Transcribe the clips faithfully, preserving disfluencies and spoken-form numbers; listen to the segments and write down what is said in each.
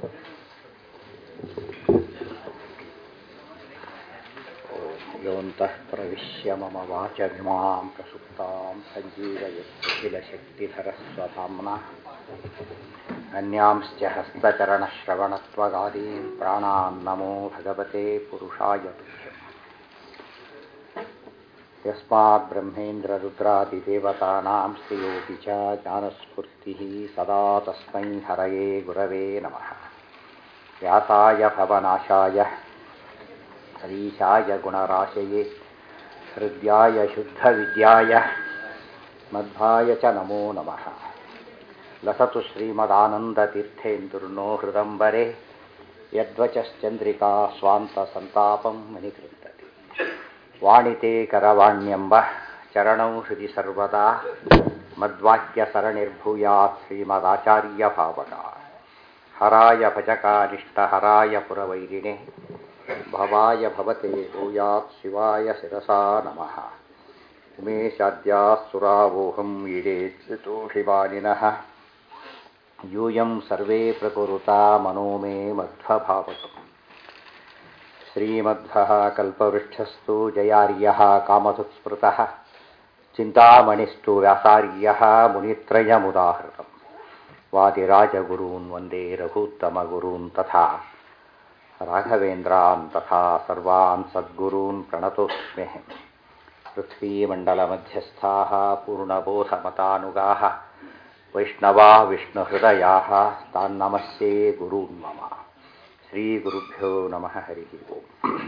ಯೋಂತಃ ಪ್ರವಿಶ್ಯ ಮಮ ವಾಚಮಿಮಾಂ ಪ್ರಸುಪ್ತಾಂ ಸಂಜೀವಯತ್ಖಿಲಶಕ್ತಿಧರಸ್ವಧಾಮ್ನಃ ಅನ್ಯಾಂಶ್ಚ ಹಸ್ತಚರಣಶ್ರವಣತ್ವಗಾದೀನ್ ಪ್ರಾಣಾನ್ ನಮೋ ಭಗವತೆ ಪುರುಷಾಯ ತುಭ್ಯಂ. ಯಸ್ಮಾತ್ ಬ್ರಹ್ಮೇಂದ್ರರುದ್ರಾದಿದೇವತಾನಾಂ ಶ್ರೇಯೋಪಿ ಚ ಜ್ಞಾನಸ್ಫೂರ್ತಿಃ ಸದಾ ತಸ್ಮೈ ಹರಯೇ ಗುರವೇ ನಮಃ. ವ್ಯಾಸಾಯ ಭವನಾಶಾಯ ಹರೀಶಾಯ ಗುಣರಾಶಯೇ ಹೃದ್ಯಾಯ ಶುದ್ಧವಿದ್ಯಾಯ ಮಧ್ವಾಯ ಚ ನಮೋ ನಮಃ. ಲಸತು ಶ್ರೀಮದಾನಂದತೀರ್ಥೇಂದುರ್ನೋ ಹೃದಂಬರೆ ಯದ್ವಚಶ್ಚಂದ್ರಿಕಾ ಸ್ವಾಂತ ಸಂತಾಪಂ ಮಣಿಕೃಂತತಿ. ವಾಣಿತೆ ಕರವಾಣ್ಯಂಬ ಚರಣೌ ಹೃದಿ ಸರ್ವದಾ ಮದ್ವಾಕ್ಯ ಸರಣಿರ್ಭೂಯಾತ್ ಶ್ರೀಮದಾಚಾರ್ಯ ಭಾವಕ. ಹರಾಯ ಭಜಕಾನಿಷ್ಠ ಹರಾಯ ಪುರವೈರಿಣೆ ಭವಾಯ ಭವತೆ ಭೂಯಾತ್ ಶಿವಾಯ ಶಿರಸಾ ನಮಃ. ಉಮೇಶಾದ್ಯಾಸುರಾವೋಹಂ ಈಡೇತ್ಸತೋಷಿವಾನಿನಃ ಯೂಯಂ ಸರ್ವೇ ಪ್ರಕುರುತಾ ಮನೋ ಮೇ ಮಧ್ವಭಾವಕಂ. ಶ್ರೀಮಧ್ವಃ ಕಲ್ಪವೃಕ್ಷಸ್ತು ಜಯಾರ್ಯಃ ಕಾಮಧುಕ್ಸ್ಮೃತಃ ಚಿಂತಾಮಣಿಸ್ತು ವ್ಯಾಸಾರ್ಯಃ ಮುನಿತ್ರಯಮುದಾಹೃತಂ. ವಾದಿರಾಜಗುರೂನ್ ವಂದೇ ರಘೂತ್ತಮಗುರೂನ್ ತಥಾ ರಾಘವೇಂದ್ರಾನ್ ತಥಾ ಸರ್ವಾನ್ ಸದ್ಗುರೂನ್ ಪ್ರಣತೋಸ್ಮ್ಯಹಂ. ಪೃಥ್ವೀಮಂಡಲಮಧ್ಯಸ್ಥಾಃ ಪೂರ್ಣಬೋಧಮತಾನುಗಾಃ ವೈಷ್ಣವಾ ವಿಷ್ಣುಹೃದಯಾಃ ತಾನ್ ನಮಸ್ಯೇ ಗುರೂನ್ ಮಮ. ಶ್ರೀಗುರುಭ್ಯೋ ನಮಃ. ಹರಿ ಓಂ.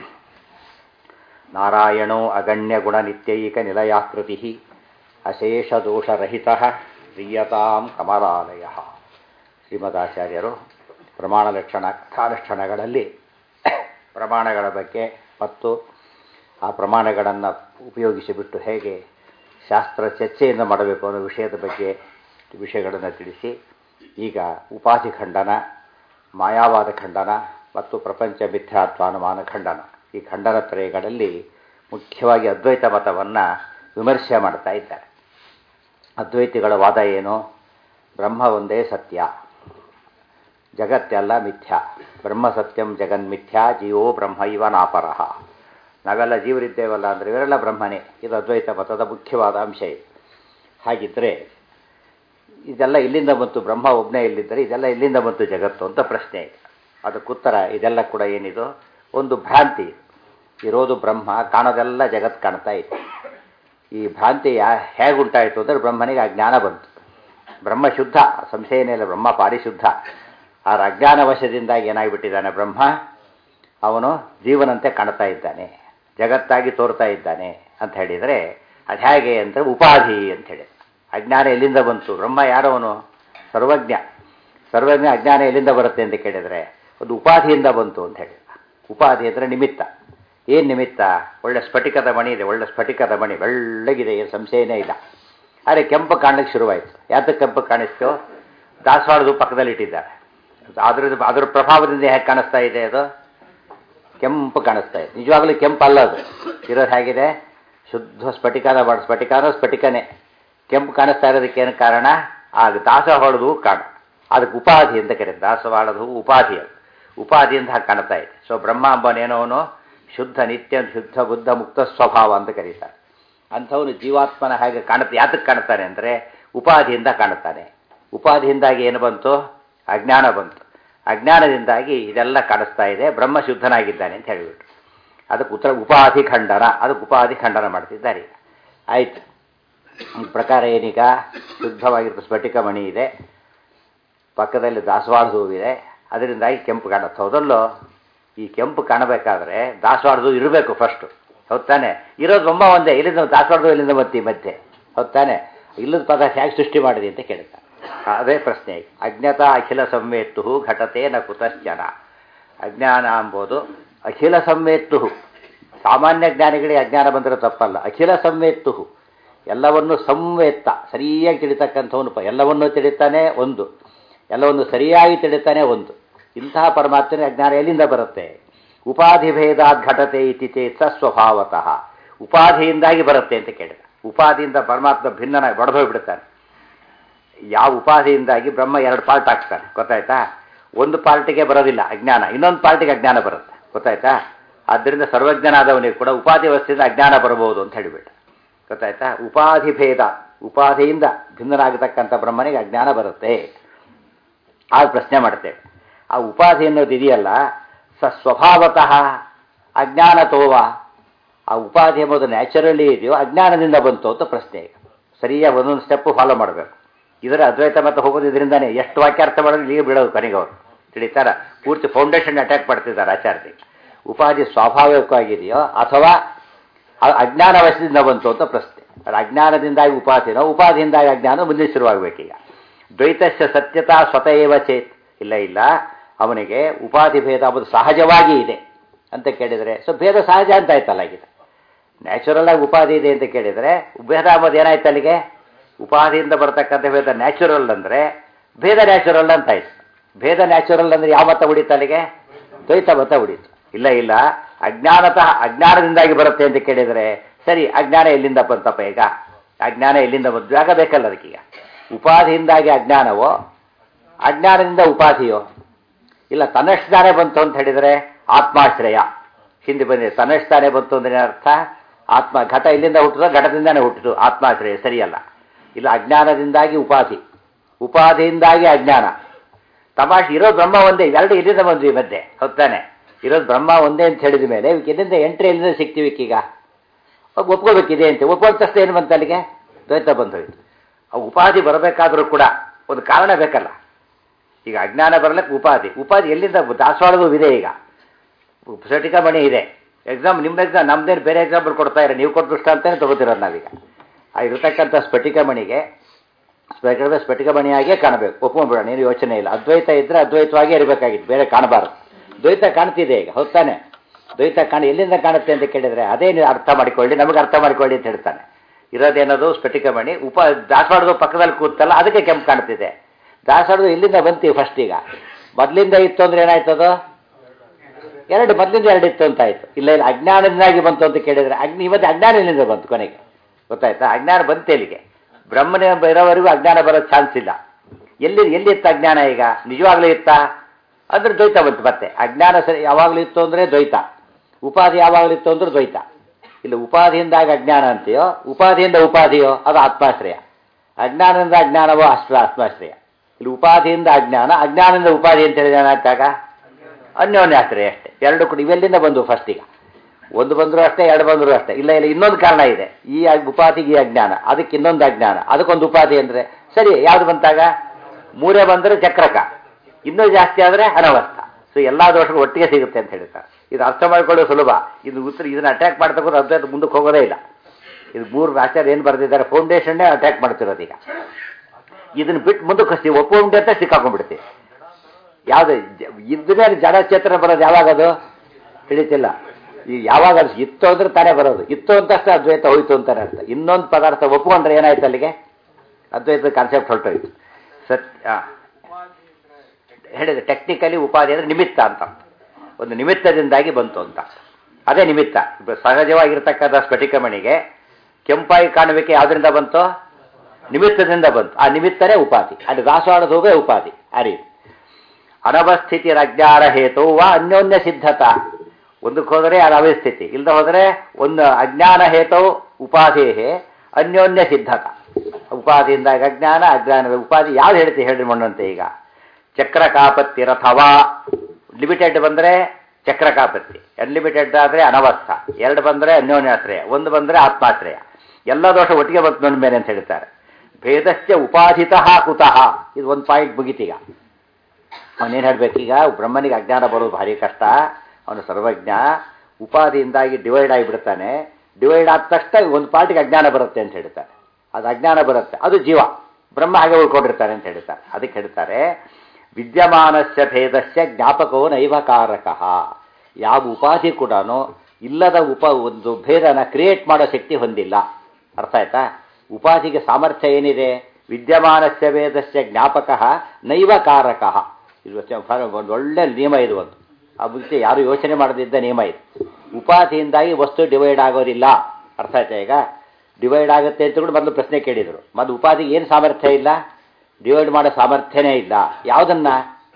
ನಾರಾಯಣೋ ಅಗಣ್ಯಗುಣನಿತ್ಯೈಕನಿಲಯಾಕೃತಿಃ ಅಶೇಷದೋಷರಹಿತಃ ಪ್ರೀಯತಾಂ ಕಮಲಾಲಯಃ. ಶ್ರೀಮದಾಚಾರ್ಯರು ಪ್ರಮಾಣ ಲಕ್ಷಣ ಕಥಾನುಷ್ಠಾನಗಳಲ್ಲಿ ಪ್ರಮಾಣಗಳ ಬಗ್ಗೆ ಮತ್ತು ಆ ಪ್ರಮಾಣಗಳನ್ನು ಉಪಯೋಗಿಸಿಬಿಟ್ಟು ಹೇಗೆ ಶಾಸ್ತ್ರ ಚರ್ಚೆಯನ್ನು ಮಾಡಬೇಕು ಅನ್ನೋ ವಿಷಯದ ಬಗ್ಗೆ ವಿಷಯಗಳನ್ನು ತಿಳಿಸಿ, ಈಗ ಉಪಾಧಿ ಖಂಡನ, ಮಾಯಾವಾದ ಖಂಡನ ಮತ್ತು ಪ್ರಪಂಚ ಮಿಥ್ಯಾತ್ವಾನುಮಾನ ಖಂಡನ, ಈ ಖಂಡನ ತ್ರಯಗಳಲ್ಲಿ ಮುಖ್ಯವಾಗಿ ಅದ್ವೈತ ಮತವನ್ನು ವಿಮರ್ಶೆ ಮಾಡ್ತಾ ಇದ್ದಾರೆ. ಅದ್ವೈತಿಗಳ ವಾದ ಏನು? ಬ್ರಹ್ಮ ಒಂದೇ ಸತ್ಯ, ಜಗತ್ತೆಲ್ಲ ಮಿಥ್ಯಾ, ಬ್ರಹ್ಮ ಸತ್ಯಂ ಜಗನ್ಮಿಥ್ಯಾ, ಜೀವೋ ಬ್ರಹ್ಮ ಇವ ನಾಪರಃ. ನಾವೆಲ್ಲ ಜೀವರಿದ್ದೇವಲ್ಲ ಅಂದರೆ ಇವರೆಲ್ಲ ಬ್ರಹ್ಮನೇ. ಇದು ಅದ್ವೈತ ಮತದ ಮುಖ್ಯವಾದ ಅಂಶ ಇದೆ. ಹಾಗಿದ್ದರೆ ಇದೆಲ್ಲ ಇಲ್ಲಿಂದ ಬಂತು, ಬ್ರಹ್ಮ ಒಬ್ಬನೇ ಇಲ್ಲಿದ್ದರೆ ಇದೆಲ್ಲ ಇಲ್ಲಿಂದ ಬಂತು ಜಗತ್ತು ಅಂತ ಪ್ರಶ್ನೆ ಇದೆ. ಅದಕ್ಕುತ್ತರ ಇದೆಲ್ಲ ಕೂಡ ಏನಿದು? ಒಂದು ಭ್ರಾಂತಿ. ಇರೋದು ಬ್ರಹ್ಮ, ಕಾಣೋದೆಲ್ಲ ಜಗತ್ತು ಕಾಣ್ತಾ ಇತ್ತು. ಈ ಭ್ರಾಂತಿ ಹೇಗುಂಟಾಯಿತು ಅಂದರೆ ಬ್ರಹ್ಮನಿಗೆ ಅಜ್ಞಾನ ಬಂತು. ಬ್ರಹ್ಮ ಶುದ್ಧ, ಸಂಶಯನೇ ಇಲ್ಲ, ಬ್ರಹ್ಮ ಪಾರಿಶುದ್ಧ. ಆ ಅಜ್ಞಾನ ವಶದಿಂದಾಗಿ ಏನಾಗಿಬಿಟ್ಟಿದ್ದಾನೆ ಬ್ರಹ್ಮ? ಅವನು ಜೀವನಂತೆ ಕಾಣ್ತಾ ಇದ್ದಾನೆ, ಜಗತ್ತಾಗಿ ತೋರ್ತಾ ಇದ್ದಾನೆ ಅಂತ ಹೇಳಿದರೆ ಅದು ಹೇಗೆ ಅಂದರೆ ಉಪಾಧಿ ಅಂತ ಹೇಳಿ. ಅಜ್ಞಾನ ಎಲ್ಲಿಂದ ಬಂತು? ಬ್ರಹ್ಮ ಯಾರವನು? ಸರ್ವಜ್ಞ. ಸರ್ವಜ್ಞ ಅಜ್ಞಾನ ಎಲ್ಲಿಂದ ಬರುತ್ತೆ ಅಂತ ಕೇಳಿದರೆ ಒಂದು ಉಪಾಧಿಯಿಂದ ಬಂತು ಅಂತ ಹೇಳಿ. ಉಪಾಧಿ ಅಂದರೆ ನಿಮಿತ್ತ. ಏನು ನಿಮಿತ್ತ? ಒಳ್ಳೆ ಸ್ಫಟಿಕದ ಮಣಿ ಇದೆ, ಒಳ್ಳೆ ಸ್ಫಟಿಕದ ಮಣಿ ಬೆಳ್ಳಗಿದೆ, ಏನು ಸಂಶಯನೇ ಇಲ್ಲ. ಆದರೆ ಕೆಂಪು ಕಾಣಲಿಕ್ಕೆ ಶುರುವಾಯಿತು. ಯಾತಕ್ಕೆ ಕೆಂಪು ಕಾಣಿಸ್ತು? ದಾಸವಾಳದ ಪಕ್ಕದಲ್ಲಿ ಇಟ್ಟಿದ್ದಾರೆ. ಅದ್ರ ಅದರ ಪ್ರಭಾವದಿಂದ ಹೇಗೆ ಕಾಣಿಸ್ತಾ ಇದೆ? ಅದು ಕೆಂಪು ಕಾಣಿಸ್ತಾ ಇದೆ. ನಿಜವಾಗಲೂ ಕೆಂಪು ಅಲ್ಲ, ಅದು ಇರೋದು ಹೇಗಿದೆ? ಶುದ್ಧ ಸ್ಫಟಿಕದ ಬಾಡ ಸ್ಫಟಿಕನೋ ಸ್ಫಟಿಕನೇ. ಕೆಂಪು ಕಾಣಿಸ್ತಾ ಇರೋದಕ್ಕೆ ಏನು ಕಾರಣ? ಆಗ ದಾಸವಾಳದ ಕಾಣ, ಅದಕ್ಕೆ ಉಪಾಧಿ ಅಂತ ಕರೀತಾರೆ. ದಾಸವಾಳದ ಉಪಾಧಿ, ಅದು ಉಪಾಧಿಯಿಂದ ಹಾಗೆ ಕಾಣ್ತಾ ಇದೆ. ಸೊ ಬ್ರಹ್ಮ ಅಂಬನೇನೋನು ಶುದ್ಧ ನಿತ್ಯ ಶುದ್ಧ ಬುದ್ಧ ಮುಕ್ತ ಸ್ವಭಾವ ಅಂತ ಕರೀತಾರೆ. ಅಂಥವನು ಜೀವಾತ್ಮನ ಹಾಗೆ ಕಾಣುತ್ತೆ. ಯಾತಕ್ಕೆ ಕಾಣ್ತಾನೆ ಅಂದರೆ ಉಪಾಧಿಯಿಂದ ಕಾಣುತ್ತಾನೆ. ಉಪಾಧಿಯಿಂದಾಗಿ ಏನು ಬಂತು? ಅಜ್ಞಾನ ಬಂತು. ಅಜ್ಞಾನದಿಂದಾಗಿ ಇದೆಲ್ಲ ಕಾಣಿಸ್ತಾ ಇದೆ, ಬ್ರಹ್ಮ ಶುದ್ಧನಾಗಿದ್ದಾನೆ ಅಂತ ಹೇಳಿಬಿಟ್ಟು ಅದಕ್ಕೆ ಉತ್ತರ ಉಪಾಧಿ ಖಂಡನ. ಅದಕ್ಕೆ ಉಪಾಧಿ ಖಂಡನ ಮಾಡ್ತಿದ್ದಾರೆ. ಆಯಿತು. ಈ ಪ್ರಕಾರ ಏನೀಗ? ಶುದ್ಧವಾಗಿರೋ ಸ್ಫಟಿಕ ಮಣಿ ಇದೆ, ಪಕ್ಕದಲ್ಲಿ ದಾಸವಾಳದ ಹೂವಿದೆ, ಅದರಿಂದಾಗಿ ಕೆಂಪು ಕಾಣುತ್ತೆ. ಹೌದಲ್ಲೋ? ಈ ಕೆಂಪು ಕಾಣಬೇಕಾದ್ರೆ ದಾಸವಾಳದ ಇರಬೇಕು ಫಸ್ಟು, ಹೌದಾನೆ? ಇರೋದು ಬೊಮ್ಮ ಒಂದೇ, ಇಲ್ಲಿಂದ ದಾಸವಾಳದ ಇಲ್ಲಿಂದ ಬತ್ತಿ ಮಧ್ಯೆ, ಹೌದಾನೆ? ಇಲ್ಲದ ಪದಾರ್ಥ ಹೇಗೆ ಸೃಷ್ಟಿ ಮಾಡಿದೆ ಅಂತ ಕೇಳ್ತಾರೆ. ಅದೇ ಪ್ರಶ್ನೆ. ಅಜ್ಞತಾ ಅಖಿಲ ಸಂವೇತ್ತು ಘಟತೆ ನ ಕುತಶ್ಚನ. ಅಜ್ಞಾನ ಎಂಬುದು ಅಖಿಲ ಸಂವೇತ್ತು. ಸಾಮಾನ್ಯ ಜ್ಞಾನಿಗಳಿಗೆ ಅಜ್ಞಾನ ಬಂದರೆ ತಪ್ಪಲ್ಲ. ಅಖಿಲ ಸಂವೇತ್ತು, ಎಲ್ಲವನ್ನು ಸಂವೇತ್ತ, ಸರಿಯಾಗಿ ತಿಳಿತಕ್ಕಂಥವನು. ಎಲ್ಲವನ್ನೂ ತಿಳಿತಾನೆ ಒಂದು, ಎಲ್ಲವನ್ನು ಸರಿಯಾಗಿ ತಿಳಿತಾನೆ ಒಂದು. ಇಂತಹ ಪರಮಾತ್ಮನ ಅಜ್ಞಾನ ಎಲ್ಲಿಂದ ಬರುತ್ತೆ? ಉಪಾಧಿ ಭೇದಾದ್ ಘಟತೆ ಇತಿ ಚೇತ್ ಸ್ವಭಾವತಃ. ಉಪಾಧಿಯಿಂದಾಗಿ ಬರುತ್ತೆ ಅಂತ ಕೇಳಿದ. ಉಪಾಧಿಯಿಂದ ಪರಮಾತ್ಮ ಭಿನ್ನನಾಗಿ ಬಡದೋಗ್ಬಿಡ್ತಾನೆ. ಯಾವ ಉಪಾಧಿಯಿಂದಾಗಿ ಬ್ರಹ್ಮ ಎರಡು ಪಾರ್ಟ್ ಆಗ್ತಾನೆ ಗೊತ್ತಾಯ್ತಾ? ಒಂದು ಪಾರ್ಟಿಗೆ ಬರೋದಿಲ್ಲ ಅಜ್ಞಾನ, ಇನ್ನೊಂದು ಪಾರ್ಟಿಗೆ ಅಜ್ಞಾನ ಬರುತ್ತೆ. ಗೊತ್ತಾಯ್ತಾ? ಆದ್ದರಿಂದ ಸರ್ವಜ್ಞನಾದವನಿಗೆ ಕೂಡ ಉಪಾಧಿ ವ್ಯವಸ್ಥೆಯಿಂದ ಅಜ್ಞಾನ ಬರಬಹುದು ಅಂತ ಹೇಳಿಬಿಟ್ಟು. ಗೊತ್ತಾಯ್ತಾ? ಉಪಾಧಿ ಭೇದ, ಉಪಾಧಿಯಿಂದ ಭಿನ್ನನಾಗತಕ್ಕಂಥ ಬ್ರಹ್ಮನಿಗೆ ಅಜ್ಞಾನ ಬರುತ್ತೆ. ಆಗ ಪ್ರಶ್ನೆ ಮಾಡ್ತೇವೆ, ಆ ಉಪಾಧಿ ಅನ್ನೋದು ಇದೆಯಲ್ಲ, ಸ ಸ್ವಭಾವತಃ ಅಜ್ಞಾನತೋವ, ಆ ಉಪಾಧಿ ಎಂಬುದು ನ್ಯಾಚುರಲಿ ಇದೆಯೋ ಅಜ್ಞಾನದಿಂದ ಬಂತು ಅಂತ ಪ್ರಶ್ನೆ. ಈಗ ಸರಿಯಾಗಿ ಒಂದೊಂದು ಸ್ಟೆಪ್ಪು ಫಾಲೋ ಮಾಡಬೇಕು. ಇದರ ಅದ್ವೈತ ಮತ್ತೆ ಹೋಗೋದು ಇದರಿಂದಾನೇ. ಎಷ್ಟು ವಾಕ್ಯಾರ್ಥ ಮಾಡೋದು ಈಗ ಬಿಡೋದು ಕೊನೆಗೆ ಅವರು ತಿಳಿತಾರ. ಪೂರ್ತಿ ಫೌಂಡೇಶನ್ ಅಟ್ಯಾಕ್ ಮಾಡ್ತಿದ್ದಾರೆ ಆಚಾರ್ಯ. ಉಪಾಧಿ ಸ್ವಾಭಾವಿಕವಾಗಿದೆಯೋ ಅಥವಾ ಅಜ್ಞಾನ ವಯಸ್ಸಿನಿಂದ ಬಂತು ಅಂತ ಪ್ರಶ್ನೆ. ಅದು ಅಜ್ಞಾನದಿಂದಾಗಿ ಉಪಾಧಿನೋ ಉಪಾಧಿಯಿಂದಾಗಿ ಅಜ್ಞಾನ ಮುಂದೆ ಶುರುವಾಗಬೇಕೀಗ. ದ್ವೈತಸ್ಯ ಸತ್ಯತಾ ಸ್ವತಃ ಚೇತ್, ಇಲ್ಲ ಇಲ್ಲ ಅವನಿಗೆ ಉಪಾಧಿ ಭೇದ ಅಂಬುದು ಸಹಜವಾಗಿ ಇದೆ ಅಂತ ಕೇಳಿದರೆ, ಸೊ ಭೇದ ಸಹಜ ಅಂತ ಆಯ್ತಲ್ಲ. ಈಗ ನ್ಯಾಚುರಲ್ ಆಗಿ ಉಪಾಧಿ ಇದೆ ಅಂತ ಕೇಳಿದರೆ ಭೇದ ಅಂಬುದು ಏನಾಯ್ತು ಅಲ್ಲಿಗೆ? ಉಪಾಧಿಯಿಂದ ಬರ್ತಕ್ಕಂಥ ಭೇದ ನ್ಯಾಚುರಲ್ ಅಂದರೆ ಭೇದ ನ್ಯಾಚುರಲ್ ಅಂತ ಆಯ್ತು. ಭೇದ ನ್ಯಾಚುರಲ್ ಅಂದರೆ ಯಾವ ಮತ ಉಡೀತು ಅಲ್ಲಿಗೆ? ದ್ವೈತ ಮತ ಉಡೀತು. ಇಲ್ಲ ಇಲ್ಲ ಅಜ್ಞಾನತಃ ಅಜ್ಞಾನದಿಂದಾಗಿ ಬರುತ್ತೆ ಅಂತ ಕೇಳಿದರೆ, ಸರಿ ಅಜ್ಞಾನ ಎಲ್ಲಿಂದ ಬಂತಪ್ಪ? ಈಗ ಅಜ್ಞಾನ ಎಲ್ಲಿಂದ ಬಂತು? ಜಾಗ ಬೇಕಲ್ಲ ಅದಕ್ಕೀಗ. ಉಪಾಧಿಯಿಂದಾಗಿ ಅಜ್ಞಾನವೋ ಅಜ್ಞಾನದಿಂದ ಉಪಾಧಿಯೋ? ಇಲ್ಲ ತನ್ನಷ್ಟಾನೇ ಬಂತು ಅಂತ ಹೇಳಿದರೆ ಆತ್ಮಾಶ್ರಯ ಹಿಂದೆ ಬಂದಿದೆ. ತನ್ನಷ್ಟಾನೇ ಬಂತು ಅಂದರೆ ಅರ್ಥ ಆತ್ಮ ಘಟ ಇಲ್ಲಿಂದ ಹುಟ್ಟಿದ ಘಟದಿಂದಾನೇ ಹುಟ್ಟಿತು, ಆತ್ಮಾಶ್ರಯ ಸರಿಯಲ್ಲ. ಇಲ್ಲ ಅಜ್ಞಾನದಿಂದಾಗಿ ಉಪಾಧಿ, ಉಪಾಧಿಯಿಂದಾಗಿ ಅಜ್ಞಾನ. ತಮಾಷೆ ಇರೋದು ಬ್ರಹ್ಮ ಒಂದೇ, ಇವೆರಡು ಎಲ್ಲಿಂದ ಬಂದ್ವಿ ಮಧ್ಯೆ? ಹೊತ್ತಾನೆ ಇರೋದು ಬ್ರಹ್ಮ ಒಂದೇ ಅಂತ ಹೇಳಿದ ಮೇಲೆ ಎಲ್ಲಿಂದ ಎಂಟ್ರಿ ಎಲ್ಲಿಂದ ಸಿಗ್ತೀವಿಕ್ಕೀಗ? ಒಪ್ಕೋಬೇಕಿದೆ ಅಂತ ಒಪ್ಕೊಂಡ ತಕ್ಷಣ ಏನು ಬಂತು ಅಲ್ಲಿಗೆ? ದ್ವೈತ ಬಂದೋಯ್ತು. ಆ ಉಪಾಧಿ ಬರಬೇಕಾದ್ರೂ ಕೂಡ ಒಂದು ಕಾರಣ ಬೇಕಲ್ಲ. ಈಗ ಅಜ್ಞಾನ ಬರಲಿಕ್ಕೆ ಉಪಾಧಿ, ಉಪಾಧಿ ಎಲ್ಲಿಂದ? ದಾಸವಾಳದು ಇದೆ. ಈಗ ಸ್ಫಟಿಕ ಮಣಿ ಇದೆ. ಎಕ್ಸಾಮ್ ನಿಮ್ಮ ಎಕ್ಸಾಮ್ ನಮ್ದೇನು ಬೇರೆ ಎಕ್ಸಾಮ್ ಕೊಡ್ತಾ ಇರೋ, ನೀವು ಕೊಟ್ಟು ದೃಷ್ಟ ಅಂತಲೇ ತೊಗೋತಿರೋದು ನಾವೀಗ. ಆ ಇರತಕ್ಕಂಥ ಸ್ಫಟಿಕ ಮಣಿಗೆ ಸ್ಫಟಿಕ ಸ್ಫಟಿಕ ಮಣಿಯಾಗಿಯೇ ಕಾಣಬೇಕು, ಒಪ್ಕೊಂಡ್ಬಿಡೋಣ, ಏನು ಯೋಚನೆ ಇಲ್ಲ. ಅದ್ವೈತ ಇದ್ದರೆ ಅದ್ವೈತವಾಗಿ ಇರಬೇಕಾಗಿತ್ತು, ಬೇರೆ ಕಾಣಬಾರದು. ದ್ವೈತ ಕಾಣ್ತಿದೆ ಈಗ, ಹೊತ್ತಾನೆ ದ್ವೈತ ಕಾಣ ಎಲ್ಲಿಂದ ಕಾಣುತ್ತೆ ಅಂತ ಕೇಳಿದರೆ ಅದೇ ನೀವು ಅರ್ಥ ಮಾಡಿಕೊಳ್ಳಿ, ನಮಗೆ ಅರ್ಥ ಮಾಡಿಕೊಳ್ಳಿ ಅಂತ ಹೇಳ್ತಾನೆ. ಇರೋದೇನದು ಸ್ಫಟಿಕ ಮಣಿ. ಉಪ ದಾಸವಾಳದು ಪಕ್ಕದಲ್ಲಿ ಕೂತಲ್ಲ ಅದಕ್ಕೆ ಕೆಂಪು ಕಾಣ್ತಿದೆ. ದಾಸವಾಳದು ಎಲ್ಲಿಂದ ಬಂತೀವಿ ಫಸ್ಟ್? ಈಗ ಮೊದಲಿಂದ ಇತ್ತು ಅಂದರೆ ಏನಾಯ್ತದು? ಎರಡು ಮೊದಲಿಂದ ಎರಡು ಇತ್ತು ಅಂತ ಆಯಿತು. ಇಲ್ಲ ಇಲ್ಲ ಅಜ್ಞಾನದಿಂದಾಗಿ ಬಂತು ಅಂತ ಕೇಳಿದರೆ ಅಗ್ನಿ ಇವತ್ತು ಅಜ್ಞಾನ ಎಲ್ಲಿಂದ ಬಂತು ಕೊನೆಗೆ? ಗೊತ್ತಾಯ್ತಾ? ಅಜ್ಞಾನ ಬಂತು ಎಲ್ಲಿಗೆ? ಬ್ರಹ್ಮನ ಇರೋವರೆಗೂ ಅಜ್ಞಾನ ಬರೋದು ಚಾನ್ಸ್ ಇಲ್ಲ. ಎಲ್ಲಿ ಎಲ್ಲಿ ಇತ್ತು ಅಜ್ಞಾನ? ಈಗ ನಿಜವಾಗ್ಲೂ ಇತ್ತಾ ಅಂದ್ರೆ ದ್ವೈತ ಬಂತು. ಮತ್ತೆ ಅಜ್ಞಾನ ಸರಿ ಯಾವಾಗಲೂ ಇತ್ತು ಅಂದರೆ ದ್ವೈತ, ಉಪಾಧಿ ಯಾವಾಗಲೂ ಇತ್ತು ಅಂದ್ರೆ ದ್ವೈತ. ಇಲ್ಲ ಉಪಾಧಿಯಿಂದಾಗಿ ಅಜ್ಞಾನ ಅಂತೆಯೋ ಉಪಾಧಿಯಿಂದ ಉಪಾಧಿಯೋ ಅದು ಆತ್ಮಾಶ್ರಯ. ಅಜ್ಞಾನದಿಂದ ಅಜ್ಞಾನವೋ ಅಷ್ಟ ಆತ್ಮಾಶ್ರಯ. ಇಲ್ಲಿ ಉಪಾಧಿಯಿಂದ ಅಜ್ಞಾನ, ಅಜ್ಞಾನದಿಂದ ಉಪಾಧಿ ಅಂತ ಹೇಳಿದ ಏನಾಗ್ತಾಗ? ಅನ್ಯೋನ್ಯಾಶ್ರಯ ಅಷ್ಟೇ. ಎರಡು ಕೂಡ ಇವೆಲ್ಲಿಂದ ಬಂದು ಫಸ್ಟ್? ಈಗ ಒಂದು ಬಂದರೂ ಅಷ್ಟೇ, ಎರಡು ಬಂದರೂ ಅಷ್ಟೇ. ಇಲ್ಲ ಇಲ್ಲ ಇನ್ನೊಂದು ಕಾರಣ ಇದೆ. ಈ ಉಪಾಧಿಗೆ ಈ ಅಜ್ಞಾನ, ಅದಕ್ಕೆ ಇನ್ನೊಂದು ಅಜ್ಞಾನ, ಅದಕ್ಕೊಂದು ಉಪಾಧಿ ಅಂದರೆ ಸರಿ ಯಾವುದು ಬಂತಾಗ? ಮೂರೇ ಬಂದರೆ ಚಕ್ರಕ, ಇನ್ನೂ ಜಾಸ್ತಿ ಆದರೆ ಅನವಸ್ಥ. ಸೊ ಎಲ್ಲ ದೋಷಗಳು ಒಟ್ಟಿಗೆ ಸಿಗುತ್ತೆ ಅಂತ ಹೇಳ್ತಾರೆ. ಇದು ಅರ್ಥ ಮಾಡಿಕೊಳ್ಳೋದು ಸುಲಭ. ಇದು ಉತ್ತರ ಇದನ್ನು ಅಟ್ಯಾಕ್ ಮಾಡ್ತಕ್ಕಂಥ ಅದ್ವೈತ ಮುಂದಕ್ಕೆ ಹೋಗೋದೇ ಇಲ್ಲ. ಇದು ಮೂರು ಆಚಾರ್ಯ ಏನು ಬರೆದಿದ್ದಾರೆ, ಫೌಂಡೇಶನ್ನೇ ಅಟ್ಯಾಕ್ ಮಾಡ್ತಿರೋದು. ಈಗ ಇದನ್ನು ಬಿಟ್ಟು ಮುಂದಕ್ಕೆ ಹಸ್ತೀವಿ, ಒಪ್ಕೊಂಡೆ ಅಂತ ಸಿಕ್ಕಾಕೊಂಡ್ಬಿಡ್ತೀವಿ. ಯಾವುದು ಇದ್ದ ಮೇಲೆ ಜಡಚೇತನ ಬರೋದು ಯಾವಾಗದು ತಿಳಿತಿಲ್ಲ. ಈಗ ಯಾವಾಗ ಅದು ಇತ್ತು ಅಂದ್ರೆ ತಾನೇ ಬರೋದು. ಇತ್ತು ಅಂತಷ್ಟೇ ಅದ್ವೈತ ಹೋಯ್ತು ಅಂತಾನೆ ಅರ್ಥ. ಇನ್ನೊಂದು ಪದಾರ್ಥ ಒಪ್ಕೊಂಡ್ರೆ ಏನಾಯ್ತು ಅಲ್ಲಿಗೆ? ಅದ್ವೈತದ ಕಾನ್ಸೆಪ್ಟ್ ಹೊರಟೋಯ್ತು. ಸತ್ಯ ಹೇಳಿದೆ ಟೆಕ್ನಿಕಲಿ ಉಪಾಧಿ ಅಂದರೆ ನಿಮಿತ್ತ ಅಂತ, ಒಂದು ನಿಮಿತ್ತದಿಂದಾಗಿ ಬಂತು ಅಂತ. ಅದೇ ನಿಮಿತ್ತ. ಸಹಜವಾಗಿರ್ತಕ್ಕಂಥ ಸ್ಫಟಿಕಮಣಿಗೆ ಕೆಂಪಾಗಿ ಕಾಣಬೇಕೆ ಯಾವುದರಿಂದ ಬಂತು? ನಿಮಿತ್ತದಿಂದ ಬಂತು. ಆ ನಿಮಿತ್ತನೇ ಉಪಾಧಿ. ಅಲ್ಲಿ ದಾಸವಾಳದ ಹೋಗೇ ಉಪಾಧಿ. ಆ ರೀತಿ ಅನವಸ್ಥಿತಿ ಅಜ್ಞಾನ ಹೇತುವ ಅನ್ಯೋನ್ಯ ಸಿದ್ಧತಾ. ಒಂದಕ್ಕೆ ಹೋದರೆ ಅದು ಅವಸ್ಥಿತಿ, ಇಲ್ಲದ ಹೋದರೆ ಒಂದು ಅಜ್ಞಾನ ಹೇತೋ ಉಪಾಧಿ ಅನ್ಯೋನ್ಯ ಸಿದ್ಧತಾ. ಉಪಾಧಿಯಿಂದಾಗಿ ಅಜ್ಞಾನ, ಅಜ್ಞಾನದ ಉಪಾಧಿ. ಯಾವ್ದು ಹೇಳ್ತೀವಿ ಹೇಳಿ ಮಣ್ಣಂತೆ? ಈಗ ಚಕ್ರಕಾಪತ್ತಿ ರಥವಾ ಲಿಮಿಟೆಡ್ ಬಂದರೆ ಚಕ್ರಕಾಪತ್ತಿ, ಅನ್ಲಿಮಿಟೆಡ್ ಆದರೆ ಅನವಸ್ಥ, ಎರಡು ಬಂದರೆ ಅನ್ಯೋನ್ಯಾಶ್ರಯ, ಒಂದು ಬಂದರೆ ಆತ್ಮಾಶ್ರಯ. ಎಲ್ಲ ದೋಷ ಒಟ್ಟಿಗೆ ಬಂತು ನನ್ನ ಮೇಲೆ ಅಂತ ಹೇಳ್ತಾರೆ. ಭೇದಶ್ಚ ಉಪಾಧಿತಃ ಕುತಃ. ಇದು ಒಂದು ಪಾಯಿಂಟ್ ಮುಗಿತೀಗ. ಅವನೇನು ಹೇಳಬೇಕೀಗ? ಬ್ರಹ್ಮನಿಗೆ ಅಜ್ಞಾನ ಬರೋದು ಭಾರಿ ಕಷ್ಟ, ಅವನು ಸರ್ವಜ್ಞ. ಉಪಾಧಿಯಿಂದಾಗಿ ಡಿವೈಡ್ ಆಗಿಬಿಡ್ತಾನೆ. ಡಿವೈಡ್ ಆದ ತಕ್ಷಣ ಒಂದು ಪಾರ್ಟಿಗೆ ಅಜ್ಞಾನ ಬರುತ್ತೆ ಅಂತ ಹೇಳ್ತಾರೆ. ಅದು ಅಜ್ಞಾನ ಬರುತ್ತೆ, ಅದು ಜೀವ. ಬ್ರಹ್ಮ ಹಾಗೆ ಉಳ್ಕೊಂಡಿರ್ತಾನೆ ಅಂತ ಹೇಳ್ತಾರೆ. ಅದಕ್ಕೆ ಹೇಳ್ತಾರೆ ವಿದ್ಯಮಾನಸ್ಯ ಭೇದಸ್ಯ ಜ್ಞಾಪಕೋ ನೈವಕಾರಕಃ. ಯಾವ ಉಪಾಧಿ ಕೂಡ ಇಲ್ಲದ ಉಪ ಒಂದು ಭೇದನ ಕ್ರಿಯೇಟ್ ಮಾಡೋ ಶಕ್ತಿ ಹೊಂದಿಲ್ಲ. ಅರ್ಥ ಆಯ್ತಾ? ಉಪಾಧಿಗೆ ಸಾಮರ್ಥ್ಯ ಏನಿದೆ? ವಿದ್ಯಮಾನಸ್ಯ ಭೇದಸ್ಯ ಜ್ಞಾಪಕಃ ನೈವಕಾರಕಃ. ಇದು ಒಂದು ಒಳ್ಳೆ ನಿಯಮ. ಇದು ಒಂದು ಆ ಮುಂಚೆ ಯಾರು ಯೋಚನೆ ಮಾಡದಿದ್ದ ನಿಯಮ ಇದು. ಉಪಾಧಿಯಿಂದಾಗಿ ವಸ್ತು ಡಿವೈಡ್ ಆಗೋದಿಲ್ಲ. ಅರ್ಥ ಆಯ್ತಾ? ಈಗ ಡಿವೈಡ್ ಆಗುತ್ತೆ ಅಂತ ಕೂಡ ಮೊದಲು ಪ್ರಶ್ನೆ ಕೇಳಿದರು. ಮೊದಲು ಉಪಾಧಿಗೆ ಏನು ಸಾಮರ್ಥ್ಯ ಇಲ್ಲ? ಡಿವೈಡ್ ಮಾಡೋ ಸಾಮರ್ಥ್ಯನೇ ಇಲ್ಲ. ಯಾವುದನ್ನ?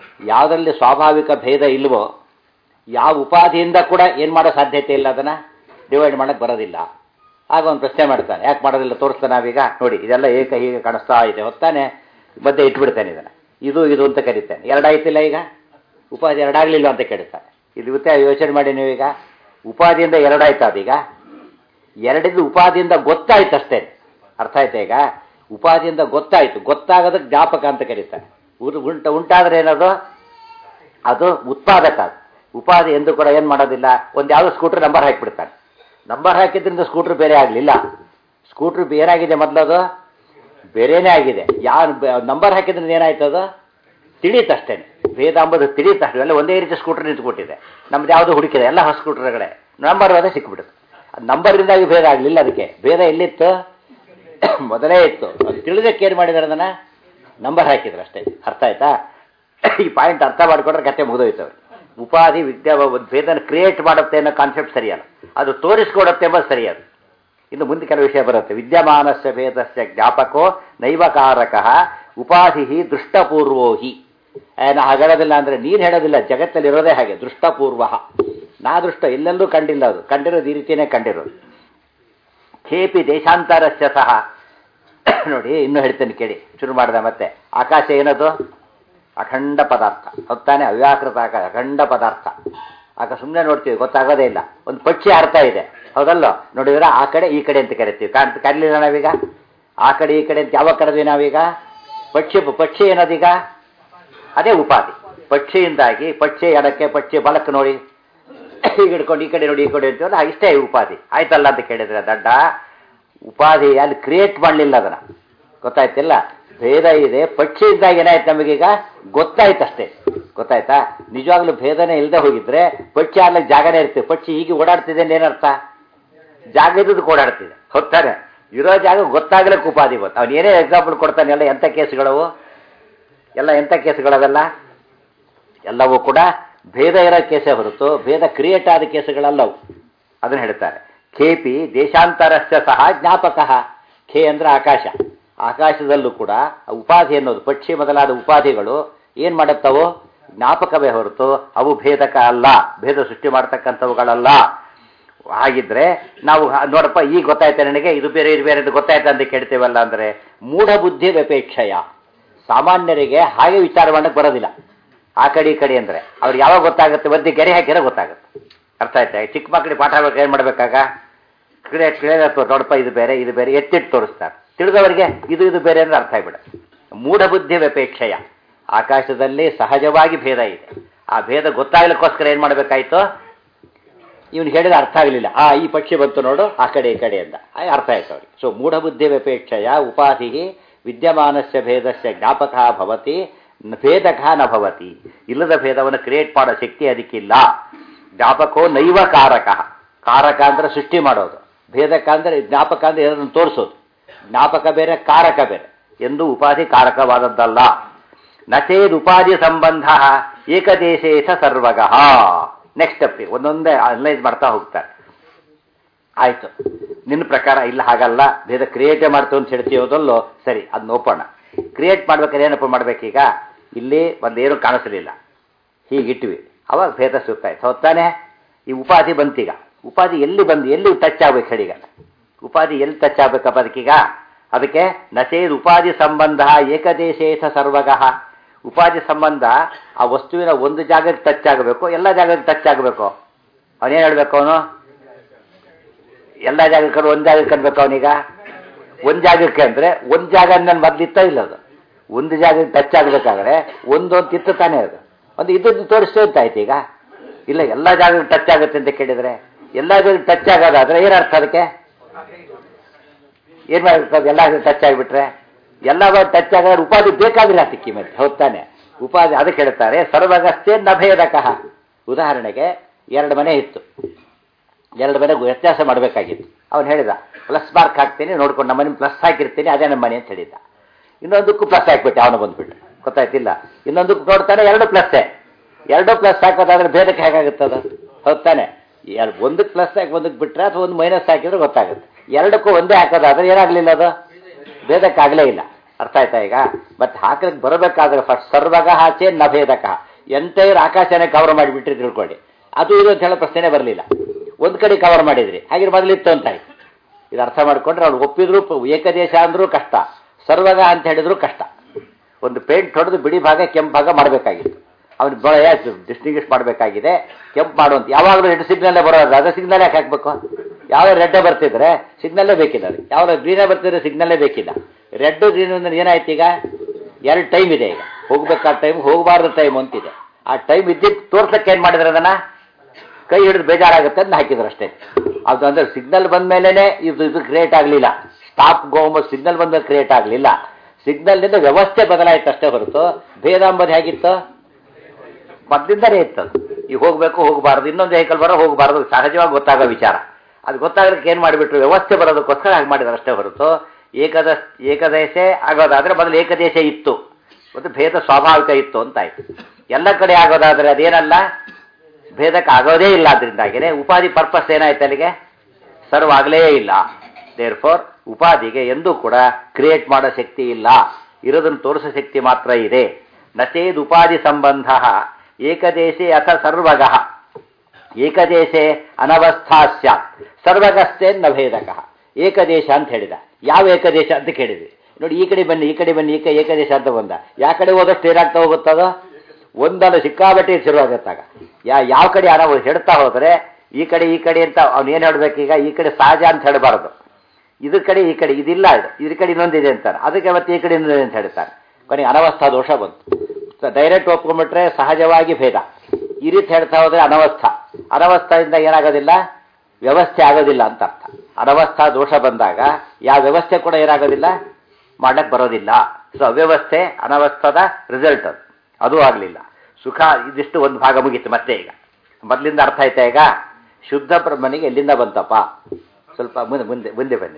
ಯಾವುದರಲ್ಲಿ ಸ್ವಾಭಾವಿಕ ಭೇದ ಇಲ್ವೋ ಯಾವ ಉಪಾಧಿಯಿಂದ ಕೂಡ ಏನು ಮಾಡೋ ಸಾಧ್ಯತೆ ಇಲ್ಲ, ಅದನ್ನು ಡಿವೈಡ್ ಮಾಡೋಕ್ಕೆ ಬರೋದಿಲ್ಲ. ಆಗ ಒಂದು ಪ್ರಶ್ನೆ ಮಾಡ್ತಾನೆ, ಯಾಕೆ ಮಾಡೋದಿಲ್ಲ ತೋರಿಸ್ತಾನೆ. ನಾವೀಗ ನೋಡಿ ಇದೆಲ್ಲ ಏಕ ಹೀಗೆ ಕಾಣಿಸ್ತಾ ಇದೆ, ಹೊತ್ತಾನೆ ಮಧ್ಯೆ ಇಟ್ಬಿಡ್ತಾನೆ ಇದನ್ನು, ಇದು ಇದು ಅಂತ ಕರೀತಾನೆ. ಎರಡಾಯ್ತಿಲ್ಲ, ಈಗ ಉಪಾಧಿ ಎರಡಾಗಲಿಲ್ಲ ಅಂತ ಕೇಳ್ತಾನೆ. ಇದು ಗೊತ್ತೇ ಯೋಚನೆ ಮಾಡಿ ನೀವೀಗ, ಉಪಾಧಿಯಿಂದ ಎರಡಾಯ್ತು, ಅದೀಗ ಎರಡಿದ್ದು ಉಪಾಧಿಯಿಂದ ಗೊತ್ತಾಯ್ತು ಅಷ್ಟೇ. ಅರ್ಥ ಆಯ್ತಾ? ಈಗ ಉಪಾಧಿಯಿಂದ ಗೊತ್ತಾಯ್ತು, ಗೊತ್ತಾಗೋದಕ್ಕೆ ಜ್ಞಾಪಕ ಅಂತ ಕರೀತಾರೆ. ಉಂಟ ಉಂಟಾದ್ರೆ ಏನದು, ಅದು ಉತ್ಪಾದಕ. ಉಪಾಧಿ ಎಂದು ಕೂಡ ಏನು ಮಾಡೋದಿಲ್ಲ. ಒಂದು ಯಾವುದೋ ಸ್ಕೂಟ್ರ್ ನಂಬರ್ ಹಾಕಿಬಿಡ್ತಾನೆ, ನಂಬರ್ ಹಾಕಿದ್ರಿಂದ ಸ್ಕೂಟ್ರ್ ಬೇರೆ ಆಗಲಿಲ್ಲ. ಸ್ಕೂಟ್ರ್ ಬೇರೆ ಆಗಿದೆ, ಮೊದಲದು ಬೇರೆನೇ ಆಗಿದೆ. ಯಾವ ನಂಬರ್ ಹಾಕಿದ್ರಿಂದ ಏನಾಯ್ತು, ಅದು ತಿಳಿಯುತ್ತಷ್ಟೇ. ಭೇದ ಅಂಬುದು ತಿಳಿಯುತ್ತಷ್ಟೇ. ಎಲ್ಲ ಒಂದೇ ರೀತಿ ಸ್ಕೂಟ್ರ್ ನಿಂತ್ಕೊಟ್ಟಿದೆ, ನಮ್ದು ಯಾವುದು ಹುಡುಕಿದೆ, ಎಲ್ಲ ಹೊಸ ಸ್ಕೂಟ್ರ್ಗಳೇ, ನಂಬರ್ ಅದೇ ಸಿಕ್ಬಿಡುತ್ತೆ. ನಂಬರಿಂದಾಗಿ ಭೇದ ಆಗಲಿಲ್ಲ. ಅದಕ್ಕೆ ಭೇದ ಎಲ್ಲಿತ್ತು, ಮೊದಲೇ ಇತ್ತು. ಅದು ತಿಳಿದಕ್ಕೆ ಏನು ಮಾಡಿದ್ದಾರೆ, ಅದನ್ನು ನಂಬರ್ ಹಾಕಿದ್ರು ಅಷ್ಟೇ. ಅರ್ಥ ಆಯ್ತಾ? ಈ ಪಾಯಿಂಟ್ ಅರ್ಥ ಮಾಡಿಕೊಂಡ್ರೆ ಕತೆ ಮುಗಿದೋಯ್ತು. ಉಪಾಧಿ ವಿದ್ಯಾ ಭೇದನ ಕ್ರಿಯೇಟ್ ಮಾಡುತ್ತೆ ಅನ್ನೋ ಕಾನ್ಸೆಪ್ಟ್ ಸರಿಯಲ್ಲ, ಅದು ತೋರಿಸ್ಕೊಡುತ್ತೆ ಎಂಬುದು ಸರಿಯದು. ಇನ್ನು ಮುಂದೆ ಕೆಲವು ವಿಷಯ ಬರುತ್ತೆ. ವಿದ್ಯಮಾನಸ್ಯ ಭೇದಸ್ಯ ಜ್ಞಾಪಕೋ ನೈವಕಾರಕ ಉಪಾಧಿ ದೃಷ್ಟಪೂರ್ವೋ ಹಿ. ನಾ ಹಾಗಾಗೋದಿಲ್ಲ ಅಂದರೆ ನೀನು ಹೇಳೋದಿಲ್ಲ, ಜಗತ್ತಲ್ಲಿ ಇರೋದೇ ಹಾಗೆ, ದೃಷ್ಟಪೂರ್ವ. ನಾ ದೃಷ್ಟ ಎಲ್ಲೆಲ್ಲೂ ಕಂಡಿಲ್ಲ, ಅದು ಕಂಡಿರೋದು ಈ ರೀತಿಯೇ ಕಂಡಿರೋದು. ಖೇಪಿ ದೇಶಾಂತರಸ್ಯ ಸಹ. ನೋಡಿ ಇನ್ನೂ ಹೇಳ್ತೇನೆ ಕೇಳಿ, ಶುರು ಮಾಡಿದೆ ಮತ್ತೆ. ಆಕಾಶ ಏನದು, ಅಖಂಡ ಪದಾರ್ಥ, ಹೊತ್ತಾನೆ ಅವ್ಯಾಕೃತ ಆಕಾಶ, ಅಖಂಡ ಪದಾರ್ಥ. ಆಗ ಸುಮ್ಮನೆ ನೋಡ್ತೀವಿ, ಗೊತ್ತಾಗೋದೇ ಇಲ್ಲ. ಒಂದು ಪಕ್ಷಿ ಹಾರ್ತಾ ಇದೆ, ಹೌದಲ್ಲ, ನೋಡಿದ್ರೆ ಆ ಕಡೆ ಈ ಕಡೆ ಅಂತ ಕರಿತೀವಿ. ಕಾಣ್ ಕರೀಲಿಲ್ಲ ನಾವೀಗ, ಆ ಕಡೆ ಈ ಕಡೆ ಅಂತ ಯಾವಾಗ ಕರೆದ್ವಿ ನಾವೀಗ? ಪಕ್ಷಿ ಪಕ್ಷಿ ಏನದೀಗ, ಅದೇ ಉಪಾಧಿ. ಪಕ್ಷಿಯಿಂದಾಗಿ ಪಕ್ಷಿ ಎಡಕ್ಕೆ, ಪಕ್ಷಿ ಬಲಕ್ಕೆ ನೋಡಿ, ಈಗ ಹಿಡ್ಕೊಂಡು ಈ ಕಡೆ ನೋಡಿ ಈ ಕಡೆ ಅಂತೀವಲ್ಲ, ಇಷ್ಟೇ ಉಪಾಧಿ ಆಯ್ತಲ್ಲ ಅಂತ ಕೇಳಿದ್ರೆ ದಡ್ಡ. ಉಪಾಧಿ ಅಲ್ಲಿ ಕ್ರಿಯೇಟ್ ಮಾಡಲಿಲ್ಲ, ಅದನ್ನು ಗೊತ್ತಾಯ್ತಿಲ್ಲ. ಭೇದ ಇದೆ, ಪಕ್ಷಿಯಿಂದಾಗಿ ಏನಾಯ್ತು ನಮಗೀಗ ಗೊತ್ತಾಯ್ತು ಅಷ್ಟೇ. ಗೊತ್ತಾಯ್ತಾ? ನಿಜವಾಗ್ಲೂ ಭೇದನೆ ಇಲ್ಲದೆ ಹೋಗಿದ್ರೆ ಪಕ್ಷಿ ಅಲ್ಲಿ ಜಾಗನೇ ಇರ್ತೀವಿ. ಪಕ್ಷಿ ಹೀಗೆ ಓಡಾಡ್ತಿದೆ ಏನರ್ಥ, ಜಾಗ ಇದ್ದು ಓಡಾಡ್ತಿದೆ, ಹೊತ್ತಾನೆ ಇರೋ ಜಾಗ ಗೊತ್ತಾಗ್ಲಿಕ್ಕೆ ಉಪಾಧಿ ಗೊತ್ತು. ಅವ್ನು ಏನೇ ಎಕ್ಸಾಂಪಲ್ ಕೊಡ್ತಾನೆ, ಎಲ್ಲ ಎಂಥ ಕೇಸುಗಳವು, ಎಲ್ಲ ಎಂಥ ಕೇಸುಗಳವೆಲ್ಲ, ಎಲ್ಲವೂ ಕೂಡ ಭೇದ ಇರೋ ಕೇಸೇ ಹೊರತು ಭೇದ ಕ್ರಿಯೇಟ್ ಆದ ಕೇಸುಗಳಲ್ಲವು. ಅದನ್ನು ಹೇಳ್ತಾರೆ. ಖೇಪಿ ದೇಶಾಂತರಸ್ಯ ಸಹ ಜ್ಞಾಪಕ. ಖೇ ಅಂದರೆ ಆಕಾಶ, ಆಕಾಶದಲ್ಲೂ ಕೂಡ ಉಪಾಧಿ ಅನ್ನೋದು, ಪಕ್ಷಿ ಮೊದಲಾದ ಉಪಾಧಿಗಳು ಏನು ಮಾಡುತ್ತವು, ಜ್ಞಾಪಕವೇ ಹೊರತು ಅವು ಭೇದಕ ಅಲ್ಲ, ಭೇದ ಸೃಷ್ಟಿ ಮಾಡ್ತಕ್ಕಂಥವುಗಳಲ್ಲ. ಹಾಗಿದ್ರೆ ನಾವು ನೋಡಪ್ಪ ಈಗ ಗೊತ್ತಾಯ್ತಾ ನನಗೆ, ಇದು ಬೇರೆ ಇದು ಬೇರೆ ಅಂತ ಗೊತ್ತಾಯ್ತಾ ಅಂತ ಕೇಳ್ತೇವಲ್ಲ ಅಂದರೆ ಮೂಢಬುದ್ಧಿ ವ್ಯಪೇಕ್ಷಯ. ಸಾಮಾನ್ಯರಿಗೆ ಹಾಗೆ ವಿಚಾರ ಮಾಡಕ್ಕೆ ಬರೋದಿಲ್ಲ. ಆ ಕಡೆ ಈ ಕಡೆ ಅಂದರೆ ಅವ್ರಿಗೆ ಯಾವಾಗ ಗೊತ್ತಾಗುತ್ತೆ, ಒದ್ದಿ ಗೆರೆ ಹಾಕಿರೋ ಗೊತ್ತಾಗುತ್ತೆ. ಅರ್ಥ ಆಯ್ತಾ? ಚಿಕ್ಕ ಮಕ್ಕಳಿಗೆ ಪಾಠ ಆಗ್ಬೇಕು, ಏನು ಮಾಡಬೇಕಾಗ, ಕ್ಲಿಯರ್ ಕ್ಲಿಯರ್ ನೋಡಪ್ಪ ಇದು ಬೇರೆ ಇದು ಬೇರೆ ಎತ್ತಿಟ್ಟು ತೋರಿಸ್ತಾರೆ. ತಿಳಿದವರಿಗೆ ಇದು ಇದು ಬೇರೆ ಅಂದರೆ ಅರ್ಥ ಆಗಿಬಿಡ. ಮೂಢಬುದ್ಧಿ ವ್ಯಪೇಕ್ಷಯ. ಆಕಾಶದಲ್ಲಿ ಸಹಜವಾಗಿ ಭೇದ ಇದೆ. ಆ ಭೇದ ಗೊತ್ತಾಗ್ಲಿಕ್ಕೋಸ್ಕರ ಏನು ಮಾಡಬೇಕಾಯ್ತು, ಇವನು ಹೇಳಿದ ಅರ್ಥ ಆಗಲಿಲ್ಲ, ಆ ಈ ಪಕ್ಷಿ ಬಂತು ನೋಡು ಆ ಕಡೆ ಈ ಕಡೆ ಅಂತ ಅರ್ಥ ಆಯ್ತು ಅವ್ರಿಗೆ. ಸೊ ಮೂಢಬುದ್ಧಿ ವ್ಯಪೇಕ್ಷಯ ಉಪಾಧಿ ವಿದ್ಯಮಾನಸ್ಯ ಭೇದಸ್ಯ ಜ್ಞಾಪಕ ಭವತಿ, ಭೇದಕ ನ ಭವತಿ. ಇಲ್ಲದ ಭೇದವನ್ನು ಕ್ರಿಯೇಟ್ ಮಾಡೋ ಶಕ್ತಿ ಅದಕ್ಕಿಲ್ಲ. ಜ್ಞಾಪಕೋ ನೈವ ಕಾರಕ. ಕಾರಕ ಅಂದರೆ ಸೃಷ್ಟಿ ಮಾಡೋದು, ಭೇದಕ ಅಂದರೆ ಜ್ಞಾಪಕ ಅಂದರೆ ಏನನ್ನು ತೋರಿಸೋದು. ಜ್ಞಾಪಕ ಬೇರೆ, ಕಾರಕ ಬೇರೆ. ಎಂದು ಉಪಾಧಿ ಕಾರಕವಾದದ್ದಲ್ಲ. ನಚೇದ್ ಉಪಾಧಿ ಸಂಬಂಧ ಏಕದೇಶೇಶ ಸರ್ವಗಃ. ನೆಕ್ಸ್ಟ್ ಸ್ಟೆಪ್ ಒಂದೊಂದೇ ಅನಲೈಸ್ ಮಾಡ್ತಾ ಹೋಗ್ತಾರೆ. ಆಯಿತು, ನಿನ್ನ ಪ್ರಕಾರ ಇಲ್ಲ ಹಾಗಲ್ಲ, ಭೇದ ಕ್ರಿಯೇಟೇ ಮಾಡ್ತು ಅಂತ ಹೇಳ್ತೀಯೋದಲ್ಲೋ, ಸರಿ ಅದನ್ನ ಒಪ್ಪೋಣ. ಕ್ರಿಯೇಟ್ ಮಾಡ್ಬೇಕಾದ್ರೆ ಏನಪ್ಪ ಮಾಡ್ಬೇಕೀಗ, ಇಲ್ಲಿ ಒಂದೇನು ಕಾಣಿಸಲಿಲ್ಲ, ಹೀಗಿಟ್ವಿ, ಅವಾಗ ಭೇದ ಸುತ್ತಾಯ್ತು, ಹೊತ್ತಾನೆ. ಈ ಉಪಾಧಿ ಬಂತೀಗ, ಉಪಾಧಿ ಎಲ್ಲಿ ಬಂದು ಎಲ್ಲಿ ಟಚ್ ಆಗ್ಬೇಕು ಹೇಳೀಗ, ಉಪಾಧಿ ಎಲ್ಲಿ ಟಚ್ ಆಗ್ಬೇಕಪ್ಪ ಅದಕ್ಕೀಗ? ಅದಕ್ಕೆ ನಚೇದ್ ಉಪಾಧಿ ಸಂಬಂಧ ಏಕದೇಶೇಶ ಸರ್ವಗಃ. ಉಪಾಧಿ ಸಂಬಂಧ ಆ ವಸ್ತುವಿನ ಒಂದು ಜಾಗಕ್ಕೆ ಟಚ್ ಆಗಬೇಕು, ಎಲ್ಲ ಜಾಗಕ್ಕೆ ಟಚ್ ಆಗಬೇಕು. ಅವನೇನು ಹೇಳ್ಬೇಕು, ಅವನು ಎಲ್ಲ ಜಾಗಕ್ಕೆ ಒಂದು ಜಾಗಕ್ಕೆ ಅನ್ಬೇಕು. ಅವನೀಗ ಒಂದು ಜಾಗಕ್ಕೆ ಅಂದರೆ ಒಂದು ಜಾಗ ನನ್ನ ಮೊದಲಿತ್ತ ಇಲ್ಲ, ಅದು ಒಂದು ಜಾಗಕ್ಕೆ ಟಚ್ ಆಗಬೇಕಾದ್ರೆ ಒಂದೊಂದು ತಿತ್ತು ತಾನೇ ಅದು, ಒಂದು ಇದನ್ನು ತೋರಿಸ್ತೇ ಆಯ್ತು. ಈಗ ಇಲ್ಲ ಎಲ್ಲ ಜಾಗಕ್ಕೆ ಟಚ್ ಆಗುತ್ತೆ ಅಂತ ಕೇಳಿದರೆ, ಎಲ್ಲ ಜಾಗಕ್ಕೆ ಟಚ್ ಆಗೋದಾದ್ರೆ ಏನರ್ಥ ಅದಕ್ಕೆ? ಏನು ಮಾಡಿರ್ತದೆ, ಎಲ್ಲ ಟಚ್ ಆಗಿಬಿಟ್ರೆ ಎಲ್ಲ ಟಚ್ ಆಗೋದ್ರೆ ಉಪಾಧಿ ಬೇಕಾಗಿಲ್ಲ ಸಿಕ್ಕಿ ಮೇಲೆ, ಹೊತ್ತಾನೆ ಉಪಾಧಿ. ಅದಕ್ಕೆ ಹೇಳ್ತಾರೆ ಸರ್ವಗಸ್ಥೆ ನಭೇದಕಃ. ಉದಾಹರಣೆಗೆ ಎರಡು ಮನೆ ಇತ್ತು, ಎರಡು ಮನೆ ವ್ಯತ್ಯಾಸ ಮಾಡಬೇಕಾಗಿತ್ತು. ಅವನು ಹೇಳಿದ ಪ್ಲಸ್ ಮಾರ್ಕ್ ಹಾಕ್ತೀನಿ ನೋಡ್ಕೊಂಡು, ನಮ್ಮ ಮನೆ ಪ್ಲಸ್ ಹಾಕಿರ್ತೀನಿ ಅದೇ ನಮ್ಮ ಮನೆ ಅಂತ ಹೇಳಿದ್ದ. ಇನ್ನೊಂದಕ್ಕೂ ಪ್ಲಸ್ ಹಾಕ್ಬಿಟ್ಟೆ, ಅವನು ಬಂದ್ಬಿಟ್ಟು ಗೊತ್ತಾಯ್ತಿಲ್ಲ. ಇನ್ನೊಂದಕ್ಕೂ ನೋಡ್ತಾನೆ ಎರಡು ಪ್ಲಸ್ಸೇ, ಎರಡೂ ಪ್ಲಸ್ ಹಾಕೋದಾದ್ರೆ ಭೇದಕ್ಕೆ ಹೇಗಾಗುತ್ತದ, ಹೊತ್ತಾನೆ. ಎರಡು ಒಂದಕ್ಕೆ ಪ್ಲಸ್ ಹಾಕಿ ಒಂದಕ್ಕೆ ಬಿಟ್ಟರೆ ಅಥವಾ ಒಂದು ಮೈನಸ್ ಹಾಕಿದ್ರೆ ಗೊತ್ತಾಗುತ್ತೆ. ಎರಡಕ್ಕೂ ಒಂದೇ ಹಾಕೋದಾದ್ರೆ ಏನಾಗಲಿಲ್ಲ, ಅದು ಭೇದಕ್ಕಾಗಲೇ ಇಲ್ಲ. ಅರ್ಥ ಆಯ್ತಾ ಈಗ? ಮತ್ತೆ ಹಾಕಲಿಕ್ಕೆ ಬರಬೇಕಾದ್ರೆ ಫಸ್ಟ್ ಸರ್ವಗ ಆಚೆ ನಭೇದಕ ಎಂಟೈರ್ ಆಕಾಶನೇ ಕವರ್ ಮಾಡಿಬಿಟ್ರಿ ತಿಳ್ಕೊಳ್ಳಿ. ಅದು ಇದು ಅಂತ ಹೇಳೋ ಪ್ರಶ್ನೆ ಬರಲಿಲ್ಲ. ಒಂದು ಕಡೆ ಕವರ್ ಮಾಡಿದ್ರಿ, ಹಾಗೆ ಮೊದಲಿತ್ತು ಅಂತ ಆಯ್ತು. ಇದು ಅರ್ಥ ಮಾಡ್ಕೊಂಡ್ರೆ ಅವ್ರು ಒಪ್ಪಿದ್ರು ಏಕದೇಶ ಅಂದ್ರೂ ಕಷ್ಟ, ಸರ್ವಗ ಅಂತ ಹೇಳಿದ್ರು ಕಷ್ಟ. ಒಂದು ಪೇಂಟ್ ಹೊಡೆದು ಬಿಡಿ ಭಾಗ ಕೆಂಪು ಭಾಗ ಮಾಡಬೇಕಾಗಿತ್ತು. ಅವ್ನು ಬಳ ಡಿಸ್ಟಿಂಗ್ವಿಷ್ ಮಾಡಬೇಕಾಗಿದೆ. ಕೆಂಪು ಮಾಡುವಂತ ಯಾವಾಗಲೂ ರೆಡ್ ಸಿಗ್ನಲ್ಲೇ ಬರೋದು, ಅದೇ ಸಿಗ್ನಲ್ ಯಾಕೆ ಹಾಕಬೇಕು? ಯಾವ ರೆಡ್ಡೇ ಬರ್ತಿದ್ರೆ ಸಿಗ್ನಲ್ಲೇ ಬೇಕಿಲ್ಲ, ಅದು ಯಾವ ಗ್ರೀನೇ ಬರ್ತಿದ್ರೆ ಸಿಗ್ನಲ್ಲೇ ಬೇಕಿಲ್ಲ. ರೆಡ್ ಗ್ರೀನ್ ಅಂದ್ರೆ ಏನಾಯ್ತು ಈಗ? ಎರಡು ಟೈಮ್ ಇದೆ ಈಗ, ಹೋಗ್ಬೇಕಾದ ಟೈಮ್ ಹೋಗಬಾರ್ದು ಟೈಮ್ ಅಂತಿದೆ. ಆ ಟೈಮ್ ಇದ್ದಿದ್ದು ತೋರ್ಸಕ್ಕೆ ಏನು ಮಾಡಿದ್ರೆ ಅದನ್ನ ಕೈ ಹಿಡಿದು ಬೇಜಾರಾಗುತ್ತೆ ಅಂತ ಹಾಕಿದ್ರು ಅಷ್ಟೇ. ಅದು ಅಂದ್ರೆ ಸಿಗ್ನಲ್ ಬಂದ ಮೇಲೇ ಇದು ಇದು ಕ್ರಿಯೇಟ್ ಆಗಲಿಲ್ಲ. ಸ್ಟಾಪ್ ಗೋಂಬ ಸಿಗ್ನಲ್ ಬಂದ ಮೇಲೆ ಕ್ರಿಯೇಟ್ ಆಗಲಿಲ್ಲ. ಸಿಗ್ನಲ್ನಿಂದ ವ್ಯವಸ್ಥೆ ಬದಲಾಯಿತು ಅಷ್ಟೇ ಹೊರತು ಭೇದ ಅಂಬದು ಹೇಗಿತ್ತು? ಮೊದಲಿಂದಲೇ ಇತ್ತು. ಈಗ ಹೋಗಬೇಕು ಹೋಗಬಾರ್ದು, ಇನ್ನೊಂದು ವೆಹಿಕಲ್ ಬರೋ ಹೋಗಬಾರ್ದು ಸಹಜವಾಗಿ ಗೊತ್ತಾಗೋ ವಿಚಾರ. ಅದು ಗೊತ್ತಾಗೋದಕ್ಕೆ ಏನು ಮಾಡಿಬಿಟ್ರು? ವ್ಯವಸ್ಥೆ ಬರೋದಕ್ಕೋಸ್ಕರ ಹಾಗೆ ಮಾಡಿದ್ರು ಅಷ್ಟೇ ಹೊರತು ಏಕದ ಏಕದೇಶ ಆಗೋದಾದ್ರೆ ಮೊದಲು ಏಕದೇಶ ಇತ್ತು ಮತ್ತು ಭೇದ ಸ್ವಾಭಾವಿಕ ಇತ್ತು ಅಂತಾಯ್ತು. ಎಲ್ಲ ಕಡೆ ಆಗೋದಾದ್ರೆ ಅದೇನಲ್ಲ, ಭೇದಕ್ಕೆ ಆಗೋದೇ ಇಲ್ಲ. ಅದರಿಂದಾಗಿನೇ ಉಪಾಧಿ ಪರ್ಪಸ್ ಏನಾಯ್ತು ಅಲ್ಲಿಗೆ? ಸರ್ವ್ ಆಗಲೇ ಇಲ್ಲ. ದೇರ್ ಫಾರ್ ಉಪಾಧಿಗೆ ಎಂದೂ ಕೂಡ ಕ್ರಿಯೇಟ್ ಮಾಡೋ ಶಕ್ತಿ ಇಲ್ಲ, ಇರೋದನ್ನು ತೋರಿಸೋ ಶಕ್ತಿ ಮಾತ್ರ ಇದೆ. ನಚೇದ್ ಉಪಾಧಿ ಸಂಬಂಧ ಏಕದೇಶೆ ಅಥ ಸರ್ವಗ ಏಕದೇಶೆ ಅನವಸ್ಥಾ ಸ್ಯಾತ್ ಸರ್ವಗಸ್ಥೆ ನ ಭೇದಕ. ಏಕದೇಶ ಅಂತ ಹೇಳಿದ. ಯಾವ ಏಕದೇಶ ಅಂತ ಕೇಳಿದ್ವಿ ನೋಡಿ. ಈ ಕಡೆ ಬನ್ನಿ ಈ ಕಡೆ ಬನ್ನಿ ಏಕ ಏಕದೇಶ ಅಂತ ಬಂದ. ಯಾವ ಕಡೆ ಹೋದಷ್ಟು ಏನಾಗ್ತಾ ಹೋಗುತ್ತದೋ ಒಂದಲ್ಲ ಸಿಕ್ಕಾಬಟ್ಟೆ ಶುರುವಾಗುತ್ತಾಗ. ಯಾ ಯಾವ ಕಡೆ ಅನಾವ ಹೇಳ್ತಾ ಹೋದರೆ ಈ ಕಡೆ ಈ ಕಡೆ ಅಂತ ಅವ್ನು ಏನು ಹೇಳ್ಬೇಕೀಗ? ಈ ಕಡೆ ಸಹಜ ಅಂತ ಹೇಳಬಾರ್ದು, ಇದ್ರ ಕಡೆ ಈ ಕಡೆ ಇದಿಲ್ಲ, ಇದ್ರ ಕಡೆ ಇನ್ನೊಂದಿದೆ ಅಂತಾರೆ, ಅದಕ್ಕೆ ಮತ್ತೆ ಈ ಕಡೆ ಇನ್ನೊಂದಿದೆ ಅಂತ ಹೇಳ್ತಾರೆ. ಕೊನೆಗೆ ಅನವಸ್ಥಾ ದೋಷ ಬಂತು. ಡೈರೆಕ್ಟ್ ಒಪ್ಕೊಂಡ್ಬಿಟ್ರೆ ಸಹಜವಾಗಿ ಭೇದ, ಈ ರೀತಿ ಹೇಳ್ತಾ ಹೋದ್ರೆ ಅನವಸ್ಥಾ. ಅನವಸ್ಥಾದಿಂದ ಏನಾಗೋದಿಲ್ಲ? ವ್ಯವಸ್ಥೆ ಆಗೋದಿಲ್ಲ ಅಂತ ಅರ್ಥ. ಅನವಸ್ಥಾ ದೋಷ ಬಂದಾಗ ಯಾವ ವ್ಯವಸ್ಥೆ ಕೂಡ ಏನಾಗೋದಿಲ್ಲ, ಮಾಡಕ್ಕೆ ಬರೋದಿಲ್ಲ. ಸೊ ಅವ್ಯವಸ್ಥೆ ಅನವಸ್ಥದ ರಿಸಲ್ಟ್ ಅದು. ಅದು ಆಗಲಿಲ್ಲ. ಸುಖ ಇದಿಷ್ಟು ಒಂದು ಭಾಗ ಮುಗೀತು. ಮತ್ತೆ ಈಗ ಮೊದಲಿಂದ ಅರ್ಥ ಆಯ್ತಾ? ಈಗ ಶುದ್ಧ ಬ್ರಹ್ಮನಿಗೆ ಎಲ್ಲಿಂದ ಬಂತಪ್ಪ? ಸ್ವಲ್ಪ ಮುಂದೆ ಮುಂದೆ ಮುಂದೆ ಬನ್ನಿ.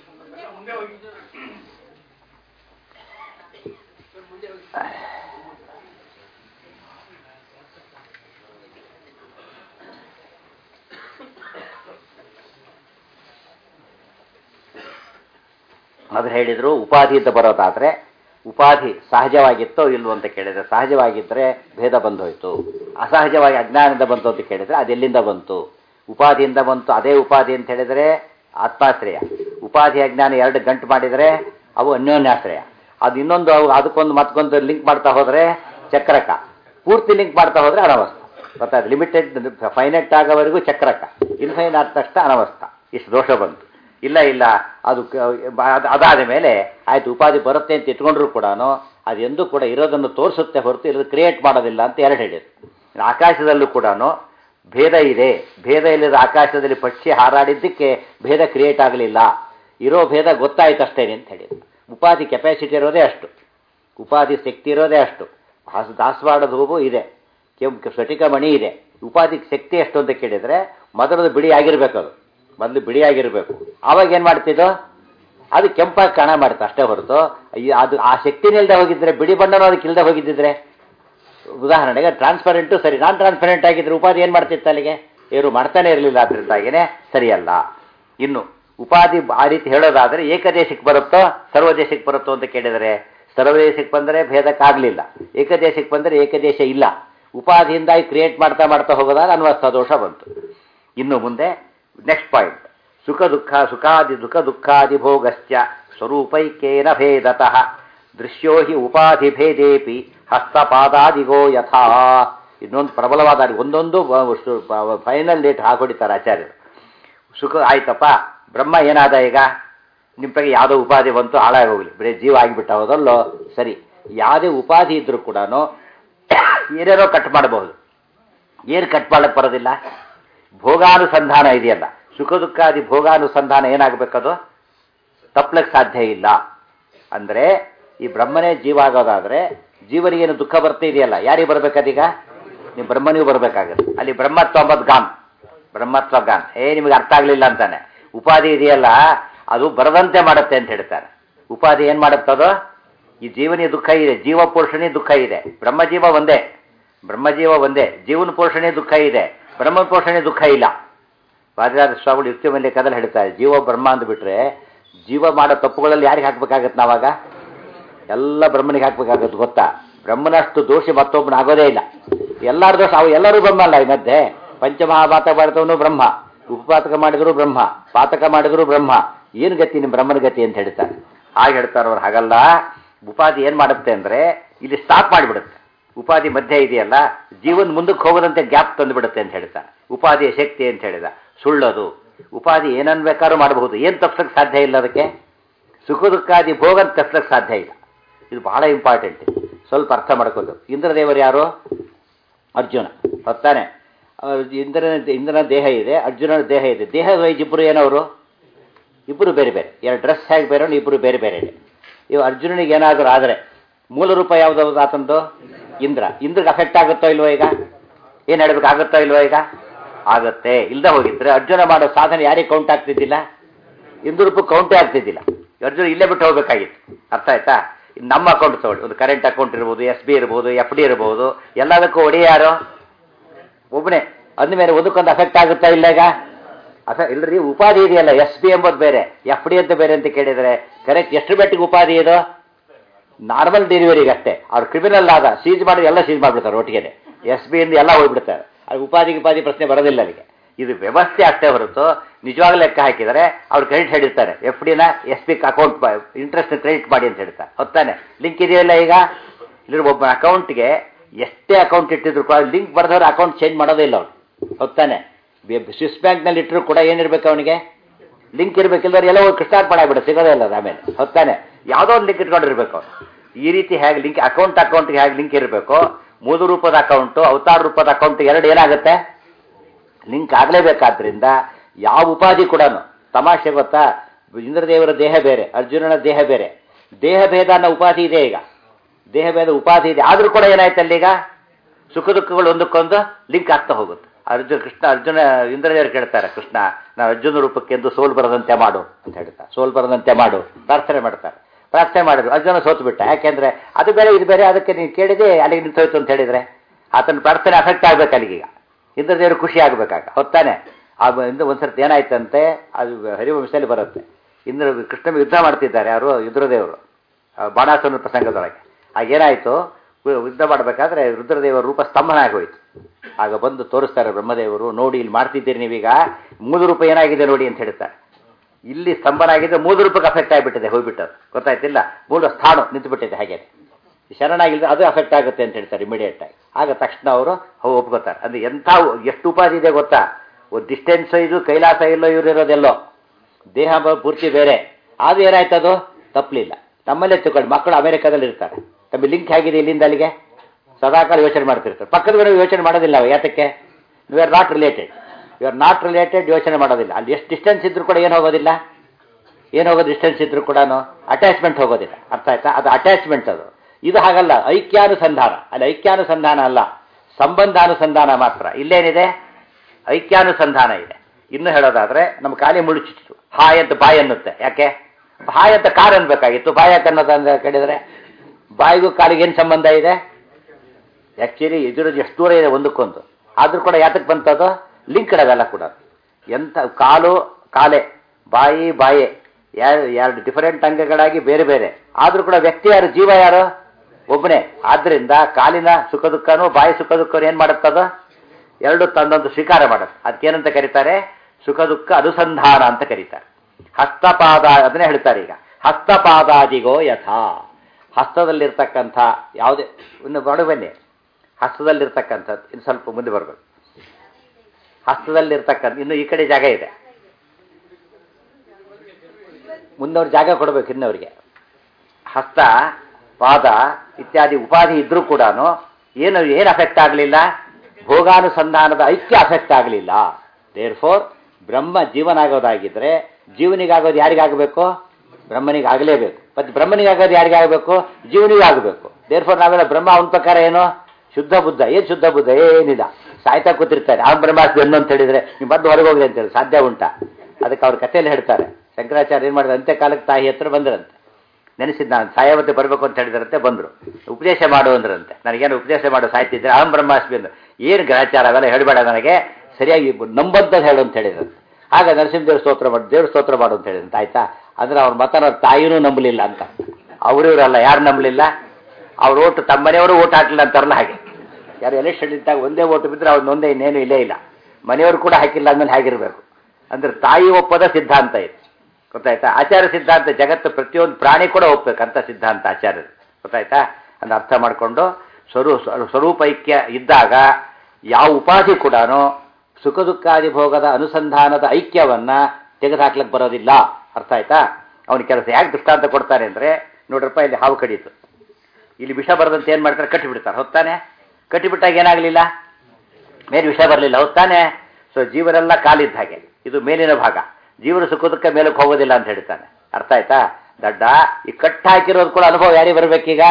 ಅದು ಹೇಳಿದ್ರು ಉಪಾಧಿಯಿಂದ ಬರೋದಾದ್ರೆ ಉಪಾಧಿ ಸಹಜವಾಗಿತ್ತೋ ಇಲ್ವೋ ಅಂತ ಕೇಳಿದ್ರೆ ಸಹಜವಾಗಿದ್ದರೆ ಭೇದ ಬಂದೋಯ್ತು. ಅಸಹಜವಾಗಿ ಅಜ್ಞಾನದಿಂದ ಬಂತು ಅಂತ ಕೇಳಿದ್ರೆ ಅದೆಲ್ಲಿಂದ ಬಂತು? ಉಪಾಧಿಯಿಂದ ಬಂತು. ಅದೇ ಉಪಾಧಿ ಅಂತ ಹೇಳಿದರೆ ಆತ್ಮಾಶ್ರಯ. ಉಪಾಧಿ ಅಜ್ಞಾನ ಎರಡು ಗಂಟು ಮಾಡಿದರೆ ಅವು ಅನ್ಯೋನ್ಯಾಶ್ರಯ. ಅದು ಇನ್ನೊಂದು ಅದಕ್ಕೊಂದು ಮತ್ತೊಂದು ಲಿಂಕ್ ಮಾಡ್ತಾ ಹೋದರೆ ಚಕ್ರಕ. ಪೂರ್ತಿ ಲಿಂಕ್ ಮಾಡ್ತಾ ಹೋದರೆ ಅನವಸ್ಥ. ಗೊತ್ತಾಯ್ತು? ಲಿಮಿಟೆಡ್ ಫೈನೈಟ್ ಆಗೋವರೆಗೂ ಚಕ್ರಕ, ಇನ್ಫೈನ್ ಆದ ತಕ್ಷಣ ಅನವಸ್ಥ. ಇಷ್ಟು ದೋಷ ಬಂತು. ಇಲ್ಲ ಇಲ್ಲ ಅದು ಅದಾದ ಮೇಲೆ ಆಯ್ತು ಉಪಾಧಿ ಬರುತ್ತೆ ಅಂತ ಇಟ್ಕೊಂಡ್ರು ಕೂಡ ಅದು ಎಂದೂ ಕೂಡ ಇರೋದನ್ನು ತೋರಿಸುತ್ತೆ ಹೊರತು ಇರೋದು ಕ್ರಿಯೇಟ್ ಮಾಡೋದಿಲ್ಲ ಅಂತ ಎರಡು ಹೇಳಿದ್ರು. ಆಕಾಶದಲ್ಲೂ ಕೂಡ ಭೇದ ಇದೆ. ಭೇದ ಇಲ್ಲದ ಆಕಾಶದಲ್ಲಿ ಪಕ್ಷಿ ಹಾರಾಡಿದ್ದಕ್ಕೆ ಭೇದ ಕ್ರಿಯೇಟ್ ಆಗಲಿಲ್ಲ. ಇರೋ ಭೇದ ಗೊತ್ತಾಯ್ತು ಅಷ್ಟೇನೆ ಅಂತ ಹೇಳಿದ್ರು. ಉಪಾಧಿ ಕೆಪಾಸಿಟಿ ಇರೋದೇ ಅಷ್ಟು, ಉಪಾಧಿ ಶಕ್ತಿ ಇರೋದೇ ಅಷ್ಟು. ದಾಸವಾಡದ ಹೂವು ಇದೆ, ಕೆಂಪು ಸ್ಫಟಿಕ ಮಣಿ ಇದೆ. ಉಪಾಧಿ ಶಕ್ತಿ ಎಷ್ಟು ಅಂತ ಕೇಳಿದರೆ ಮೊದಲದು ಬಿಡಿ ಆಗಿರ್ಬೇಕು. ಅದು ಮೊದಲು ಬಿಡಿಯಾಗಿರಬೇಕು. ಆವಾಗ ಏನು ಮಾಡ್ತಿದ್ದೋ ಅದು ಕೆಂಪಾಗಿ ಕಾಣ ಮಾಡುತ್ತೆ ಅಷ್ಟೇ ಹೊರತು ಅದು ಆ ಶಕ್ತಿನಿಲ್ದೆ ಹೋಗಿದ್ರೆ, ಬಿಡಿ ಬಣ್ಣನೂ ಅದಕ್ಕೆ ಇಲ್ಲದೆ ಹೋಗಿದ್ದಿದ್ರೆ, ಉದಾಹರಣೆಗೆ ಟ್ರಾನ್ಸ್ಪರೆಂಟು ಸರಿ, ನಾನ್ ಟ್ರಾನ್ಸ್ಪರೆಂಟ್ ಆಗಿದ್ರೆ ಉಪಾಧಿ ಏನು ಮಾಡ್ತಿತ್ತು ಅಲ್ಲಿಗೆ? ಏನು ಮಾಡ್ತಾನೆ ಇರಲಿಲ್ಲ. ಅದರಿಂದಾಗಿಯೇ ಸರಿಯಲ್ಲ. ಇನ್ನು ಉಪಾಧಿ ಆ ರೀತಿ ಹೇಳೋದಾದರೆ ಏಕದೇಶಕ್ಕೆ ಬರುತ್ತೋ ಸರ್ವದೇಶಕ್ಕೆ ಬರುತ್ತೋ ಅಂತ ಕೇಳಿದರೆ ಸರ್ವದೇಶಕ್ಕೆ ಬಂದರೆ ಭೇದಕ್ಕಾಗಲಿಲ್ಲ, ಏಕದೇಶಕ್ಕೆ ಬಂದರೆ ಏಕದೇಶ ಇಲ್ಲ. ಉಪಾಧಿಯಿಂದಾಗಿ ಕ್ರಿಯೇಟ್ ಮಾಡ್ತಾ ಮಾಡ್ತಾ ಹೋಗೋದಾಗ ಅನ್ವಸ್ಥ ದೋಷ ಬಂತು. ಇನ್ನು ಮುಂದೆ ನೆಕ್ಸ್ಟ್ ಪಾಯಿಂಟ್, ಸುಖ ದುಃಖ ಸುಖಾದಿ ದುಃಖ ದುಃಖಾದಿ ಭೋಗಶ್ಚ ಸ್ವರೂಪೈಕೇನ ಭೇದತಃ ದೃಶ್ಯೋ ಹಿ ಉಪಾಧಿ ಭೇದೇಪಿ ಹಸ್ತಪಾದಾದಿಗೋ ಯಥಾ. ಇನ್ನೊಂದು ಪ್ರಬಲವಾದ ಒಂದೊಂದು ಫೈನಲ್ ಡೇಟ್ ಹಾಕೊಡಿತಾರೆ ಆಚಾರ್ಯರು. ಸುಖ ಆಯ್ತಪ್ಪ, ಬ್ರಹ್ಮ ಏನಾದ ಈಗ? ನಿಮ್ಮ ಬಗ್ಗೆ ಯಾವುದೋ ಉಪಾಧಿ ಬಂತು, ಹಾಳಾಗಿ ಹೋಗಲಿ, ಬರೀ ಜೀವ ಆಗಿಬಿಟ್ಟ ಹೋದಲ್ಲೋ ಸರಿ. ಯಾವುದೇ ಉಪಾಧಿ ಇದ್ರೂ ಕೂಡ ಏನೇನೋ ಕಟ್ ಮಾಡಬಹುದು. ಏನು ಕಟ್ ಮಾಡಕ್ಕೆ ಬರೋದಿಲ್ಲ? ಭೋಗಾನುಸಂಧಾನ ಇದೆಯಲ್ಲ, ಸುಖ ದುಃಖಾದಿ ಭೋಗಾನುಸಂಧಾನ ಏನಾಗಬೇಕದು? ತಪ್ಪಲಿಕ್ಕೆ ಸಾಧ್ಯ ಇಲ್ಲ. ಅಂದರೆ ಈ ಬ್ರಹ್ಮನೇ ಜೀವ ಆಗೋದಾದರೆ ಜೀವನಿಗೇನು ದುಃಖ ಬರ್ತಾ ಇದೆಯಲ್ಲ, ಯಾರಿಗೆ ಬರಬೇಕದೀಗ? ನೀವು ಬ್ರಹ್ಮನಿಗೂ ಬರಬೇಕಾಗುತ್ತೆ. ಅಲ್ಲಿ ಬ್ರಹ್ಮತ್ವ ಅಂಬದು ಗಾನ್, ಬ್ರಹ್ಮತ್ವ ಗಾನ್. ಏ ನಿಮಗೆ ಅರ್ಥ ಆಗಲಿಲ್ಲ ಅಂತಾನೆ. ಉಪಾಧಿ ಇದೆಯಲ್ಲ ಅದು ಬರದಂತೆ ಮಾಡುತ್ತೆ ಅಂತ ಹೇಳ್ತಾರೆ. ಉಪಾಧಿ ಏನು ಮಾಡುತ್ತದೋ? ಈ ಜೀವನಿಗೆ ದುಃಖ ಇದೆ, ಜೀವ ಪೋಷಣೆ ದುಃಖ ಇದೆ. ಬ್ರಹ್ಮಜೀವ ಒಂದೇ, ಬ್ರಹ್ಮಜೀವ ಒಂದೇ. ಜೀವನ ಪೋಷಣೆ ದುಃಖ ಇದೆ, ಬ್ರಹ್ಮ ಪೋಷಣೆ ದುಃಖ ಇಲ್ಲ. ವಾದಿರಾಜ ಸ್ವಾಮಿಗಳು ಯುಕ್ತಿ ಮೇಲೆ ಕದಲ್ ಹೇಳ್ತಾರೆ, ಜೀವ ಬ್ರಹ್ಮ ಅಂದ್ಬಿಟ್ರೆ ಜೀವ ಮಾಡೋ ತಪ್ಪುಗಳಲ್ಲಿ ಯಾರಿಗೆ ಹಾಕ್ಬೇಕಾಗತ್ತೆ ನಾವಾಗ? ಎಲ್ಲ ಬ್ರಹ್ಮನಿಗೆ ಹಾಕ್ಬೇಕಾಗತ್ತೆ ಗೊತ್ತಾ. ಬ್ರಹ್ಮನಷ್ಟು ದೋಷಿ ಮತ್ತೊಬ್ಬನ ಆಗೋದೇ ಇಲ್ಲ. ಎಲ್ಲರ ದೋಷ ಅವು ಎಲ್ಲರೂ ಬ್ರಹ್ಮ ಅಲ್ಲ. ಈ ಮಧ್ಯೆ ಪಂಚಮಹಾಪಾತಕ ಮಾಡಿದವನು ಬ್ರಹ್ಮ, ಉಪಪಾತಕ ಮಾಡಿದ್ರು ಬ್ರಹ್ಮ, ಪಾತಕ ಮಾಡಿದ್ರು ಬ್ರಹ್ಮ. ಏನು ಗತಿ ನಿಮ್ಮ ಬ್ರಹ್ಮನ ಗತಿ ಅಂತ ಹೇಳ್ತಾರೆ. ಹಾಗೆ ಹೇಳ್ತಾರೆ ಅವ್ರು. ಹಾಗಲ್ಲ, ಉಪಾಧಿ ಏನು ಮಾಡುತ್ತೆ ಅಂದರೆ ಇಲ್ಲಿ ಸ್ಟಾಪ್ ಮಾಡಿಬಿಡುತ್ತೆ. ಉಪಾಧಿ ಮಧ್ಯೆ ಇದೆಯಲ್ಲ, ಜೀವನ ಮುಂದಕ್ಕೆ ಹೋಗೋದಂತೆ ಗ್ಯಾಪ್ ತಂದುಬಿಡುತ್ತೆ ಅಂತ ಹೇಳ್ತಾರೆ. ಉಪಾಧಿಯ ಶಕ್ತಿ ಅಂತ ಹೇಳಿದ ಸುಳ್ಳದು. ಉಪಾಧಿ ಏನನ್ನು ಬೇಕಾದ್ರೂ ಮಾಡಬಹುದು, ಏನು ತಪ್ಪಿಸಕ್ಕೆ ಸಾಧ್ಯ ಇಲ್ಲ. ಅದಕ್ಕೆ ಸುಖ ದುಃಖಾದಿ ಭೋಗ ತಪ್ಪಿಸಕ್ಕೆ ಸಾಧ್ಯ ಇಲ್ಲ. ಇದು ಬಹಳ ಇಂಪಾರ್ಟೆಂಟ್. ಸ್ವಲ್ಪ ಅರ್ಥ ಮಾಡ್ಕೊಂಡು. ಇಂದ್ರದೇವರು ಯಾರು? ಅರ್ಜುನ. ಹೊತ್ತಾನೆ. ಇಂದ್ರನ ಇಂದ್ರನ ದೇಹ ಇದೆ, ಅರ್ಜುನನ ದೇಹ ಇದೆ. ದೇಹ ವೈಜ್ ಇಬ್ಬರು ಏನವರು? ಇಬ್ಬರು ಬೇರೆ ಬೇರೆ. ಎರಡು ಡ್ರೆಸ್ ಹೇಗೆ ಬೇರೆ, ಇಬ್ಬರು ಬೇರೆ ಬೇರೆ ಇದೆ. ಇವು ಅರ್ಜುನನಿಗೆ ಏನಾದರೂ ಆದರೆ ಮೂಲ ರೂಪ ಯಾವ್ದು ಆತಂದು? ಇಂದ್ರ. ಇಂದ್ರಿಗೆ ಅಫೆಕ್ಟ್ ಆಗುತ್ತೋ ಇಲ್ವೋ ಈಗ? ಏನು ಹೇಳ್ಬೇಕು, ಆಗುತ್ತೋ ಇಲ್ವೋ ಈಗ? ಆಗುತ್ತೆ. ಇಲ್ಲದೆ ಹೋಗಿದ್ರೆ ಅರ್ಜುನ ಮಾಡೋ ಸಾಧನೆ ಯಾರಿಗೆ ಕೌಂಟ್ ಆಗ್ತಿದ್ದಿಲ್ಲ? ಇಂದ್ರ ರೂಪ ಕೌಂಟೇ ಆಗ್ತಿದ್ದಿಲ್ಲ. ಅರ್ಜುನ ಇಲ್ಲೇ ಬಿಟ್ಟು ಹೋಗ್ಬೇಕಾಗಿತ್ತು. ಅರ್ಥ ಆಯ್ತಾ? ನಮ್ಮ ಅಕೌಂಟ್ ತಗೊಳ್ಳಿ. ಒಂದು ಕರೆಂಟ್ ಅಕೌಂಟ್ ಇರ್ಬೋದು, ಎಸ್ ಬಿ ಇರ್ಬೋದು, ಎಫ್ ಡಿ ಇರ್ಬೋದು. ಎಲ್ಲದಕ್ಕೂ ಒಡೆಯ ಯಾರು? ಒಬ್ಬನೇ. ಅಂದಮೇಲೆ ಒಂದಕ್ಕೊಂದು ಅಫೆಕ್ಟ್ ಆಗುತ್ತಾ ಇಲ್ಲ ಈಗ? ಅಫ ಇಲ್ಲರಿ, ಉಪಾಧಿ ಇದೆಯಲ್ಲ, ಎಸ್ ಬಿ ಎಂಬುದು ಬೇರೆ, ಎಫ್ ಡಿ ಅಂತ ಬೇರೆ ಅಂತ ಕೇಳಿದರೆ ಕರೆಕ್ಟ್ ಎಷ್ಟು ಮಟ್ಟಿಗೆ ಉಪಾಧಿ ಇದು? ನಾರ್ಮಲ್ ಡೆಲಿವರಿಗೆ ಅಷ್ಟೇ. ಅವ್ರು ಕ್ರಿಮಿನಲ್ ಆದ ಸೀಜ್ ಮಾಡಿ ಎಲ್ಲ ಸೀಜ್ ಮಾಡಿಬಿಡ್ತಾರೆ ಒಟ್ಟಿಗೆ. ಎಸ್ ಬಿ ಇಂದ ಎಲ್ಲ ಹೋಗ್ಬಿಡ್ತಾರೆ. ಅದು ಉಪಾಧಿ ಉಪಾಧಿ ಪ್ರಶ್ನೆ ಬರೋದಿಲ್ಲ ಅಲ್ಲಿಗೆ. ಇದು ವ್ಯವಸ್ಥೆ ಅಷ್ಟೇ ಹೊರತು ನಿಜವಾಗ್ಲೂ ಲೆಕ್ಕ ಹಾಕಿದರೆ ಅವ್ರು ಕ್ರೆಡಿಟ್ ಹೇಳಿರ್ತಾರೆ. ಎಫ್ ಡಿನ S B account interest credit ಮಾಡಿ ಅಂತ ಹೇಳ್ತಾರೆ. ಹೊತ್ತಾನೆ. ಲಿಂಕ್ ಇದೆಯಲ್ಲ ಈಗ. ಇಲ್ಲಿ ಒಬ್ಬ ಅಕೌಂಟ್ಗೆ ಎಷ್ಟೇ ಅಕೌಂಟ್ ಇಟ್ಟಿದ್ರು ಕೂಡ ಲಿಂಕ್ ಬರೆದವ್ರು ಅಕೌಂಟ್ ಚೇಂಜ್ ಮಾಡೋದೇ ಇಲ್ಲ ಅವ್ರು. ಹೊತ್ತಾನೆ. ಸ್ವಿಸ್ ಬ್ಯಾಂಕ್ನಲ್ಲಿ ಇಟ್ಟರು ಕೂಡ ಏನಿರ್ಬೇಕು ಅವನಿಗೆ? ಲಿಂಕ್ ಇರಬೇಕಿಲ್ಲದ್ರೆ ಎಲ್ಲ ಹೋಗಿ ಕೃಷ್ಣಾರ್ಪಣೆ ಆಗ್ಬಿಡುತ್ತೆ, ಸಿಗೋದೇ ಇಲ್ಲ ಅದು. ಆಮೇಲೆ ಹೊತ್ತಾನೆ ಯಾವುದೋ ಒಂದು ಲಿಂಕ್ ಇಟ್ಕೊಂಡಿರ್ಬೇಕು. ಈ ರೀತಿ ಹೇಗೆ ಲಿಂಕ್ ಅಕೌಂಟ್ ಅಕೌಂಟ್ಗೆ ಹೇಗೆ ಲಿಂಕ್ ಇರಬೇಕು, ಮೂಲ ರೂಪದ ಅಕೌಂಟು ಅವತಾರ ರೂಪದ ಅಕೌಂಟ್ ಎರಡು ಏನಾಗುತ್ತೆ? ಲಿಂಕ್ ಆಗಲೇಬೇಕಾದ್ರಿಂದ ಯಾವ ಉಪಾಧಿ ಕೂಡ ತಮಾಷೆ ಗೊತ್ತಾ? ಇಂದ್ರದೇವರ ದೇಹ ಬೇರೆ, ಅರ್ಜುನನ ದೇಹ ಬೇರೆ. ದೇಹ ಭೇದ ಅನ್ನೋ ಉಪಾಧಿ ಇದೆ ಈಗ. ದೇಹ ಭೇದ ಉಪಾಧಿ ಇದೆ. ಆದರೂ ಕೂಡ ಏನಾಯ್ತಲ್ಲ ಈಗ? ಸುಖ ದುಃಖಗಳು ಒಂದಕ್ಕೊಂದು ಲಿಂಕ್ ಆಗ್ತಾ ಹೋಗುತ್ತೆ. ಅರ್ಜುನ ಕೃಷ್ಣ ಅರ್ಜುನ ಇಂದ್ರದೇವರು ಕೇಳ್ತಾರೆ, ಕೃಷ್ಣ ನಾವು ಅರ್ಜುನ ರೂಪಕ್ಕೆಂದು ಸೋಲ್ ಬರದಂತೆ ಮಾಡು ಅಂತ ಹೇಳ್ತಾರೆ. ಸೋಲ್ ಬರದಂತೆ ಮಾಡು ಪ್ರಾರ್ಥನೆ ಮಾಡ್ತಾರೆ. ಪ್ರಾರ್ಥನೆ ಮಾಡಿದ್ರು. ಅರ್ಜುನ ಸೋತು ಬಿಟ್ಟ. ಯಾಕೆಂದ್ರೆ ಅದು ಬೇರೆ ಇದು ಬೇರೆ, ಅದಕ್ಕೆ ನೀವು ಕೇಳಿದೆ ಅಲ್ಲಿಗೆ ನಿಂತೋಯ್ತು ಅಂತ ಹೇಳಿದ್ರೆ ಆತನ ಪ್ರಾರ್ಥನೆ ಅಫೆಕ್ಟ್ ಆಗ್ಬೇಕು ಅಲ್ಲಿಗೀಗ. ಇಂದ್ರದೇವರು ಖುಷಿ ಆಗ್ಬೇಕಾಗ. ಹೊತ್ತಾನೆ. ಆ ಇಂದ ಒಂದ್ಸರ್ತಿ ಏನಾಯ್ತಂತೆ, ಅದು ಹರಿವಂಶದಲ್ಲಿ ಬರುತ್ತೆ. ಇಂದ್ರ ಕೃಷ್ಣ ಯುದ್ಧ ಮಾಡ್ತಿದ್ದಾರೆ ಯಾರು? ರುದ್ರದೇವರು ಬಾಣಾಸುರನ ಪ್ರಸಂಗದೊಳಗೆ. ಆಗೇನಾಯಿತು, ಯುದ್ಧ ಮಾಡಬೇಕಾದ್ರೆ ರುದ್ರದೇವರ ರೂಪ ಸ್ತಂಭನ ಆಗೋಯ್ತು. ಆಗ ಬಂದು ತೋರಿಸ್ತಾರೆ ಬ್ರಹ್ಮದೇವರು, ನೋಡಿ ಇಲ್ಲಿ ಮಾಡ್ತಿದ್ದೀರಿ ನೀವೀಗ, ಮೂಲ ರೂಪ ಏನಾಗಿದೆ ನೋಡಿ ಅಂತ ಹೇಳ್ತಾರೆ. ಇಲ್ಲಿ ಸ್ತಂಭನ ಆಗಿದ್ರೆ ಮೂಲ ರೂಪಕ್ಕೆ ಅಫೆಕ್ಟ್ ಆಗಿಬಿಟ್ಟಿದೆ, ಹೋಗ್ಬಿಟ್ಟದು ಗೊತ್ತಾಯ್ತಿಲ್ಲ. ಮೂಲ ಸ್ಥಾನ ನಿಂತುಬಿಟ್ಟಿದೆ. ಹಾಗೆ ಶರಣಾಗಿಲ್ಲದೆ ಅದು ಅಫೆಕ್ಟ್ ಆಗುತ್ತೆ ಅಂತ ಹೇಳ್ತಾರೆ ಇಮಿಡಿಯೇಟ್ ಆಗಿ. ಆಗ ತಕ್ಷಣ ಅವರು ಅವು ಒಪ್ಕೋತಾರೆ. ಅಂದರೆ ಎಂಥ ಎಷ್ಟು ಉಪಾಧಿ ಇದೆ ಗೊತ್ತಾ? ಒಂದು ಡಿಸ್ಟೆನ್ಸ್ ಇದು ಕೈಲಾಸ ಇಲ್ಲೋ ಇವ್ರು ಇರೋದೆಲ್ಲೋ, ದೇಹ ಪೂರ್ತಿ ಬೇರೆ. ಆದರೂ ಏನಾಯ್ತದು ತಪ್ಪಲಿಲ್ಲ. ನಮ್ಮಲ್ಲೇ ತಿಳ್ಕೊಂಡು ಮಕ್ಕಳು ಅಮೆರಿಕಾದಲ್ಲಿ ಇರ್ತಾರೆ, ತಮ್ಮ ಲಿಂಕ್ ಹೇಗಿದೆ ಇಲ್ಲಿಂದ ಅಲ್ಲಿಗೆ ಸದಾಕಾಲ ಯೋಚನೆ ಮಾಡ್ತಿರ್ತಾರೆ. ಪಕ್ಕದ ಯೋಚನೆ ಮಾಡೋದಿಲ್ಲ ಅವು. ಯಾತಕ್ಕೆ? You are not related, you are not related ಯೋಚನೆ ಮಾಡೋದಿಲ್ಲ. ಅಲ್ಲಿ ಎಷ್ಟು ಡಿಸ್ಟೆನ್ಸ್ ಇದ್ರೂ ಕೂಡ ಏನು ಹೋಗೋದಿಲ್ಲ, ಏನು ಹೋಗೋದು ಡಿಸ್ಟೆನ್ಸ್ ಇದ್ರೂ ಕೂಡ ಅಟ್ಯಾಚ್ಮೆಂಟ್ ಹೋಗೋದಿಲ್ಲ. ಅರ್ಥ ಆಯ್ತಾ? ಅದು ಅಟ್ಯಾಚ್ಮೆಂಟ್. ಅದು ಇದು ಹಾಗಲ್ಲ, ಐಕ್ಯಾನುಸಂಧಾನ. ಅಲ್ಲಿ ಐಕ್ಯಾನುಸಂಧಾನ ಅಲ್ಲ, ಸಂಬಂಧಾನುಸಂಧಾನ ಮಾತ್ರ. ಇಲ್ಲೇನಿದೆ? ಐಕ್ಯಾನುಸಂಧಾನ ಇದೆ. ಇನ್ನು ಹೇಳೋದಾದ್ರೆ ನಮ್ಮ ಖಾಲಿ ಮುಳುಚಿಟ್ಟು ಹಾಯ್ ಅಂತ ಬಾಯಿ ಅನ್ನುತ್ತೆ. ಯಾಕೆ ಹಾಯ್ ಅಂತ ಕಾರ್ ಅನ್ಬೇಕಾಗಿತ್ತು, ಬಾಯಿ ಯಾಕೆ ಅನ್ನೋದಂತ ಕೇಳಿದ್ರೆ ಬಾಯಿಗೂ ಕಾಲಿಗೆ ಏನು ಸಂಬಂಧ ಇದೆ? ಆ್ಯಕ್ಚುಲಿ ಇದ್ರದ್ದು ಎಷ್ಟು ದೂರ ಇದೆ ಒಂದಕ್ಕೊಂದು. ಆದರೂ ಕೂಡ ಯಾತಕ್ಕೆ ಬಂತದು? ಲಿಂಕ್ ಇಡೋದಲ್ಲ ಕೂಡ. ಎಂಥ ಕಾಲು ಕಾಲೆ, ಬಾಯಿ ಬಾಯೆ, ಎರಡು ಡಿಫರೆಂಟ್ ಅಂಗಗಳಾಗಿ ಬೇರೆ ಬೇರೆ. ಆದರೂ ಕೂಡ ವ್ಯಕ್ತಿ ಯಾರು? ಜೀವ ಯಾರು? ಒಬ್ಬನೇ. ಆದ್ದರಿಂದ ಕಾಲಿನ ಸುಖ ದುಃಖನೂ ಬಾಯಿ ಸುಖ ದುಃಖನೂ ಏನು ಮಾಡುತ್ತದು? ಎರಡು ತಂದೊಂದು ಸ್ವೀಕಾರ ಮಾಡುತ್ತೆ. ಅದಕ್ಕೇನಂತ ಕರೀತಾರೆ? ಸುಖ ದುಃಖ ಅನುಸಂಧಾನ ಅಂತ ಕರೀತಾರೆ. ಹಸ್ತಪಾದ ಅದನ್ನೇ ಹೇಳ್ತಾರೆ ಈಗ. ಹಸ್ತಪಾದಾದಿಗೋ ಯಥಾ. ಹಸ್ತದಲ್ಲಿರ್ತಕ್ಕಂಥ ಯಾವುದೇ ಇನ್ನು ಬಡು ಬನ್ನಿ, ಹಸ್ತದಲ್ಲಿರ್ತಕ್ಕಂಥದ್ದು ಇನ್ನು ಸ್ವಲ್ಪ ಮುಂದೆ ಬರಬೇಕು. ಹಸ್ತದಲ್ಲಿರ್ತಕ್ಕಂಥ ಇನ್ನು ಈ ಕಡೆ ಜಾಗ ಇದೆ, ಮುಂದವ್ರ ಜಾಗ ಕೊಡಬೇಕು ಇನ್ನವರಿಗೆ. ಹಸ್ತ ಪಾದ ಇತ್ಯಾದಿ ಉಪಾಧಿ ಇದ್ರೂ ಕೂಡ ಏನು ಏನು ಅಫೆಕ್ಟ್ ಆಗಲಿಲ್ಲ? ಭೋಗಾನುಸಂಧಾನದ ಐಕ್ಯ ಅಫೆಕ್ಟ್ ಆಗಲಿಲ್ಲ. ದೇರ್ ಫೋರ್ ಬ್ರಹ್ಮ ಜೀವನಾಗೋದಾಗಿದ್ರೆ ಜೀವನಿಗಾಗೋದು ಯಾರಿಗಾಗಬೇಕು? ಬ್ರಹ್ಮನಿಗಾಗಲೇಬೇಕು. ಮತ್ತು ಬ್ರಹ್ಮನಿಗಾಗೋದು ಯಾರಿಗಾಗಬೇಕು? ಜೀವನಿಗಾಗಬೇಕು. ದೇರ್ ಫೋರ್ ನಾವೆಲ್ಲ ಬ್ರಹ್ಮ ಅವನ ಪ್ರಕಾರ ಏನು? ಶುದ್ಧ ಬುದ್ಧ. ಏನು ಶುದ್ಧ ಬುದ್ಧ? ಏನಿಲ್ಲ, ಸಾಯ್ತಾ ಕೂತಿರ್ತಾರೆ. ಆ ಬ್ರಹ್ಮಾಸ್ತಿ ಏನು ಅಂತ ಹೇಳಿದರೆ ನೀವು ಬಂದು ಹೊರಗೆ ಹೋಗ್ಲಿ ಅಂತೇಳಿ ಸಾಧ್ಯ ಉಂಟಾ? ಅದಕ್ಕೆ ಅವ್ರ ಕಥೆಯಲ್ಲಿ ಹೇಳ್ತಾರೆ, ಶಂಕರಾಚಾರ್ಯ ಏನು ಮಾಡಿದ್ರೆ ಅಂತ್ಯ ಕಾಲಕ್ಕೆ ತಾಯಿ ಹತ್ರ ಬಂದರಂತೆ. ನೆನೆಸಿದ್ದು ನಾನು ಸಾಯವತ್ತೆ ಬರಬೇಕು ಅಂತ ಹೇಳಿದ್ರಂತೆ. ಬಂದರು, ಉಪದೇಶ ಮಾಡು ಅಂದ್ರಂತೆ. ನನಗೇನು ಉಪದೇಶ ಮಾಡು ಸಾಯ್ತಿದ್ರೆ ಅಹಂ ಬ್ರಹ್ಮಾಸ್ಮಿ ಅಂದರು. ಏನು ಗ್ರಹಚಾರ ಅವೆಲ್ಲ ಹೇಳಬೇಡ, ನನಗೆ ಸರಿಯಾಗಿ ನಂಬಂತದ್ದು ಹೇಳು ಅಂತ ಹೇಳಿದ್ರಂತೆ. ಆಗ ನರಸಿಂಹ ದೇವ್ರ ಸ್ತೋತ್ರ ಮಾಡು, ದೇವ್ರ ಸ್ತೋತ್ರ ಮಾಡು ಅಂತ ಹೇಳಿದಂತೆ. ಆಯ್ತಾ? ಅಂದರೆ ಅವ್ರ ಮತನ ತಾಯಿನೂ ನಂಬಲಿಲ್ಲ ಅಂತ. ಅವರಿವರಲ್ಲ, ಯಾರು ನಂಬಲಿಲ್ಲ? ಅವ್ರು ಓಟು ತಮ್ಮ ಮನೆಯವರು ಓಟ್ ಹಾಕಲಿಲ್ಲ ಅಂತಾರಲ್ಲ ಹಾಗೆ. ಯಾರು ಎಲೆಕ್ಷನ್ ಇದ್ದಾಗ ಒಂದೇ ಓಟು ಬಿದ್ದರೆ ಅವ್ರು ನೊಂದೇ ಇನ್ನೇನು ಇಲ್ಲೇ ಇಲ್ಲ. ಮನೆಯವರು ಕೂಡ ಹಾಕಿಲ್ಲ ಅಂದಮೇಲೆ ಹೇಗಿರಬೇಕು? ಅಂದರೆ ತಾಯಿ ಒಪ್ಪದ ಸಿದ್ಧಾಂತ ಇದು, ಗೊತ್ತಾಯ್ತಾ? ಆಚಾರ ಸಿದ್ಧಾಂತ ಜಗತ್ತು ಪ್ರತಿಯೊಂದು ಪ್ರಾಣಿ ಕೂಡ ಒಪ್ಪಬೇಕಂತ ಸಿದ್ಧಾಂತ ಆಚಾರ್ಯರು, ಗೊತ್ತಾಯ್ತಾ? ಅದನ್ನು ಅರ್ಥ ಮಾಡಿಕೊಂಡು ಸ್ವರೂ ಸ್ವರೂಪೈಕ್ಯ ಇದ್ದಾಗ ಯಾವ ಉಪಾಧಿ ಕೂಡ ಸುಖ ದುಃಖಾದಿ ಭೋಗದ ಅನುಸಂಧಾನದ ಐಕ್ಯವನ್ನು ತೆಗೆದುಹಾಕ್ಲಿಕ್ಕೆ ಬರೋದಿಲ್ಲ. ಅರ್ಥ ಆಯ್ತಾ? ಅವನ ಕೆಲಸ ಯಾಕೆ ದೃಷ್ಟಾಂತ ಕೊಡ್ತಾರೆ ಅಂದರೆ, ನೋಡ್ರಪ್ಪ ಇಲ್ಲಿ ಹಾವು ಕಡೀತು, ಇಲ್ಲಿ ವಿಷ ಬರದಂತೆ ಏನು ಮಾಡ್ತಾರೆ? ಕಟ್ಟಿಬಿಡ್ತಾರೆ, ಹೊತ್ತಾನೆ. ಕಟ್ಟಿಬಿಟ್ಟಾಗ ಏನಾಗಲಿಲ್ಲ? ಮೇಲೆ ವಿಷ ಬರಲಿಲ್ಲ, ಹೊತ್ತಾನೆ. ಸೊ ಜೀವನೆಲ್ಲ ಕಾಲಿದ್ದ ಹಾಗೆ, ಇದು ಮೇಲಿನ ಭಾಗ. ಜೀವನ ಸುಖದಕ್ಕೆ ಮೇಲಕ್ಕೆ ಹೋಗೋದಿಲ್ಲ ಅಂತ ಹೇಳ್ತಾನೆ. ಅರ್ಥ ಆಯ್ತಾ? ದಡ್ಡ ಈ ಕಟ್ಟು ಹಾಕಿರೋದು ಕೂಡ ಅನುಭವ ಯಾರಿಗೆ ಬರಬೇಕೀಗ?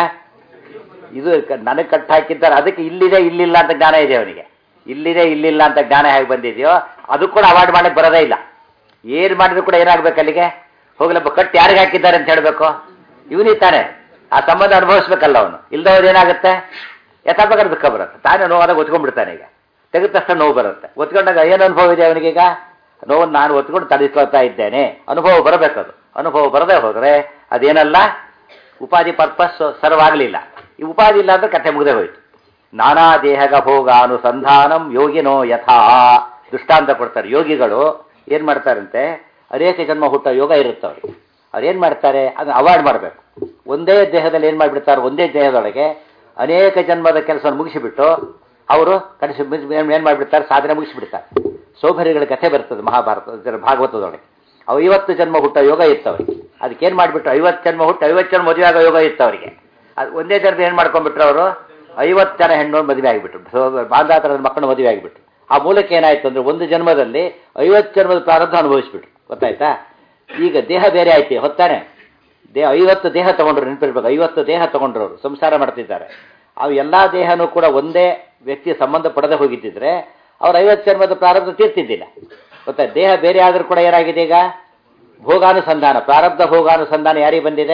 ಇದು ನನಗೆ ಕಟ್ಟು ಹಾಕಿದ್ದಾರೆ, ಅದಕ್ಕೆ ಇಲ್ಲಿದೆ ಇಲ್ಲಿಲ್ಲ ಅಂತ ಜ್ಞಾನ ಇದೆ ಅವನಿಗೆ. ಇಲ್ಲಿದೆ ಇಲ್ಲಿಲ್ಲ ಅಂತ ಜ್ಞಾನ ಹೇಗೆ ಬಂದಿದೆಯೋ ಅದು ಕೂಡ ಅವಾಯ್ಡ್ ಮಾಡಕ್ಕೆ ಬರೋದೇ ಇಲ್ಲ. ಏನು ಮಾಡಿದ್ರು ಕೂಡ ಏನಾಗಬೇಕು ಅಲ್ಲಿಗೆ? ಹೋಗ್ಲಪ್ಪ ಕಟ್ಟು ಯಾರಿಗೆ ಹಾಕಿದ್ದಾರೆ ಅಂತ ಹೇಳಬೇಕು, ಇವನಿಗೆ ತಾನೆ ಆ ಸಂಬಂಧ ಅನುಭವಿಸ್ಬೇಕಲ್ಲ ಅವನು. ಇಲ್ಲದವ್ರು ಏನಾಗುತ್ತೆ? ಯಥಾಪಕರ ದುಃಖ ಬರುತ್ತೆ, ತಾನೇ ನೋವಾದಾಗ ಒತ್ಕೊಂಡ್ಬಿಡ್ತಾನೆ. ಈಗ ತೆಗೆದ ತಕ್ಷಣ ನೋವು ಬರುತ್ತೆ. ಒತ್ಕೊಂಡಾಗ ಏನು ಅನುಭವ ಇದೆ ಅವನಿಗೀಗ? ನೋವನ್ನು ನಾನು ಒತ್ಕೊಂಡು ತಡೆಸ್ಕೊಳ್ತಾ ಇದ್ದೇನೆ, ಅನುಭವ ಬರಬೇಕದು. ಅನುಭವ ಬರದೇ ಹೋದರೆ ಅದೇನಲ್ಲ, ಉಪಾಧಿ ಪರ್ಪಸ್ ಸರ್ವ್ ಆಗಲಿಲ್ಲ. ಈ ಉಪಾಧಿ ಇಲ್ಲ ಅಂದ್ರೆ ಕಥೆ ಮುಗದೆ ಹೋಯ್ತು. ನಾನಾ ದೇಹಗ ಭೋಗ ಅನುಸಂಧಾನಂ ಯೋಗಿನೋ ಯಥಾ ದೃಷ್ಟಾಂತ ಕೊಡ್ತಾರೆ. ಯೋಗಿಗಳು ಏನು ಮಾಡ್ತಾರಂತೆ, ಅನೇಕ ಜನ್ಮ ಹುಟ್ಟೋ ಯೋಗ ಇರುತ್ತೆ ಅವ್ರಿಗೆ. ಅವ್ರು ಏನು ಮಾಡ್ತಾರೆ? ಅದನ್ನು ಅವಾಯ್ಡ್ ಮಾಡಬೇಕು. ಒಂದೇ ದೇಹದಲ್ಲಿ ಏನು ಮಾಡಿಬಿಡ್ತಾರೆ? ಒಂದೇ ದೇಹದೊಳಗೆ ಅನೇಕ ಜನ್ಮದ ಕೆಲಸವನ್ನು ಮುಗಿಸಿಬಿಟ್ಟು ಅವರು ಕನಿಷ್ಠ ಏನು ಮಾಡಿಬಿಡ್ತಾರೆ? ಸಾಧನೆ ಮುಗಿಸಿಬಿಡ್ತಾರೆ. ಸೌಭರಿಗಳ ಕಥೆ ಬರ್ತದೆ ಮಹಾಭಾರತ ಭಾಗವತದೊಳಗೆ. ಅವು ಐವತ್ತು ಜನ್ಮ ಹುಟ್ಟೋ ಯೋಗ ಇತ್ತು ಅವರಿಗೆ. ಅದಕ್ಕೇನು ಮಾಡಿಬಿಟ್ಟು ಐವತ್ತು ಜನ್ಮ ಹುಟ್ಟು ಐವತ್ತು ಜನ ಮದುವೆ ಆಗೋ ಯೋಗ ಇತ್ತು ಅವರಿಗೆ. ಅದು ಒಂದೇ ಜನ ಏನು ಮಾಡ್ಕೊಂಡ್ಬಿಟ್ರು ಅವರು? ಐವತ್ತು ಜನ ಹೆಣ್ಣು ಮದುವೆ ಆಗಿಬಿಟ್ರು, ಬಾಂಧಾತರದ ಮಕ್ಕಳು ಮದುವೆ ಆಗಿಬಿಟ್ರು. ಆ ಮೂಲಕ ಏನಾಯಿತು ಅಂದರೆ ಒಂದು ಜನ್ಮದಲ್ಲಿ ಐವತ್ತು ಜನ್ಮದ ಪ್ರಾರಬ್ಧ ಅನುಭವಿಸ್ಬಿಟ್ರು, ಗೊತ್ತಾಯ್ತಾ? ಈಗ ದೇಹ ಬೇರೆ ಆಯ್ತು, ಹೊತ್ತಾನೆ. ದೇಹ ಐವತ್ತು ದೇಹ ತೊಗೊಂಡ್ರು, ನೆನಪಿರ್ಬೇಕು. ಐವತ್ತು ದೇಹ ತೊಗೊಂಡ್ರು ಅವರು ಸಂಸಾರ ಮಾಡ್ತಿದ್ದಾರೆ. ಅವು ಎಲ್ಲ ದೇಹನೂ ಕೂಡ ಒಂದೇ ವ್ಯಕ್ತಿಯ ಸಂಬಂಧ ಪಡೆದೇ ಹೋಗಿದ್ದಿದ್ರೆ ಅವ್ರು ಐವತ್ತು ಜನ್ಮದ ಪ್ರಾರಬ್ಧ ತೀರ್ತಿದ್ದಿಲ್ಲ, ಗೊತ್ತಾ? ದೇಹ ಬೇರೆ ಆದರೂ ಕೂಡ ಏನಾಗಿದೆ ಈಗ? ಭೋಗಾನುಸಂಧಾನ, ಪ್ರಾರಬ್ಧ ಭೋಗಾನುಸಂಧಾನ ಯಾರಿಗೆ ಬಂದಿದೆ?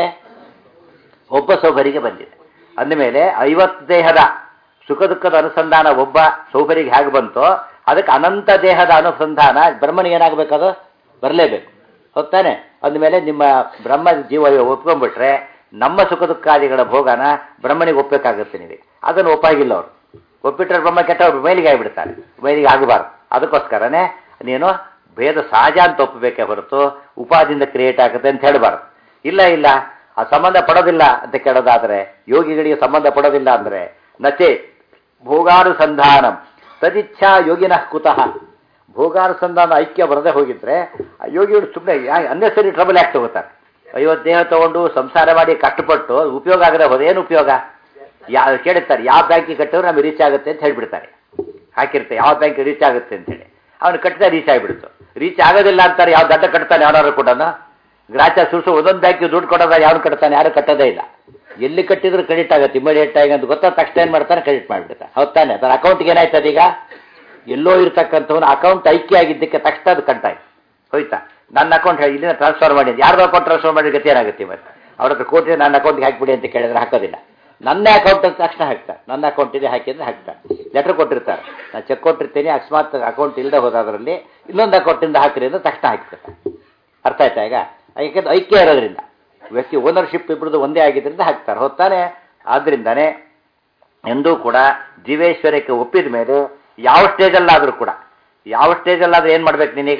ಒಬ್ಬ ಸೌಭರಿಗೆ ಬಂದಿದೆ. ಅಂದಮೇಲೆ ಐವತ್ತು ದೇಹದ ಸುಖ ದುಃಖದ ಅನುಸಂಧಾನ ಒಬ್ಬ ಸೌಭರಿಗೆ ಹೇಗೆ ಬಂತೋ ಅದಕ್ಕೆ ಅನಂತ ದೇಹದ ಅನುಸಂಧಾನ ಬ್ರಹ್ಮನಿಗೆ ಏನಾಗಬೇಕದು? ಬರಲೇಬೇಕು, ಹೊತ್ತಾನೆ. ಅಂದಮೇಲೆ ನಿಮ್ಮ ಬ್ರಹ್ಮ ಜೀವ ಒಪ್ಕೊಂಡ್ಬಿಟ್ರೆ ನಮ್ಮ ಸುಖ ದುಃಖಾದಿಗಳ ಭೋಗನ ಬ್ರಹ್ಮನಿಗೆ ಒಪ್ಪಬೇಕಾಗುತ್ತೆ. ನೀವು ಅದನ್ನು ಒಪ್ಪಾಗಿಲ್ಲ ಅವರು. ಒಪ್ಪಿಟ್ರೆ ಬ್ರಹ್ಮ ಕೆಟ್ಟವ್ರು ಮೇಲಿಗೆ ಆಗಿಬಿಡ್ತಾರೆ, ಮೇಲಿಗೆ ಆಗಬಾರ್ದು. ಅದಕ್ಕೋಸ್ಕರನೇ ನೀನು ಭೇದ ಸಹಜ ಅಂತ ಒಪ್ಪಬೇಕೇ ಹೊರತು ಉಪಾದಿಯಿಂದ ಕ್ರಿಯೇಟ್ ಆಗುತ್ತೆ ಅಂತ ಹೇಳಬಾರ್ದು. ಇಲ್ಲ ಇಲ್ಲ ಆ ಸಂಬಂಧ ಪಡೋದಿಲ್ಲ ಅಂತ ಕೇಳೋದಾದರೆ, ಯೋಗಿಗಳಿಗೆ ಸಂಬಂಧ ಪಡೋದಿಲ್ಲ ಅಂದರೆ ನಚೆ ಭೋಗಾನುಸಂಧಾನಂ ತದಿಚ್ಛಾ ಯೋಗಿನಃ ಕುತಃ. ಭೋಗಾನುಸಂಧಾನ ಐಕ್ಯ ಬರದೇ ಹೋಗಿದ್ರೆ ಆ ಯೋಗಿಗಳು ಸುಮ್ಮನೆ ಅನ್ನೆಸರಿ ಟ್ರಬಲ್ ಯಾಕೆ ತಗೋತಾರೆ? ಐವತ್ತು ದೇಹ ತಗೊಂಡು ಸಂಸಾರ ಮಾಡಿ ಕಷ್ಟಪಟ್ಟು ಉಪಯೋಗ ಆಗದೆ ಹೋದ ಏನು ಉಪಯೋಗ? ಯಾವ ಕೇಳುತ್ತಾರೆ, ಯಾವ ಬ್ಯಾಂಕಿಗೆ ಕಟ್ಟಿದ್ರೆ ನಮಗೆ ರೀಚ್ ಆಗುತ್ತೆ ಅಂತ ಹೇಳಿಬಿಡ್ತಾರೆ. ಹಾಕಿರ್ತಾರೆ ಯಾವ ಬ್ಯಾಂಕ್ ರೀಚ್ ಆಗುತ್ತೆ ಅಂತೇಳಿ, ಅವನು ಕಟ್ಟಿದ ರೀಚ್ ಆಗಿಬಿಡ್ತು. ರೀಚ್ ಆಗೋದಿಲ್ಲ ಅಂತಾರೆ, ಯಾವ ದಡ್ಡ ಕಟ್ತಾನೆ ಯಾರು ಕೂಡ ಗ್ರಾಚಾರ ಸುರ್ಸು ಒಂದೊಂದು ಬ್ಯಾಂಕಿಗೆ ದುಡ್ಡು ಕೊಡೋದ ಯಾರು ಕಟ್ತಾನೆ? ಯಾರು ಕಟ್ಟೋದೇ ಇಲ್ಲ. ಎಲ್ಲಿ ಕಟ್ಟಿದ್ರು ಕ್ರೆಡಿಟ್ ಆಗುತ್ತೆ ಇಮಿಡಿಯೇಟ್ ಆಗಿ ಅಂತ ಗೊತ್ತಾದ ತಕ್ಷಣ ಏನು ಮಾಡ್ತಾನೆ? ಕ್ರೆಡಿಟ್ ಮಾಡಿಬಿಡ್ತಾನೆ, ಹೌದಾನೆ? ಅದರ ಅಕೌಂಟ್ಗೆ ಏನಾಯ್ತದ? ಈಗ ಎಲ್ಲೋ ಇರ್ತಕ್ಕಂಥವ್ನು ಅಕೌಂಟ್ ಐಕ್ಯ ಆಗಿದ್ದಕ್ಕೆ ತಕ್ಷಣ ಅದು ಕಂಟಾಯ್ತು, ಹೋಯ್ತಾ? ನನ್ನ ಅಕೌಂಟ್ ಇಲ್ಲಿಂದ ಟ್ರಾನ್ಸ್ಫರ್ ಮಾಡಿದ್ದು ಯಾರ್ದು ಅಕೌಂಟ್ ಟ್ರಾನ್ಸ್ಫರ್ ಮಾಡಿದ ಗತಿ ಏನಾಗುತ್ತೆ? ಇವತ್ತು ಅವ್ರ ಹತ್ರ ಕೋಟಿ ನನ್ನ ಅಕೌಂಟ್ಗೆ ಹಾಕಿಬಿಡಿ ಅಂತ ಕೇಳಿದ್ರೆ ಹಾಕೋದಿಲ್ಲ. ನನ್ನ ಅಕೌಂಟ್ ಅಂತ ತಕ್ಷಣ ಹಾಕ್ತಾರೆ, ನನ್ನ ಅಕೌಂಟಿಗೆ ಹಾಕಿದ್ರೆ ಹಾಕ್ತಾರೆ. ಲೆಟರ್ ಕೊಟ್ಟಿರ್ತಾರೆ, ನಾನು ಚೆಕ್ ಕೊಟ್ಟಿರ್ತೀನಿ, ಅಕಸ್ಮಾತ್ ಅಕೌಂಟ್ ಇಲ್ಲದೆ ಹೋದಾದ್ರಲ್ಲಿ ಇನ್ನೊಂದು ಅಕೌಂಟಿಂದ ಹಾಕಿರಿ ಅಂತ ತಕ್ಷಣ ಹಾಕ್ತಾರೆ. ಅರ್ಥ ಆಯ್ತಾ? ಈಗ ಯಾಕೆಂದ್ರೆ ಐಕ್ಯ ಇರೋದ್ರಿಂದ ವ್ಯಕ್ತಿ ಓನರ್ಶಿಪ್ ಇಬ್ಬರದು ಒಂದೇ ಆಗಿದ್ದರಿಂದ ಹಾಕ್ತಾರೆ, ಹೊತ್ತಾನೆ. ಆದ್ದರಿಂದಾನೇ ಎಂದೂ ಕೂಡ ಜೀವೇಶ್ವರಕ್ಕೆ ಒಪ್ಪಿದ ಮೇಲೆ ಯಾವ ಸ್ಟೇಜಲ್ಲಾದರೂ ಕೂಡ ಯಾವ ಸ್ಟೇಜಲ್ಲಾದರೂ ಏನು ಮಾಡ್ಬೇಕು? ನೀನೀಗ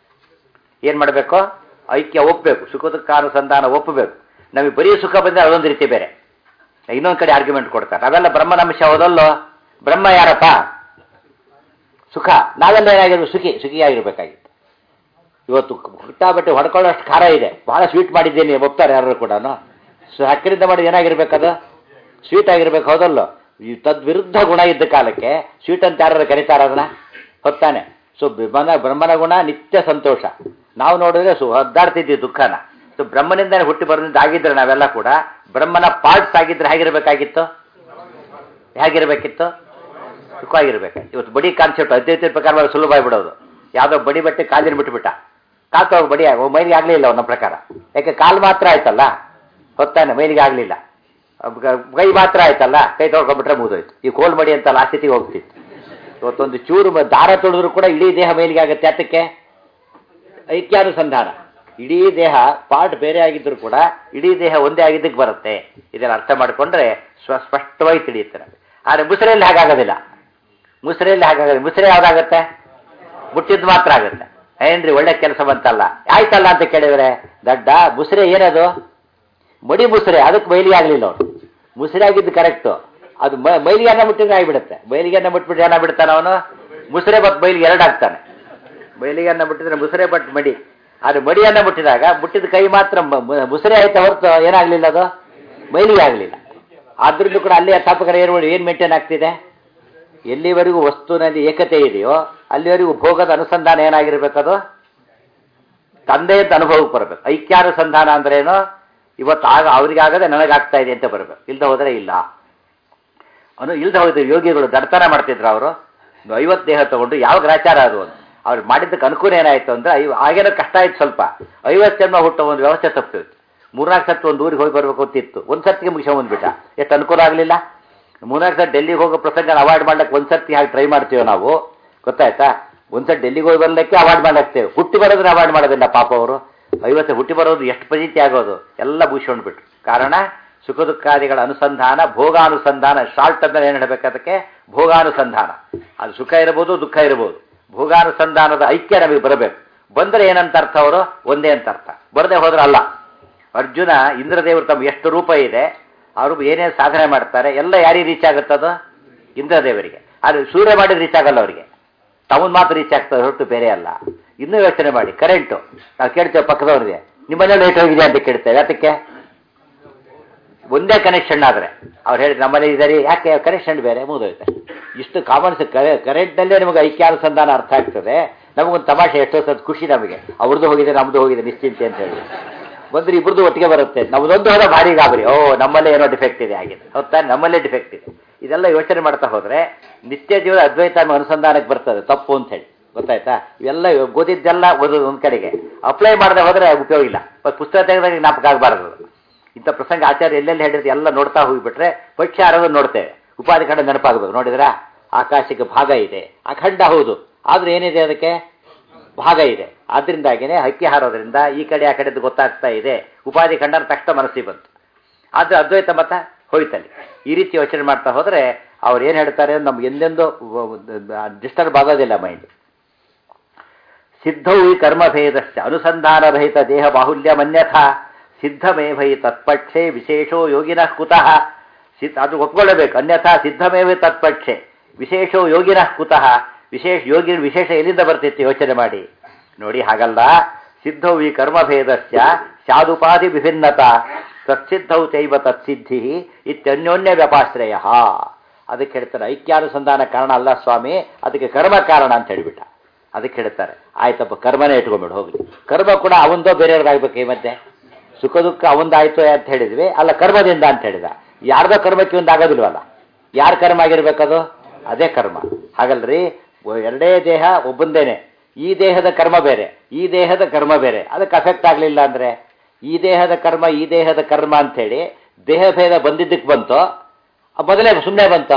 ಏನು ಮಾಡಬೇಕು? ಐಕ್ಯ ಒಪ್ಪಬೇಕು, ಸುಖ ದುಃಖ ಅನುಸಂಧಾನ ಒಪ್ಪಬೇಕು. ನಮಗೆ ಬರೀ ಸುಖ ಬಂದರೆ ಅದೊಂದು ರೀತಿ ಬೇರೆ, ಇನ್ನೊಂದು ಕಡೆ ಆರ್ಗ್ಯುಮೆಂಟ್ ಕೊಡ್ತಾರೆ. ನಾವೆಲ್ಲ ಬ್ರಹ್ಮನಂಶ ಹೋದಲ್ಲೋ, ಬ್ರಹ್ಮ ಯಾರಪ್ಪ? ಸುಖ. ನಾವೆಲ್ಲ ಏನಾಗಿರ್ಬೇಕು? ಸುಖಿ ಸುಖಿಯಾಗಿರ್ಬೇಕಾಗಿತ್ತು. ಇವತ್ತು ಹುಟ್ಟಾಬಟ್ಟೆ ಹೊಡ್ಕೊಳ್ಳೋಷ್ಟು ಖಾರ ಇದೆ, ಬಹಳ ಸ್ವೀಟ್ ಮಾಡಿದ್ದೇನೆ ಒಪ್ತಾರೆ ಯಾರು ಕೂಡ. ಸೊ ಹಕ್ಕರಿಂದ ಮಾಡಿ ಏನಾಗಿರ್ಬೇಕದು? ಸ್ವೀಟ್ ಆಗಿರ್ಬೇಕು, ಹೌದಲ್ಲೋ? ಈ ತದ್ವಿರುದ್ಧ ಗುಣ ಇದ್ದ ಕಾಲಕ್ಕೆ ಸ್ವೀಟ್ ಅಂತ ಯಾರು ಕರೀತಾರೆ ಅದನ್ನ, ಹೊತ್ತಾನೆ. ಸೊ ಬ್ರಹ್ಮನ ಬ್ರಹ್ಮನ ಗುಣ ನಿತ್ಯ ಸಂತೋಷ. ನಾವು ನೋಡಿದ್ರೆ ಸು ಒದ್ದಾಡ್ತಿದ್ದೀವಿ ದುಃಖನ. ಸೊ ಬ್ರಹ್ಮನಿಂದ ಹುಟ್ಟಿ ಬರೋದ್ರಿಂದ ಆಗಿದ್ರೆ ನಾವೆಲ್ಲ ಕೂಡ ಬ್ರಹ್ಮನ ಪಾರ್ಟ್ಸ್ ಆಗಿದ್ರೆ ಹೇಗಿರ್ಬೇಕಾಗಿತ್ತು? ಹೇಗಿರ್ಬೇಕಿತ್ತು? ಸುಖವಾಗಿರ್ಬೇಕಾಗಿತ್ತು. ಇವತ್ತು ಬಡಿ ಕಾನ್ಸೆಪ್ಟ್ ಅದ್ವೈತ ಪ್ರಕಾರ ಸುಲಭ ಆಗಿಬಿಡೋದು. ಯಾವುದೋ ಬಡಿ ಬಟ್ಟೆ ಕಾಲಿನ ಬಿಟ್ಟುಬಿಟ್ಟ, ಕಾಲು ತೊಗೊಂಡು ಬಡಿ ಮೈಲಿಗೆ ಆಗಲಿಲ್ಲ ಅವನ ಪ್ರಕಾರ. ಯಾಕೆ? ಕಾಲು ಮಾತ್ರ ಆಯ್ತಲ್ಲ, ಹೊತ್ತಾನೆ, ಮೈಲಿಗೆ ಆಗಲಿಲ್ಲ. ಕೈ ಮಾತ್ರ ಆಯ್ತಲ್ಲ, ಕೈ ತೊಳ್ಕೊಂಡ್ಬಿಟ್ರೆ ಮುಗಿದೋಯ್ತು. ಈ ಕೋಲ್ ಮಡಿ ಅಂತಲ್ಲ, ಆ ಸ್ಥಿತಿಗೆ ಹೋಗ್ತಿತ್ತು. ಇವತ್ತೊಂದು ಚೂರು ದಾರ ತೊಳೆದ್ರು ಕೂಡ ಇಡೀ ದೇಹ ಮೈಲಿಗೆ ಆಗುತ್ತೆ. ಅದಕ್ಕೆ ಐಕ್ಯಾನುಸಂಧಾನ. ಇಡೀ ದೇಹ ಪಾರ್ಟ್ ಬೇರೆ ಆಗಿದ್ರು ಕೂಡ ಇಡೀ ದೇಹ ಒಂದೇ ಆಗಿದ್ದಕ್ಕೆ ಬರುತ್ತೆ. ಇದನ್ನು ಅರ್ಥ ಮಾಡಿಕೊಂಡ್ರೆ ಸ್ವ ಸ್ಪಷ್ಟವಾಗಿ ತಿಳಿಯುತ್ತೆ ನಮಗೆ. ಆದರೆ ಮುಸುರೆಯಲ್ಲಿ ಹಾಗಾಗೋದಿಲ್ಲ. ಮುಸುರೆಯಲ್ಲಿ ಹಾಗಾಗೋದಿಲ್ಲ. ಮುಸುರೆ ಯಾವ್ದಾಗತ್ತೆ? ಮುಟ್ಟಿದ್ದು ಮಾತ್ರ ಆಗುತ್ತೆ. ಏನ್ರಿ ಒಳ್ಳೆ ಕೆಲಸ ಬಂತಲ್ಲ ಆಯ್ತಲ್ಲ ಅಂತ ಕೇಳಿದ್ರೆ ದಡ್ಡ ಮುಸುರೆ ಏನದು? ಮಡಿ ಮುಸುರೆ. ಅದಕ್ಕೆ ಮೈಲಿಗೆ ಆಗಲಿಲ್ಲ ಅವನು. ಮುಸುರೆ ಆಗಿದ್ದು ಕರೆಕ್ಟು. ಅದು ಮೈಲಿಗೆ ಅನ್ನ ಮುಟ್ಟಿದ್ರೆ ಆಗಿಬಿಡುತ್ತೆ. ಮೈಲಿಗೆ ಅನ್ನ ಮುಟ್ಬಿಟ್ಟು ಏನ ಬಿಡ್ತಾನೆ ಅವನು? ಮುಸುರೆ ಬಟ್ ಮೈಲಿಗೆ ಎರಡು ಆಗ್ತಾನೆ. ಮೈಲಿಗೆ ಅನ್ನ ಮುಟ್ಟಿದ್ರೆ ಮುಸುರೆ ಬಟ್ ಮಡಿ. ಆದರೆ ಮಡಿಯನ್ನ ಮುಟ್ಟಿದಾಗ ಮುಟ್ಟಿದ ಕೈ ಮಾತ್ರ ಮುಸುರೆ ಆಯ್ತಾ ಹೊರತು ಏನಾಗಲಿಲ್ಲ, ಅದು ಮೈಲಿಗೆ ಆಗಲಿಲ್ಲ. ಆದ್ರಿಂದ ಕೂಡ ಅಲ್ಲಿ ತಾಪಕರ ಏನು ಏನು ಮೇಂಟೈನ್ ಆಗ್ತಿದೆ? ಎಲ್ಲಿವರೆಗೂ ವಸ್ತುವಿನಲ್ಲಿ ಏಕತೆ ಇದೆಯೋ ಅಲ್ಲಿವರೆಗೂ ಭೋಗದ ಅನುಸಂಧಾನ ಏನಾಗಿರ್ಬೇಕದು? ತಂದೆಯಂತ ಅನುಭವಕ್ಕೆ ಬರಬೇಕು. ಐಕ್ಯಾನುಸಂಧಾನ ಅಂದ್ರೇನು? ಇವತ್ತು ಆಗ ಅವ್ರಿಗಾಗದೆ ನನಗಾಗ್ತಾ ಇದೆ ಅಂತ ಬರಬೇಕು. ಇಲ್ದ ಹೋದರೆ ಇಲ್ಲ. ಅವನು ಇಲ್ದ ಹೋಗಿದ್ರು ಯೋಗಿಗಳು ದಡ್ತನ ಮಾಡ್ತಿದ್ರು. ಅವರು ಐವತ್ತು ದೇಹ ತಗೊಂಡು ಯಾವ ಗ್ರಾಚಾರ ಅದು ಅಂತ ಅವ್ರು ಮಾಡಿದ್ದಕ್ಕೆ ಅನುಕೂಲ ಏನಾಯಿತು ಅಂದರೆ ಐ ಆಗೇನೋ ಕಷ್ಟ ಆಯ್ತು ಸ್ವಲ್ಪ. ಐವತ್ತು ಜನ್ಮ ಹುಟ್ಟೋ ಒಂದು ವ್ಯವಸ್ಥೆ ತಪ್ಪಿತ್ತು. ಮೂರ್ನಾಲ್ಕು ಸತ್ತು ಒಂದು ಊರಿಗೆ ಹೋಗಿ ಬರಬೇಕು ಅಂತಿತ್ತು. ಒಂದು ಸರ್ತಿಗೆ ಮುಗಿಸ್ಕೊಂಡ್ಬಿಟ್ಟ. ಎಷ್ಟು ಅನುಕೂಲ ಆಗಲಿಲ್ಲ. ಮೂರ್ನಾಲ್ಕು ಸತಿ ಡೆಲ್ಲಿಗೆ ಹೋಗೋ ಪ್ರಸಂಗ ಅವಾಯ್ಡ್ ಮಾಡ್ಲಿಕ್ಕೆ ಒಂದು ಸರ್ತಿ ಹಾಗೆ ಟ್ರೈ ಮಾಡ್ತೀವಿ ನಾವು, ಗೊತ್ತಾಯ್ತಾ? ಒಂದ್ಸತಿ ಡೆಲ್ಲಿಗೆ ಹೋಗಿ ಬರ್ಲಿಕ್ಕೆ ಅವಾಯ್ಡ್ ಮಾಡ್ಲಾಗ್ತೇವೆ. ಹುಟ್ಟಿ ಬರೋದ್ರೆ ಅವಾಯ್ಡ್ ಮಾಡೋದಿಲ್ಲ ಪಾಪ ಅವರು. ಐವತ್ತು ಹುಟ್ಟಿ ಬರೋದು ಎಷ್ಟು ಪಜಿತಿ ಆಗೋದು ಎಲ್ಲ ಭೂಷಣ್ಬಿಟ್ರು. ಕಾರಣ ಸುಖ ದುಃಖಾದಿಗಳ ಅನುಸಂಧಾನ, ಭೋಗಾನುಸಂಧಾನ. ಶಾರ್ಟ್ ಅಂದ್ರೆ ಏನು ಹೇಳಬೇಕು ಅದಕ್ಕೆ? ಭೋಗಾನುಸಂಧಾನ. ಅದು ಸುಖ ಇರಬಹುದು, ದುಃಖ ಇರಬಹುದು. ಭೋಗಾನುಸಂಧಾನದ ಐಕ್ಯ ನಮಗೆ ಬರಬೇಕು. ಬಂದರೆ ಏನಂತ ಅರ್ಥ? ಅವರು ಒಂದೇ ಅಂತ ಅರ್ಥ. ಬರದೆ ಹೋದ್ರೆ ಅಲ್ಲ. ಅರ್ಜುನ ಇಂದ್ರದೇವರು ತಮ್ಮ ಎಷ್ಟು ರೂಪ ಇದೆ, ಅವರು ಏನೇನು ಸಾಧನೆ ಮಾಡ್ತಾರೆ ಎಲ್ಲ ಯಾರಿಗೆ ರೀಚ್ ಆಗುತ್ತದು? ಇಂದ್ರದೇವರಿಗೆ. ಆದರೆ ಸೂರ್ಯ ಮಾಡಿದ್ರೆ ರೀಚ್ ಆಗಲ್ಲ ಅವರಿಗೆ. ತಮ್ಮನ್ನು ಮಾತ್ರ ರೀಚ್ ಆಗ್ತದೆ ಹೊರತು ಬೇರೆ ಅಲ್ಲ. ಇನ್ನೂ ಯೋಚನೆ ಮಾಡಿ, ಕರೆಂಟು ನಾವು ಕೇಳ್ತೇವೆ ಪಕ್ಕದವ್ರಿಗೆ, ನಿಮ್ಮನೆ ಲೇಟ್ ಹೋಗಿದೆ ಅಂತ ಕೇಳ್ತೇವೆ. ಅದಕ್ಕೆ ಒಂದೇ ಕನೆಕ್ಷನ್ ಆದರೆ ಅವ್ರು ಹೇಳಿದ್ರೆ ನಮ್ಮನೆ ಇದ್ದಾರೆ, ಯಾಕೆ ಕನೆಕ್ಷನ್ ಬೇರೆ ಮುಗಿದೋಯ್ತೆ. ಇಷ್ಟು ಕಾಮನ್ಸ್ ಕರೆಂಟ್ನಲ್ಲೇ ನಿಮಗೆ ಐಕ್ಯಾನುಸಂಧಾನ ಅರ್ಥ ಆಗ್ತದೆ. ನಮಗೊಂದು ತಮಾಷೆ, ಎಷ್ಟೋ ಸತ್ ಖುಷಿ ನಮಗೆ. ಅವ್ರದ್ದು ಹೋಗಿದೆ ನಮ್ಮದು ಹೋಗಿದೆ ನಿಶ್ಚಿಂತೆ ಅಂತ ಹೇಳಿ ಬಂದ್ರೆ ಇಬ್ಬರದು ಒಟ್ಟಿಗೆ ಬರುತ್ತೆ. ನಮ್ಮದೊಂದು ಹೋದ ಭಾರಿ ಗಾಬರಿ, ಓ ನಮ್ಮಲ್ಲೇ ಏನೋ ಡಿಫೆಕ್ಟ್ ಇದೆ ಆಗಿದೆ. ಹೌದಾ? ನಮ್ಮಲ್ಲೇ ಡಿಫೆಕ್ಟ್ ಇದೆ. ಇದೆಲ್ಲ ಯೋಚನೆ ಮಾಡ್ತಾ ಹೋದ್ರೆ ನಿತ್ಯ ಜೀವನ ಅದ್ವೈತ ಅನುಸಂಧಾನಕ್ಕೆ ಬರ್ತದೆ ತಪ್ಪು ಅಂತ ಹೇಳಿ, ಗೊತ್ತಾಯ್ತಾ? ಇವೆಲ್ಲ ಓದಿದ್ದೆಲ್ಲ ಓದೋದು ಒಂದು ಕಡೆಗೆ, ಅಪ್ಲೈ ಮಾಡದೆ ಹೋದ್ರೆ ಉಪಯೋಗ ಇಲ್ಲ. ಪುಸ್ತಕ ತೆಗೆದಾಗ ಜ್ಞಾಪಕ ಆಗಬಾರದು. ಇಂಥ ಪ್ರಸಂಗ ಆಚಾರ್ಯ ಎಲ್ಲೆಲ್ಲಿ ಹೇಳಿದ್ರೆ ಎಲ್ಲ ನೋಡ್ತಾ ಹೋಗಿಬಿಟ್ರೆ ಪಕ್ಷ ಆರೋದು ನೋಡ್ತೇವೆ. ಉಪಾಧಿ ಖಂಡ ನೆನಪಾಗಬೇಕು. ನೋಡಿದ್ರ ಆಕಾಶಕ್ಕೆ ಭಾಗ ಇದೆ, ಅಖಂಡ ಹೌದು, ಆದ್ರೆ ಏನಿದೆ ಅದಕ್ಕೆ? ಭಾಗ ಇದೆ. ಆದ್ರಿಂದಾಗಿನೇ ಹಕ್ಕಿ ಹಾರೋದ್ರಿಂದ ಈ ಕಡೆ ಆ ಕಡೆದು ಗೊತ್ತಾಗ್ತಾ ಇದೆ. ಉಪಾಧಿ ಖಂಡನ ತಕ್ಷಣ ಮನಸ್ಸಿಗೆ ಬಂತು. ಆದ್ರೆ ಅದ್ವೈತ ಮತ ಹೋಯ್ತಲ್ಲಿ. ಈ ರೀತಿ ಯೋಚನೆ ಮಾಡ್ತಾ ಹೋದ್ರೆ ಅವ್ರು ಏನು ಹೇಳ್ತಾರೆ ನಮ್ಗೆ ಎಂದೆಂದು ಡಿಸ್ಟರ್ಬ್ ಆಗೋದಿಲ್ಲ ಮೈಂಡ್. ಸಿದ್ಧೌ ಈ ಕರ್ಮಭೇದಶ್ಚ ಅನುಸಂಧಾನ ರಹಿತ ದೇಹ ಬಾಹುಲ್ಯ ಮನ್ಯಥ ಸಿದ್ಧಮೇವೈ ತತ್ಪಕ್ಷೆ ವಿಶೇಷೋ ಯೋಗಿನಃ ಕುತಃ. ಸಿದ್ಧ ಅದು ಒಪ್ಕೊಳ್ಳಬೇಕು. ಅನ್ಯಥಾ ಸಿದ್ಧಮೇವ ತತ್ಪಕ್ಷೆ ವಿಶೇಷೋ ಯೋಗಿನಃ ಕುತಃ. ವಿಶೇಷ ಯೋಗಿ ವಿಶೇಷ ಎಲ್ಲಿಂದ ಬರ್ತಿತ್ತು ಯೋಚನೆ ಮಾಡಿ ನೋಡಿ. ಹಾಗಲ್ಲ. ಸಿದ್ಧೌ ಈ ಕರ್ಮಭೇದಶ್ಚ ಸ್ಯಾದುಪಾಧಿ ವಿಭಿನ್ನತ ತತ್ಸಿದ್ಧೌ ಚೈವ ತತ್ಸಿದ್ಧಿ ಇತ್ಯನ್ಯೋನ್ಯ ವ್ಯಪಾಶ್ರಯ. ಅದಕ್ಕೆ ಹೇಳ್ತಾರೆ ಐಕ್ಯಾನುಸಂಧಾನ ಕಾರಣ ಅಲ್ಲ ಸ್ವಾಮಿ, ಅದಕ್ಕೆ ಕರ್ಮ ಕಾರಣ ಅಂತ ಹೇಳಿಬಿಟ್ಟ. ಅದಕ್ಕೆ ಹೇಳ್ತಾರೆ ಆಯ್ತಪ್ಪ ಕರ್ಮನೇ ಇಟ್ಕೊಂಡ್ಬಿಡು ಹೋಗ್ಲಿ. ಕರ್ಮ ಕೂಡ ಅವಂದೋ ಬೇರೆಯವ್ರದ್ದಾಗಬೇಕು. ಈ ಮಧ್ಯೆ ಸುಖ ದುಃಖ ಅವಂದಾಯ್ತು ಅಂತ ಹೇಳಿದ್ವಿ, ಅಲ್ಲ ಕರ್ಮದಿಂದ ಅಂತ ಹೇಳಿದ. ಯಾರ್ದೋ ಕರ್ಮಕ್ಕೆ ಒಂದು ಆಗೋದಿಲ್ವಲ್ಲ. ಯಾರ ಕರ್ಮ ಆಗಿರ್ಬೇಕದು? ಅದೇ ಕರ್ಮ. ಹಾಗಲ್ರಿ, ಎರಡೇ ದೇಹ ಒಬ್ಬಂದೇನೆ. ಈ ದೇಹದ ಕರ್ಮ ಬೇರೆ, ಈ ದೇಹದ ಕರ್ಮ ಬೇರೆ. ಅದಕ್ಕೆ ಅಫೆಕ್ಟ್ ಆಗಲಿಲ್ಲ ಅಂದರೆ ಈ ದೇಹದ ಕರ್ಮ ಈ ದೇಹದ ಕರ್ಮ ಅಂಥೇಳಿ ದೇಹಭೇದ ಬಂದಿದ್ದಕ್ಕೆ ಬಂತು, ಮೊದಲೇ ಸುಮ್ಮನೆ ಬಂತು.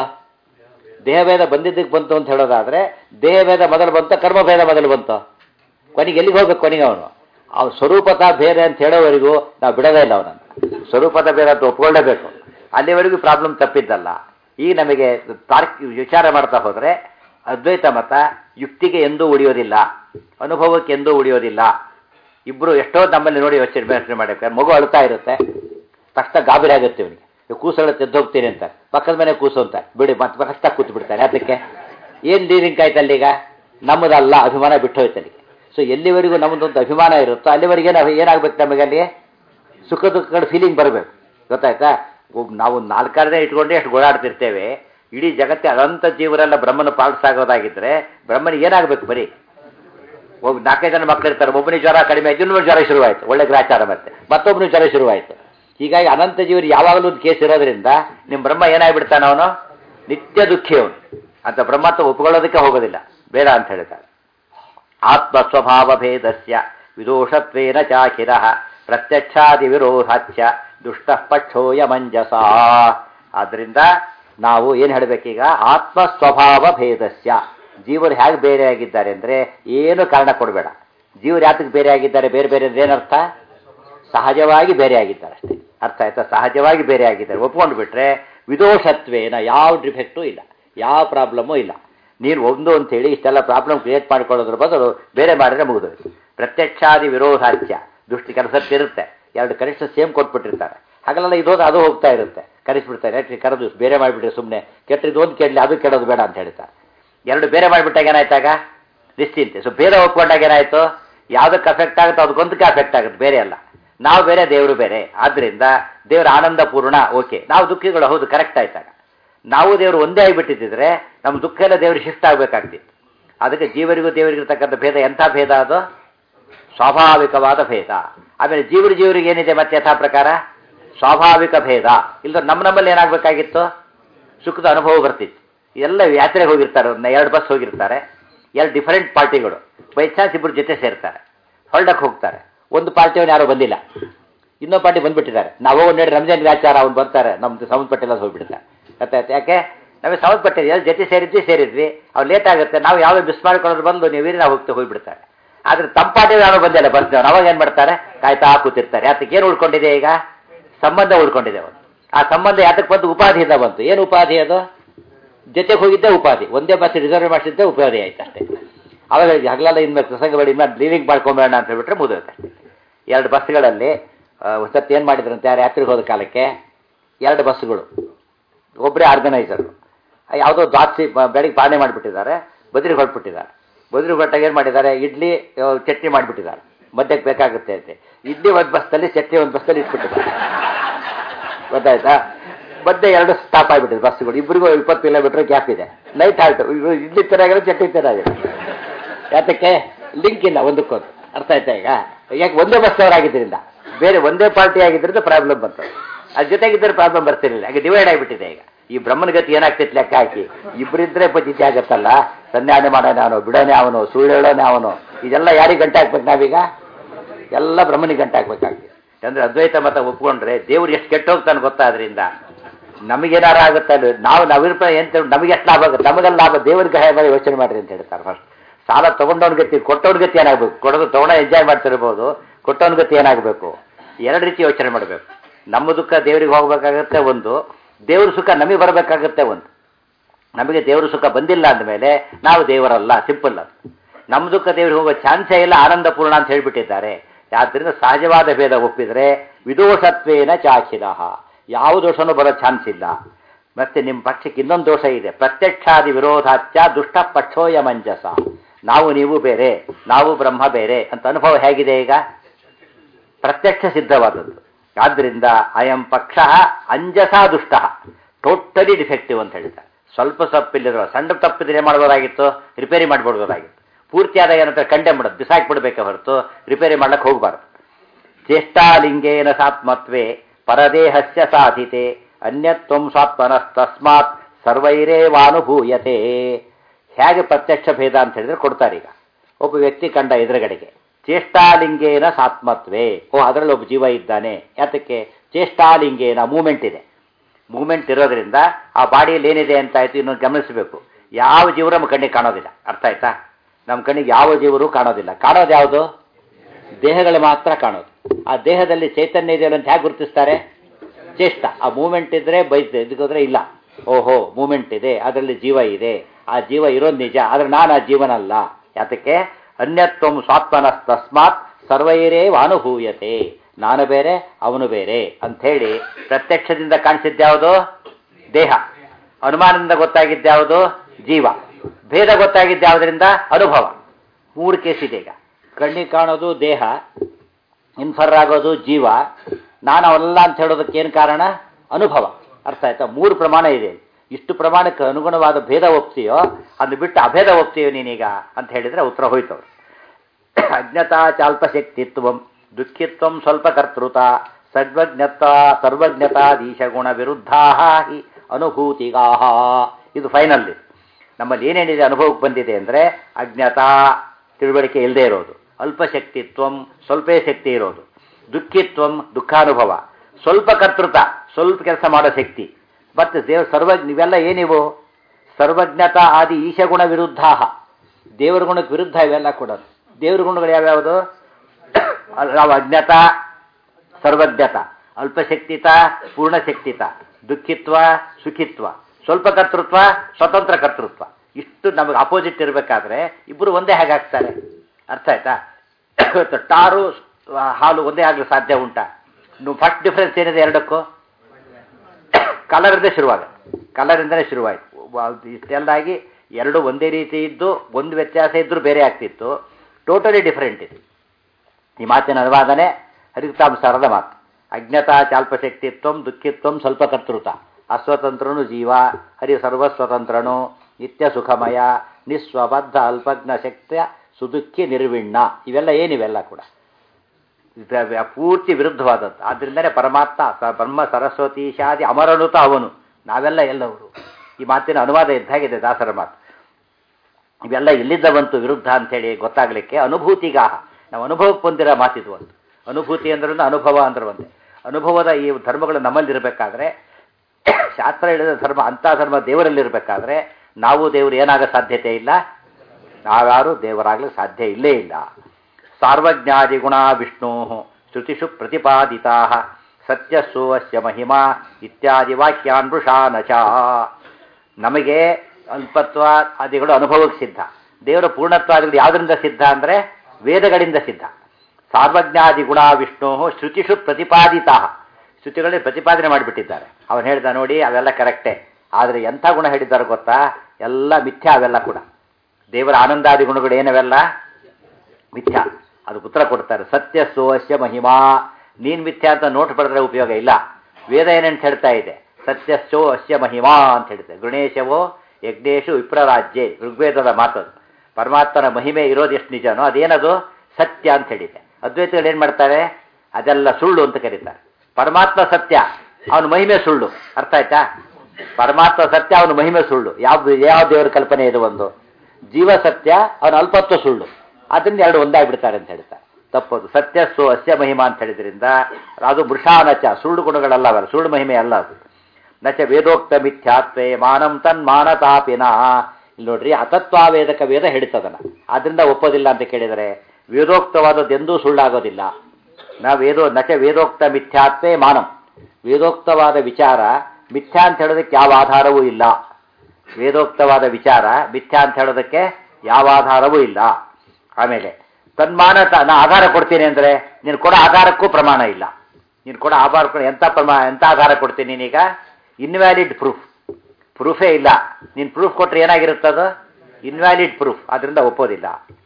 ದೇಹಭೇದ ಬಂದಿದ್ದಕ್ಕೆ ಬಂತು ಅಂತ ಹೇಳೋದಾದ್ರೆ ದೇಹಭೇದ ಮೊದಲು ಬಂತು, ಕರ್ಮಭೇದ ಮೊದಲು ಬಂತು. ಕೊನೆಗೆ ಎಲ್ಲಿಗೆ ಹೋಗ್ಬೇಕು? ಕೊನೆಗೆ ಅವನು ಅವ್ನು ಸ್ವರೂಪದ ಬೇರೆ ಅಂತ ಹೇಳೋವರೆಗೂ ನಾವು ಬಿಡೋದೇ ಇಲ್ಲ ಅವನನ್ನು. ಸ್ವರೂಪದ ಬೇರೆ ಅಂತ ಒಪ್ಕೊಳ್ಳೇಬೇಕು. ಅಲ್ಲಿವರೆಗೂ ಪ್ರಾಬ್ಲಮ್ ತಪ್ಪಿದ್ದಲ್ಲ. ಈಗ ನಮಗೆ ತಾರ್ಕ ವಿಚಾರ ಮಾಡ್ತಾ ಹೋದರೆ ಅದ್ವೈತ ಮತ ಯುಕ್ತಿಗೆ ಎಂದೂ ಉಳಿಯೋದಿಲ್ಲ, ಅನುಭವಕ್ಕೆ ಎಂದೂ ಉಳಿಯೋದಿಲ್ಲ. ಇಬ್ಬರು ಎಷ್ಟೋ ನಮ್ಮಲ್ಲಿ ನೋಡಿ ಯೋಚನೆ ಮಾಡಬೇಕು. ಮಗು ಅಳ್ತಾ ಇರುತ್ತೆ, ತಕ್ಷಣ ಗಾಬರಿ ಆಗುತ್ತೆ ಇವನಿಗೆ. ಕೂಸಳು ತೆದ್ದೋಗ್ತೀನಿ ಅಂತ ಪಕ್ಕದ ಮನೆ ಕೂಸು ಅಂತ ಬಿಡಿ ಮತ್ತೆ ಕಷ್ಟ ಕೂತು ಬಿಡ್ತಾನೆ. ಅದಕ್ಕೆ ಏನು ಲೀರಿಂಗ್ ಆಯ್ತಲ್ಲ, ಈಗ ನಮ್ಮದಲ್ಲ ಅಭಿಮಾನ ಬಿಟ್ಟು ಹೋಯ್ತಲ್ಲಿ. ಸೊ ಎಲ್ಲಿವರೆಗೂ ನಮ್ಮದೊಂದು ಅಭಿಮಾನ ಇರುತ್ತೋ ಅಲ್ಲಿವರೆಗೆ ನಾವು ಏನಾಗಬೇಕು, ನಮಗೆ ಅಲ್ಲಿ ಸುಖ ದುಃಖಗಳ ಫೀಲಿಂಗ್ ಬರಬೇಕು. ಗೊತ್ತಾಯ್ತಾ? ನಾವು ನಾಲ್ಕಾರನೇ ಇಟ್ಕೊಂಡೆ ಎಷ್ಟು ಗೋಳಾಡ್ತಿರ್ತೇವೆ. ಇಡೀ ಜಗತ್ತೇ ಅನಂತ ಜೀವರೆಲ್ಲ ಬ್ರಹ್ಮನ ಪಾಲಿಸಾಗೋದಾಗಿದ್ದರೆ ಬ್ರಹ್ಮನಿಗೆ ಏನಾಗಬೇಕು? ಬರೀ ಒಬ್ಬ ನಾಲ್ಕೈದು ಜನ ಮಕ್ಕಳಿರ್ತಾರೆ, ಒಬ್ಬನಿಗೆ ಜ್ವರ ಕಡಿಮೆ ಆಯ್ತು, ಇನ್ನೊಬ್ಬರು ಜ್ವರ ಶುರುವಾಯಿತು, ಒಳ್ಳೆ ಗ್ರಾಚಾರ ಮತ್ತೆ ಮತ್ತೊಬ್ಬನಿಗೆ ಜ್ವರ ಶುರುವಾಯಿತು. ಹೀಗಾಗಿ ಅನಂತ ಜೀವರು ಯಾವಾಗಲೂ ಒಂದು ಕೇಸ್ ಇರೋದ್ರಿಂದ ನಿಮ್ಮ ಬ್ರಹ್ಮ ಏನಾಗ್ಬಿಡ್ತಾನ, ಅವನು ನಿತ್ಯ ದುಃಖಿ ಅವನು ಅಂತ ಬ್ರಹ್ಮತ್ವ ಒಪ್ಕೊಳ್ಳೋದಕ್ಕೆ ಹೋಗೋದಿಲ್ಲ, ಬೇಡ ಅಂತ ಹೇಳ್ತಾರೆ. ಆತ್ಮ ಸ್ವಭಾವ ಭೇದಸ್ಯ ವಿದೋಷತ್ವೇನ ಚಾಖಿರ ಪ್ರತ್ಯಕ್ಷಾದಿ ವಿರೋಧಾಚ್ಯ ದುಷ್ಟ ಪಕ್ಷೋಯ ಮಂಜಸ. ಆದ್ದರಿಂದ ನಾವು ಏನು ಹೇಳಬೇಕೀಗ? ಆತ್ಮ ಸ್ವಭಾವ ಭೇದಸ್ಯ, ಜೀವರು ಹೇಗೆ ಬೇರೆಯಾಗಿದ್ದಾರೆ ಅಂದರೆ ಏನು ಕಾರಣ ಕೊಡಬೇಡ. ಜೀವರು ಯಾತಕ್ಕೆ ಬೇರೆ ಆಗಿದ್ದಾರೆ? ಬೇರೆ ಬೇರೆ ಏನರ್ಥ? ಸಹಜವಾಗಿ ಬೇರೆ ಆಗಿದ್ದಾರೆ ಅಷ್ಟೇ. ಅರ್ಥ ಆಯ್ತಾ? ಸಹಜವಾಗಿ ಬೇರೆ ಆಗಿದ್ದಾರೆ. ಒಪ್ಕೊಂಡು ಬಿಟ್ರೆ ವಿದೋಷತ್ವೇನ ಯಾವ ಡಿಫೆಕ್ಟೂ ಇಲ್ಲ, ಯಾವ ಪ್ರಾಬ್ಲಮ್ಮೂ ಇಲ್ಲ. ನೀನು ಒಂದು ಅಂತೇಳಿ ಇಷ್ಟೆಲ್ಲ ಪ್ರಾಬ್ಲಮ್ ಕ್ರಿಯೇಟ್ ಮಾಡ್ಕೊಳ್ಳೋದ್ರ ಬದಲು ಬೇರೆ ಮಾಡಿದ್ರೆ ಮುಗಿದು. ಪ್ರತ್ಯಕ್ಷಾದಿ ವಿರೋಧಾಚ್ಯ ದೃಷ್ಟಿ ಕರೆಸತ್ತಿರುತ್ತೆ. ಎರಡು ಕನಿಷ್ಠ ಸೇಮ್ ಕೊಟ್ಬಿಟ್ಟಿರ್ತಾರೆ. ಹಾಗಲ್ಲ ಇದೋದು ಅದು ಹೋಗ್ತಾ ಇರುತ್ತೆ, ಕರೆಸ್ಬಿಡ್ತಾರೆ. ಕರೆದು ಬೇರೆ ಮಾಡಿಬಿಟ್ರೆ ಸುಮ್ಮನೆ ಕೆಟ್ಟಿದ್ದು ಒಂದು ಕೆಡಲಿ, ಅದು ಕೆಡೋದು ಬೇಡ ಅಂತ ಹೇಳ್ತಾರೆ. ಎರಡು ಬೇರೆ ಮಾಡಿಬಿಟ್ಟಾಗ ಏನಾಯ್ತಾಗ ನಿಶ್ಚಿಂತೆ. ಸೊ ಬೇರೆ ಒಪ್ಕೊಂಡಾಗ ಏನಾಯಿತು? ಯಾವುದಕ್ಕೆ ಅಫೆಕ್ಟ್ ಆಗುತ್ತೋ ಅದಕ್ಕೊಂದಕ್ಕೆ ಅಫೆಕ್ಟ್ ಆಗುತ್ತೆ, ಬೇರೆ ಅಲ್ಲ. ನಾವು ಬೇರೆ, ದೇವರು ಬೇರೆ. ಆದ್ದರಿಂದ ದೇವರ ಆನಂದ ಪೂರ್ಣ, ಓಕೆ. ನಾವು ದುಃಖಿಗಳು, ಹೌದು, ಕರೆಕ್ಟ್ ಆಯ್ತಾಗ. ನಾವು ದೇವರು ಒಂದೇ ಆಗಿಬಿಟ್ಟಿದ್ರೆ ನಮ್ಮ ದುಃಖ ಎಲ್ಲ ದೇವ್ರಿಗೆ ಶಿಫ್ಟ್ ಆಗಬೇಕಾಗ್ತಿತ್ತು. ಅದಕ್ಕೆ ಜೀವರಿಗೂ ದೇವರಿಗಿರ್ತಕ್ಕಂಥ ಭೇದ ಎಂಥ ಭೇದ? ಅದು ಸ್ವಾಭಾವಿಕವಾದ ಭೇದ. ಆಮೇಲೆ ಜೀವರು ಜೀವರಿಗೆ ಏನಿದೆ ಮತ್ತೆ ಯಥಾ ಪ್ರಕಾರ ಸ್ವಾಭಾವಿಕ ಭೇದ. ಇಲ್ಲದ ನಮ್ಮ ನಮ್ಮಲ್ಲಿ ಏನಾಗಬೇಕಾಗಿತ್ತು? ಸುಖದ ಅನುಭವ ಬರ್ತಿತ್ತು. ಎಲ್ಲ ಯಾತ್ರೆಗೆ ಹೋಗಿರ್ತಾರೆ, ಒಂದು ಎರಡು ಬಸ್ ಹೋಗಿರ್ತಾರೆ, ಎರಡು ಡಿಫರೆಂಟ್ ಪಾರ್ಟಿಗಳು. ಬೈ ಚಾನ್ಸ್ ಇಬ್ಬರು ಜೊತೆ ಸೇರ್ತಾರೆ, ಹೊರಡಕ್ಕೆ ಹೋಗ್ತಾರೆ. ಒಂದು ಪಾರ್ಟಿಯವನು ಯಾರೋ ಬಂದಿಲ್ಲ, ಇನ್ನೊಂದು ಪಾರ್ಟಿ ಬಂದ್ಬಿಟ್ಟಿದ್ದಾರೆ. ನಾವು ಹೋಗಿ ರಂಜಾನ್ ವ್ಯಾಚಾರ ಅವ್ನು ಬರ್ತಾರೆ, ನಮ್ದು ಸಂಬಂಧಪಟ್ಟಿಲ್ಲ ಹೋಗ್ಬಿಡ್ತಾರೆ. ಗೊತ್ತಾಯ್ತು? ಯಾಕೆ? ನಮಗೆ ಸಂಬಂಧಪಟ್ಟಿದೆ, ಎಲ್ಲ ಜೊತೆ ಸೇರಿದ್ವಿ ಸೇರಿದ್ವಿ ಅವ್ರು ಲೇಟ್ ಆಗುತ್ತೆ, ನಾವು ಯಾವ ಮಿಸ್ ಮಾಡ್ಕೊಳ್ಳೋದು ಬಂದು ನೀವೀರಿ ನಾವು ಹೋಗ್ತಾ ಹೋಗ್ಬಿಡ್ತಾರೆ. ಆದರೆ ತಮ್ಮ ಪಾರ್ಟಿ ಯಾರೋ ಬಂದಿಲ್ಲ, ಬರ್ತೀವಿ ಅವಾಗ ಏನು ಮಾಡ್ತಾರೆ? ಕಾಯ್ತಾ ಕೂತಿರ್ತಾರೆ. ಯಾತಕ್ಕೆ? ಏನು ಉಳ್ಕೊಂಡಿದೆ ಈಗ? ಸಂಬಂಧ ಉಳ್ಕೊಂಡಿದೆ. ಒಂದು ಆ ಸಂಬಂಧ ಯಾತಕ್ಕೆ ಬಂತು? ಉಪಾಧಿಯಿಂದ ಬಂತು. ಏನು ಉಪಾಧಿ ಅದು? ಜೊತೆಗೆ ಹೋಗಿದ್ದೆ ಉಪಾಧಿ. ಒಂದೇ ಬಸ್ ರಿಸರ್ವ್ ಮಾಡಿಸಿದ್ದೆ ಉಪಾಧಿ ಆಯ್ತು ಅಷ್ಟೇ. ಅವಾಗ ಹಗಲೆಲ್ಲ ಇನ್ಮೇಲೆ ಪ್ರಸಂಗ ಬೇಡ, ಇನ್ಮೇಲೆ ಲೀವಿಂಗ್ ಮಾಡ್ಕೊಂಬೇಡ ಅಂತ ಹೇಳ್ಬಿಟ್ರೆ ಮುಗಿದೋಗುತ್ತೆ ಅಷ್ಟೇ. ಎರಡು ಬಸ್ಗಳಲ್ಲಿ ಹೊಸತ್ತು ಏನು ಮಾಡಿದ್ರಂತೆ, ಯಾರು ಯಾತ್ರೆಗೆ ಹೋದ ಕಾಲಕ್ಕೆ ಎರಡು ಬಸ್ಸುಗಳು, ಒಬ್ಬರೇ ಆರ್ಗನೈಸರು. ಯಾವುದೋ ದ್ವಾಸಿ ಬೆಳಿಗ್ಗೆ ಪಾಲನೆ ಮಾಡಿಬಿಟ್ಟಿದ್ದಾರೆ, ಬದ್ರಿಗೆ ಹೊರಟ್ಬಿಟ್ಟಿದ್ದಾರೆ. ಬದ್ರಿಗೆ ಹೊರಟಾಗ ಏನು ಮಾಡಿದ್ದಾರೆ? ಇಡ್ಲಿ ಚಟ್ನಿ ಮಾಡಿಬಿಟ್ಟಿದ್ದಾರೆ. ಮಧ್ಯಕ್ಕೆ ಬೇಕಾಗುತ್ತೆ ಅಂತೆ. ಇಡ್ಲಿ ಒಂದು ಬಸ್ಸಲ್ಲಿ, ಚಟ್ನಿ ಒಂದು ಬಸ್ಸಲ್ಲಿ ಇಟ್ಬಿಟ್ಟಿದ್ದಾರೆ. ಗೊತ್ತಾಯ್ತಾ? ಮಧ್ಯೆ ಎರಡು ಸ್ಟಾಪ್ ಆಗಿಬಿಟ್ಟಿದೆ ಬಸ್ಸುಗಳು. ಇಬ್ಬರಿಗೂ ಇಪ್ಪತ್ತು ಕಿಲೋಮೀಟರ್ ಗ್ಯಾಪ್ ಇದೆ. Night halt. ಇಡ್ಲಿ ಚೆನ್ನಾಗಿರೋ, ಚಟ್ನಿ ಚೆನ್ನಾಗಿದೆ. ಯಾತಕ್ಕೆ? ಲಿಂಕ್ ಇಲ್ಲ ಒಂದಕ್ಕೊಂದು. ಅರ್ಥ ಆಯ್ತಾ ಈಗ? ಯಾಕೆ? ಒಂದೇ ಬಸ್ ಅವರಾಗಿದ್ದರಿಂದ, ಬೇರೆ ಒಂದೇ ಪಾರ್ಟಿ ಆಗಿದ್ದರಿಂದ ಪ್ರಾಬ್ಲಮ್ ಬಂತು. ಅದ್ರ ಜೊತೆಗಿದ್ದರೆ ಪ್ರಾಬ್ಲಮ್ ಬರ್ತಿರಲಿಲ್ಲ. ಹಾಗೆ ಡಿವೈಡ್ ಆಗಿಬಿಟ್ಟಿದೆ ಈಗ. ಈ ಬ್ರಹ್ಮನ ಗತಿ ಏನಾಗ್ತೈತೆ ಲೆಕ್ಕ ಹಾಕಿ, ಇಬ್ಬರಿದ್ರೆ ಪದ್ಧತಿ ಆಗತ್ತಲ್ಲ. ಸಂಧಾನ ಮಾಡೋಣ ಅವನು, ಬಿಡೋನೆ ಅವನು, ಸುಳ್ಳು ಹೇಳೋನೆ ಅವನು. ಇದೆಲ್ಲ ಯಾರಿಗೆ ಗಂಟೆ ಹಾಕ್ಬೇಕು ನಾವೀಗ? ಎಲ್ಲ ಬ್ರಹ್ಮನಿಗೆ ಗಂಟೆ ಹಾಕ್ಬೇಕಾಗ್ತದೆ. ಅಂದರೆ ಅದ್ವೈತ ಮತ ಒಪ್ಕೊಂಡ್ರೆ ದೇವ್ರು ಎಷ್ಟು ಕೆಟ್ಟ ಹೋಗ್ತಾನೆ ಗೊತ್ತಾ? ಅದರಿಂದ ನಮಗೇನಾರು ಆಗುತ್ತೆ ಅಲ್ಲ, ನಾವು ನಾವಿರ್ಪ ಏನು ನಮಗೆ ಎಷ್ಟು ಲಾಭ ಆಗುತ್ತೆ? ನಮಗೆಲ್ಲ ಲಾಭ, ದೇವ್ರಿಗೆ ಹಾಯ ಯೋಚನೆ ಮಾಡಿರಿ ಅಂತ ಹೇಳ್ತಾರೆ. ಫಸ್ಟ್ ಸಾಲ ತೊಗೊಂಡವನ ಗತಿ, ಕೊಟ್ಟವನ ಗತಿ ಏನಾಗಬೇಕು? ಕೊಡೋದು ತೊಗೊಂಡ ಎಂಜಾಯ್ ಮಾಡ್ತಿರ್ಬೋದು, ಕೊಟ್ಟವನ ಗತಿ ಏನಾಗಬೇಕು? ಎರಡು ರೀತಿ ಯೋಚನೆ ಮಾಡಬೇಕು. ನಮ್ಮ ದುಃಖ ದೇವರಿಗೆ ಹೋಗಬೇಕಾಗತ್ತೆ ಒಂದು, ದೇವ್ರ ಸುಖ ನಮಗೆ ಬರಬೇಕಾಗತ್ತೆ ಒಂದು. ನಮಗೆ ದೇವ್ರ ಸುಖ ಬಂದಿಲ್ಲ ಅಂದಮೇಲೆ ನಾವು ದೇವರಲ್ಲ, ಸಿಂಪಲ್ ಅದು. ನಮ್ಮ ದುಃಖ ದೇವ್ರಿಗೆ ಹೋಗೋ ಚಾನ್ಸೇ ಇಲ್ಲ, ಆನಂದ ಪೂರ್ಣ ಅಂತ ಹೇಳಿಬಿಟ್ಟಿದ್ದಾರೆ. ಆದ್ದರಿಂದ ಸಹಜವಾದ ಭೇದ ಒಪ್ಪಿದರೆ ವಿದೋಷತ್ವೇನ ಚಾಚಿದ, ಯಾವ ದೋಷನೂ ಬರೋ ಚಾನ್ಸ್ ಇಲ್ಲ. ಮತ್ತೆ ನಿಮ್ಮ ಪಕ್ಷಕ್ಕೆ ಇನ್ನೊಂದು ದೋಷ ಇದೆ, ಪ್ರತ್ಯಕ್ಷಾದಿ ವಿರೋಧಾಚ್ಯ ದುಷ್ಟ ಪಕ್ಷೋಯ ಮಂಜಸ. ನಾವು ನೀವು ಬೇರೆ, ನಾವು ಬ್ರಹ್ಮ ಬೇರೆ ಅಂತ ಅನುಭವ ಹೇಗಿದೆ ಈಗ? ಪ್ರತ್ಯಕ್ಷ ಸಿದ್ಧವಾದದ್ದು. ಆದ್ದರಿಂದ ಅಯಂ ಪಕ್ಷ ಅಂಜಸ ದುಷ್ಟ, ಟೋಟಲಿ ಡಿಫೆಕ್ಟಿವ್ ಅಂತ ಹೇಳ್ತಾರೆ. ಸ್ವಲ್ಪ ತಪ್ಪಿಲ್ಲದ್ರು, ಸಣ್ಣ ತಪ್ಪಿದ್ರೆ ಏನು ಮಾಡ್ಬೋದಾಗಿತ್ತು? ರಿಪೇರಿ ಮಾಡಿಬಿಡ್ಬೋದಾಗಿತ್ತು. ಪೂರ್ತಿಯಾದ ಏನಂತ ಕಂಡೆ ಮಾಡೋದು, ಬಿಸಾಕ್ಬಿಡ್ಬೇಕೆ ಹೊರತು ರಿಪೇರಿ ಮಾಡ್ಲಿಕ್ಕೆ ಹೋಗಬಾರ್ದು. ಚೇಷ್ಟಾಲಿಂಗೇನ ಸಾತ್ಮತ್ವೇ ಪರದೇಹಸ್ಯ ಸಾಧಿತೆ ಅನ್ಯತ್ವಂ ಸ್ವಾತ್ಮನಸ್ತಸ್ಮಾತ್ ಸರ್ವೈರೇವಾನುಭೂಯತೆ. ಹೇಗೆ ಪ್ರತ್ಯಕ್ಷ ಭೇದ ಅಂತ ಹೇಳಿದ್ರೆ ಕೊಡ್ತಾರೆ. ಈಗ ಒಬ್ಬ ವ್ಯಕ್ತಿ ಕಂಡ ಎದುರುಗಡೆಗೆ, ಚೇಷ್ಟಾಲಿಂಗೇನ ಸಾತ್ಮತ್ವೇ, ಓ ಅದರಲ್ಲಿ ಒಬ್ಬ ಜೀವ ಇದ್ದಾನೆ. ಯಾತಕ್ಕೆ? ಚೇಷ್ಟಾಲಿಂಗೇನ, ಮೂಮೆಂಟ್ ಇದೆ. ಮೂಮೆಂಟ್ ಇರೋದ್ರಿಂದ ಆ ಬಾಡಿಯಲ್ಲಿ ಏನಿದೆ ಅಂತ ಆಯ್ತು. ಇನ್ನೊಂದು ಗಮನಿಸಬೇಕು, ಯಾವ ಜೀವರು ನಮ್ಮ ಕಣ್ಣಿಗೆ ಕಾಣೋದಿಲ್ಲ. ಅರ್ಥ ಆಯ್ತಾ? ನಮ್ಮ ಕಣ್ಣಿಗೆ ಯಾವ ಜೀವರು ಕಾಣೋದಿಲ್ಲ. ಕಾಣೋದು ಯಾವುದು? ದೇಹಗಳು ಮಾತ್ರ ಕಾಣೋದು. ಆ ದೇಹದಲ್ಲಿ ಚೈತನ್ಯ ಇದೆಯಲ್ಲ ಅಂತ ಹೇಗೆ ಗುರುತಿಸ್ತಾರೆ? ಚೇಷ್ಟ. ಆ ಮೂಮೆಂಟ್ ಇದ್ರೆ ಬೈತೆ, ಇದಕ್ಕೋದ್ರೆ ಇಲ್ಲ. ಓಹೋ ಮೂಮೆಂಟ್ ಇದೆ, ಅದರಲ್ಲಿ ಜೀವ ಇದೆ, ಆ ಜೀವ ಇರೋದು ನಿಜ, ಆದ್ರೆ ನಾನು ಆ ಜೀವನಲ್ಲ. ಯಾತಕ್ಕೆ? ಅನ್ಯತ್ವಂ ಸ್ವಾತ್ಮನ ತಸ್ಮಾತ್ ಸರ್ವೈರೇವ ಅನುಭೂಯತೆ. ನಾನು ಬೇರೆ, ಅವನು ಬೇರೆ ಅಂಥೇಳಿ ಪ್ರತ್ಯಕ್ಷದಿಂದ ಕಾಣಿಸಿದ್ದ್ಯಾವುದು? ದೇಹ. ಅನುಮಾನದಿಂದ ಗೊತ್ತಾಗಿದ್ದ್ಯಾವುದು? ಜೀವ. ಭೇದ ಗೊತ್ತಾಗಿದ್ದ್ಯಾವುದರಿಂದ? ಅನುಭವ. ಮೂರು ಕೇಸ್ ಇದೆ ಈಗ. ಕಣ್ಣಿಗೆ ಕಾಣೋದು ದೇಹ, ಇನ್ಫರ್ ಆಗೋದು ಜೀವ, ನಾನು ಅವಲ್ಲ ಅಂತ ಹೇಳೋದಕ್ಕೆ ಏನು ಕಾರಣ? ಅನುಭವ. ಅರ್ಥ ಆಯ್ತಾ? ಮೂರು ಪ್ರಮಾಣ ಇದೆ. ಇಷ್ಟು ಪ್ರಮಾಣಕ್ಕೆ ಅನುಗುಣವಾದ ಭೇದ ಒಪ್ತೀಯೋ, ಅದನ್ನು ಬಿಟ್ಟು ಅಭೇದ ಒಪ್ತೀಯೋ ನೀನೀಗ ಅಂತ ಹೇಳಿದರೆ ಉತ್ತರ ಹೋಯ್ತವ್ರು. ಅಜ್ಞತಾ ಚಾಲ್ಪಶಕ್ತಿತ್ವಂ ದುಃಖಿತ್ವಂ ಸ್ವಲ್ಪ ಕರ್ತೃತ ಸರ್ವಜ್ಞತಾ ಸರ್ವಜ್ಞತಾದೀಶಗುಣ ವಿರುದ್ಧಾ ಹಿ ಅನುಭೂತಿಗಾ. ಇದು ಫೈನಲ್. ನಮ್ಮಲ್ಲಿ ಏನೇನಿದೆ ಅನುಭವಕ್ಕೆ ಬಂದಿದೆ ಅಂದರೆ ಅಜ್ಞತಾ, ತಿಳುವಳಿಕೆ ಇಲ್ಲದೆ ಇರೋದು, ಅಲ್ಪಶಕ್ತಿತ್ವಂ, ಸ್ವಲ್ಪೇ ಶಕ್ತಿ ಇರೋದು, ದುಃಖಿತ್ವಂ, ದುಃಖಾನುಭವ, ಸ್ವಲ್ಪ ಕರ್ತೃತ, ಸ್ವಲ್ಪ ಕೆಲಸ ಮಾಡೋ ಶಕ್ತಿ, ಮತ್ತು ದೇವ ಸರ್ವಜ್ಞ. ಇವೆಲ್ಲ ಏನಿವು? ಸರ್ವಜ್ಞತಾ ಆದಿ ಈಶಗುಣ ವಿರುದ್ಧ, ದೇವರ ಗುಣಕ್ಕೆ ವಿರುದ್ಧ ಇವೆಲ್ಲ ಕೊಡೋದು. ದೇವ್ರ ಗುಣಗಳು ಯಾವ್ಯಾವುದು? ನಾವು ಅಜ್ಞಾತ ಸರ್ವಜ್ಞತ, ಅಲ್ಪಶಕ್ತಿತ ಪೂರ್ಣಶಕ್ತಿತ, ದುಃಖಿತ್ವ ಸುಖಿತ್ವ, ಸ್ವಲ್ಪ ಕರ್ತೃತ್ವ ಸ್ವತಂತ್ರ ಕರ್ತೃತ್ವ. ಇಷ್ಟು ನಮಗೆ ಅಪೋಸಿಟ್ ಇರಬೇಕಾದ್ರೆ ಇಬ್ಬರು ಒಂದೇ ಹಾಗಾಗ್ತಾರೆ. ಅರ್ಥ ಆಯ್ತಾ? ಟಾರು ಹಾಲು ಒಂದೇ ಆಗಲು ಸಾಧ್ಯ ಉಂಟಾ? ನೀವು ಫಸ್ಟ್ ಡಿಫ್ರೆನ್ಸ್ ಏನಿದೆ ಎರಡಕ್ಕೂ? ಕಲರಿಂದ ಶುರುವಾಗುತ್ತೆ. ಕಲರಿಂದಲೇ ಶುರುವಾಯಿತು. ಇಷ್ಟೆಲ್ಲಾಗಿ ಎರಡು ಒಂದೇ ರೀತಿ ಇದ್ದು ಒಂದು ವ್ಯತ್ಯಾಸ ಇದ್ದರೂ ಬೇರೆ ಆಗ್ತಿತ್ತು. ಟೋಟಲಿ ಡಿಫರೆಂಟ್ ಇದೆ. ಈ ಮಾತಿನ ಅನುವಾದನೆ ಹರಿತಾಂಸಾರದ ಮಾತು. ಅಜ್ಞತಾ ಚಾಲ್ಪಶಕ್ತಿತ್ವಂ ದುಃಖಿತ್ವಂ ಸ್ವಲ್ಪ ಕರ್ತೃತ, ಅಸ್ವತಂತ್ರನು ಜೀವ, ಹರಿ ಸರ್ವಸ್ವತಂತ್ರನು, ನಿತ್ಯ ಸುಖಮಯ, ನಿಸ್ವಬದ್ಧ ಅಲ್ಪಜ್ಞ ಶಕ್ತಿಯ ಸುದುಃಖಿ ನಿರ್ವಿಣ್ಣ. ಇವೆಲ್ಲ ಏನಿವೆಲ್ಲ ಕೂಡ ಪೂರ್ತಿ ವಿರುದ್ಧವಾದದ್ದು. ಆದ್ದರಿಂದಲೇ ಪರಮಾತ್ಮ ಬ್ರಹ್ಮ ಸರಸ್ವತೀಶಾದಿ ಅಮರನುತ ಅವನು, ನಾವೆಲ್ಲ ಎಲ್ಲವರು. ಈ ಮಾತಿನ ಅನುವಾದ ಇದ್ದಾಗಿದೆ ದಾಸರ ಮಾತು. ಇವೆಲ್ಲ ಇಲ್ಲಿದ್ದ ಬಂತು ವಿರುದ್ಧ ಅಂಥೇಳಿ ಗೊತ್ತಾಗಲಿಕ್ಕೆ ಅನುಭೂತಿಗಾಹ, ನಾವು ಅನುಭವಕ್ಕೆ ಹೊಂದಿರೋ ಮಾತಿದು ಒಂದು. ಅನುಭೂತಿ ಅಂದ್ರೆ ಅನುಭವ ಅಂದ್ರೆ ಒಂದೇ. ಅನುಭವದ ಈ ಧರ್ಮಗಳು ನಮ್ಮಲ್ಲಿರಬೇಕಾದ್ರೆ, ಶಾಸ್ತ್ರ ಹೇಳಿದ ಧರ್ಮ ಅಂಥ ಧರ್ಮ ದೇವರಲ್ಲಿರಬೇಕಾದ್ರೆ ನಾವು ದೇವರು ಏನಾಗ ಸಾಧ್ಯತೆ ಇಲ್ಲ, ನಾವ್ಯಾರು ದೇವರಾಗಲಿಕ್ಕೆ ಸಾಧ್ಯ ಇಲ್ಲೇ ಇಲ್ಲ. ಸಾರ್ವಜ್ಞಾದಿ ಗುಣ ವಿಷ್ಣು ಶ್ರುತಿಷು ಪ್ರತಿಪಾದಿತಾ ಸತ್ಯಸ್ಸು ಅಸ್ಯ ಮಹಿಮಾ ಇತ್ಯಾದಿ ವಾಕ್ಯಾನ್ವೃಷಾ ನಚ. ನಮಗೆ ಅಲ್ಪತ್ವ ಆದಿಗಳು ಅನುಭವಕ್ಕೆ ಸಿದ್ಧ. ದೇವರ ಪೂರ್ಣತ್ವಾದಿಗಳು ಯಾವುದರಿಂದ ಸಿದ್ಧ ಅಂದರೆ ವೇದಗಳಿಂದ ಸಿದ್ಧ. ಸಾರ್ವಜ್ಞಾದಿ ಗುಣ ವಿಷ್ಣು ಶ್ರುತಿಷು ಪ್ರತಿಪಾದಿತಾ, ಶ್ರುತಿಗಳಲ್ಲಿ ಪ್ರತಿಪಾದನೆ ಮಾಡಿಬಿಟ್ಟಿದ್ದಾರೆ. ಅವನು ಹೇಳ್ದ ನೋಡಿ ಅವೆಲ್ಲ ಕರೆಕ್ಟೇ, ಆದರೆ ಎಂಥ ಗುಣ ಹೇಳಿದ್ದಾರೆ ಗೊತ್ತಾ? ಎಲ್ಲ ಮಿಥ್ಯಾ. ಅವೆಲ್ಲ ಕೂಡ ದೇವರ ಆನಂದಾದಿ ಗುಣಗಳು ಏನವೆಲ್ಲ ಮಿಥ್ಯಾ. ಅದು ಉತ್ತರ ಕೊಡ್ತಾರೆ. ಸತ್ಯ ಸೋಸ್ಯ ಮಹಿಮಾ. ನೀನು ಮಿಥ್ಯಾ ಅಂತ ನೋಟ್ ಬರೆದ್ರೆ ಉಪಯೋಗ ಇಲ್ಲ. ವೇದ ಏನಂತ ಹೇಳ್ತಾ ಇದೆ? ಸತ್ಯಸ್ಸೋ ಅಸ್ಯ ಮಹಿಮಾ ಅಂತ ಹೇಳ್ತಾರೆ. ಗಣೇಶವೋ ಯಜ್ಞೇಶು ವಿಪ್ರರಾಜ್ಯೆ, ಋಗ್ವೇದದ ಮಾತದು. ಪರಮಾತ್ಮನ ಮಹಿಮೆ ಇರೋದು ಎಷ್ಟು ನಿಜನೋ ಅದೇನದು ಸತ್ಯ ಅಂತ ಹೇಳಿದೆ. ಅದ್ವೈತಗಳು ಏನು ಮಾಡ್ತಾರೆ? ಅದೆಲ್ಲ ಸುಳ್ಳು ಅಂತ ಕರೀತಾರೆ. ಪರಮಾತ್ಮ ಸತ್ಯ, ಅವನ ಮಹಿಮೆ ಸುಳ್ಳು. ಅರ್ಥ ಆಯ್ತಾ? ಪರಮಾತ್ಮ ಸತ್ಯ, ಅವನ ಮಹಿಮೆ ಸುಳ್ಳು. ಯಾವ ಯಾವ ದೇವರ ಕಲ್ಪನೆ ಇದು? ಒಂದು ಜೀವ ಸತ್ಯ, ಅವನ ಅಲ್ಪತ್ವ ಸುಳ್ಳು. ಅದರಿಂದ ಎರಡು ಒಂದಾಗ್ಬಿಡ್ತಾರೆ ಅಂತ ಹೇಳ್ತಾರೆ. ತಪ್ಪದು. ಸತ್ಯಸ್ಸು ಅಸ್ಯ ಮಹಿಮಾ ಅಂತ ಹೇಳಿದ್ರಿಂದ ಅದು ಮೃಷಾನಚ, ಸುಳ್ಳು ಗುಣಗಳಲ್ಲ ಅವೆಲ್ಲ, ಸುಳ್ಳು ಮಹಿಮೆ ಅಲ್ಲ ಅದು. ನಚ ವೇದೋಕ್ತ ಮಿಥ್ಯಾತ್ವೇ ಮಾನಂ ತನ್ ಮಾನತಾಪಿನ. ಇಲ್ಲಿ ನೋಡ್ರಿ, ಅತತ್ವಾವೇದಕ ವೇದ ಹಿಡಿತದನ, ಆದ್ರಿಂದ ಒಪ್ಪೋದಿಲ್ಲ ಅಂತ ಕೇಳಿದರೆ ವೇದೋಕ್ತವಾದದ್ದೆಂದೂ ಸುಳ್ಳಾಗೋದಿಲ್ಲ. ನಾ ವೇದೋ ನಚ ವೇದೋಕ್ತ ಮಿಥ್ಯಾತ್ವೇ ಮಾನಂ. ವೇದೋಕ್ತವಾದ ವಿಚಾರ ಮಿಥ್ಯಾ ಅಂತ ಹೇಳೋದಕ್ಕೆ ಯಾವ ಆಧಾರವೂ ಇಲ್ಲ. ವೇದೋಕ್ತವಾದ ವಿಚಾರ ಮಿಥ್ಯಾ ಅಂತ ಹೇಳೋದಕ್ಕೆ ಯಾವ ಆಧಾರವೂ ಇಲ್ಲ. ಆಮೇಲೆ ತನ್ಮಾನತ, ನಾ ಆಧಾರ ಕೊಡ್ತೀನಿ ಅಂದರೆ ನೀನು ಕೊಡೋ ಆಧಾರಕ್ಕೂ ಪ್ರಮಾಣ ಇಲ್ಲ. ನೀನು ಕೊಡೋ ಆಧಾರ ಎಂಥ ಪ್ರಮಾಣ, ಎಂಥ ಆಧಾರ ಕೊಡ್ತೀನಿ ನೀನೀಗ? Invalid proof. ಪ್ರೂಫೇ ಇಲ್ಲ. ನೀನು ಪ್ರೂಫ್ ಕೊಟ್ಟರೆ ಏನಾಗಿರುತ್ತದು? Invalid proof. ಅದರಿಂದ ಒಪ್ಪೋದಿಲ್ಲ.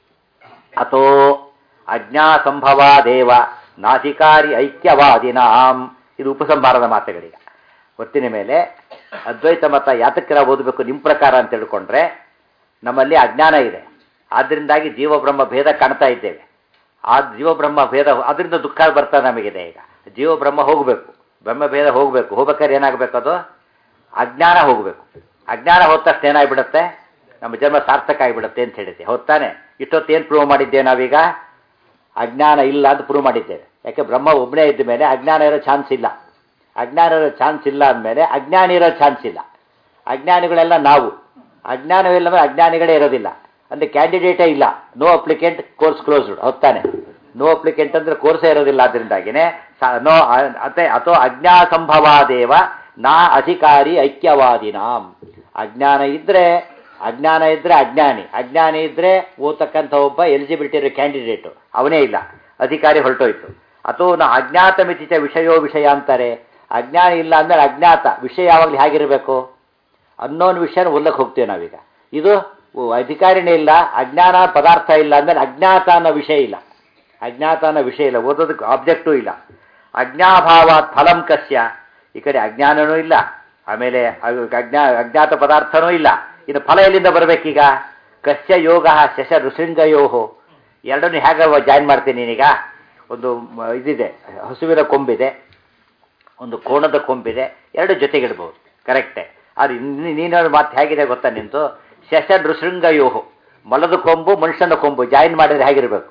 ಅಥೋ ಅಜ್ಞಾ ಸಂಭವ ದೇವ ನಾಸಿಕಾರಿ ಐಕ್ಯವಾದಿನಾಂ. ಇದು ಉಪಸಂಹಾರದ ಮಾತುಗಳಿಗೆ. ಒತ್ತಿನ ಮೇಲೆ ಅದ್ವೈತ ಮತ ಯಾತಕ್ಕೆ ನಾವು ಓದಬೇಕು ನಿಮ್ಮ ಪ್ರಕಾರ ಅಂತ ತಿಳ್ಕೊಂಡ್ರೆ, ನಮ್ಮಲ್ಲಿ ಅಜ್ಞಾನ ಇದೆ, ಆದ್ದರಿಂದಾಗಿ ಜೀವಬ್ರಹ್ಮ ಭೇದ ಕಾಣ್ತಾ ಇದ್ದೇವೆ. ಆ ಜೀವಬ್ರಹ್ಮ ಭೇದ, ಅದರಿಂದ ದುಃಖ ಬರ್ತಾ ನಮಗಿದೆ. ಈಗ ಜೀವಬ್ರಹ್ಮ ಹೋಗಬೇಕು, ಬ್ರಹ್ಮಭೇದ ಹೋಗಬೇಕು. ಹೋಗ್ಬೇಕಾದ್ರೆ ಏನಾಗಬೇಕು? ಅದು ಅಜ್ಞಾನ ಹೋಗಬೇಕು. ಅಜ್ಞಾನ ಹೋದ ತಕ್ಷಣ ಏನಾಗ್ಬಿಡುತ್ತೆ? ನಮ್ಮ ಜನ್ಮ ಸಾರ್ಥಕ ಆಗಿಬಿಡುತ್ತೆ ಅಂತ ಹೇಳಿದ್ದೆ. ಹೊತ್ತಾನೆ ಇಷ್ಟೊತ್ತು ಏನು ಪ್ರೂವ್ ಮಾಡಿದ್ದೇವೆ ನಾವೀಗ? ಅಜ್ಞಾನ ಇಲ್ಲ ಅಂತ ಪ್ರೂವ್ ಮಾಡಿದ್ದೇವೆ. ಯಾಕೆ? ಬ್ರಹ್ಮ ಒಬ್ಬನೇ ಇದ್ದ ಮೇಲೆ ಅಜ್ಞಾನ ಇರೋ ಚಾನ್ಸ್ ಇಲ್ಲ. ಅಜ್ಞಾನ ಇರೋ ಚಾನ್ಸ್ ಇಲ್ಲ ಅಂದಮೇಲೆ ಅಜ್ಞಾನಿ ಇರೋ ಚಾನ್ಸ್ ಇಲ್ಲ. ಅಜ್ಞಾನಿಗಳೆಲ್ಲ ನಾವು. ಅಜ್ಞಾನವಿಲ್ಲ ಮೇಲೆ ಅಜ್ಞಾನಿಗಳೇ ಇರೋದಿಲ್ಲ. ಅಂದರೆ ಕ್ಯಾಂಡಿಡೇಟೇ ಇಲ್ಲ. No applicant, course closed. ಹೊತ್ತಾನೆ ನೋ ಅಪ್ಲಿಕೆಂಟ್ ಅಂದರೆ ಕೋರ್ಸೇ ಇರೋದಿಲ್ಲ. ಅದರಿಂದಾಗಿನೇ ನೋ ಅತೆ ಅಥವಾ ಅಜ್ಞಾ ಸಂಭವಾದೇವ ನಾ ಅಧಿಕಾರಿ ಐಕ್ಯವಾದಿನಾಂ. ಅಜ್ಞಾನ ಇದ್ದರೆ ಅಜ್ಞಾನ ಇದ್ದರೆ ಅಜ್ಞಾನಿ, ಅಜ್ಞಾನಿ ಇದ್ದರೆ ಓದತಕ್ಕಂಥ ಒಬ್ಬ ಎಲಿಜಿಬಿಲಿಟಿ ಇರೋ ಕ್ಯಾಂಡಿಡೇಟು ಅವನೇ ಇಲ್ಲ, ಅಧಿಕಾರಿ ಹೊರಟೋಯ್ತು. ಅಥವಾ ನಾ ಅಜ್ಞಾತ ಮಿತಿಚ ವಿಷಯೋ ವಿಷಯ ಅಂತಾರೆ. ಅಜ್ಞಾನ ಇಲ್ಲ ಅಂದರೆ ಅಜ್ಞಾತ ವಿಷಯ ಯಾವಾಗಲೂ ಹೇಗಿರಬೇಕು? ಅನ್ನೋನ್ ವಿಷಯನ ಓದಕ್ಕೆ ಹೋಗ್ತೇವೆ ನಾವೀಗ. ಇದು ಅಧಿಕಾರಿನೇ ಇಲ್ಲ, ಅಜ್ಞಾನ ಪದಾರ್ಥ ಇಲ್ಲ ಅಂದರೆ ಅಜ್ಞಾತ ಅನ್ನೋ ವಿಷಯ ಇಲ್ಲ. ಅಜ್ಞಾತ ಅನ್ನೋ ವಿಷಯ ಇಲ್ಲ, ಓದೋದಕ್ಕೆ ಆಬ್ಜೆಕ್ಟೂ ಇಲ್ಲ. ಅಜ್ಞಾಭಾವ ಫಲಂ ಕಸ್ಯ. ಈ ಕಡೆ ಅಜ್ಞಾನನೂ ಇಲ್ಲ, ಆಮೇಲೆ ಅಜ್ಞಾ ಅಜ್ಞಾತ ಪದಾರ್ಥನೂ ಇಲ್ಲ. ಇನ್ನು ಫಲ ಎಲ್ಲಿಂದ ಬರಬೇಕೀಗ? ಕಸ್ಯ ಯೋಗ ಶಶ ಋಶೃಂಗಯೋಹೋ. ಎರಡನ್ನೂ ಹೇಗೆ ಜಾಯಿನ್ ಮಾಡ್ತೀನಿ ನೀನೀಗ? ಒಂದು ಇದಿದೆ, ಹಸುವಿನ ಕೊಂಬಿದೆ, ಒಂದು ಕೋಣದ ಕೊಂಬಿದೆ, ಎರಡು ಜೊತೆಗಿಡ್ಬೋದು, ಕರೆಕ್ಟೇ. ಆದರೆ ನೀನು ಮಾತು ಹೇಗಿದೆ ಗೊತ್ತಾ ನಿಂತು? ಶಶ ಋಶೃಂಗಯೋಹೋ, ಮೊಲದ ಕೊಂಬು ಮನುಷ್ಯನ ಕೊಂಬು ಜಾಯಿನ್ ಮಾಡಿದ್ರೆ ಹೇಗಿರಬೇಕು?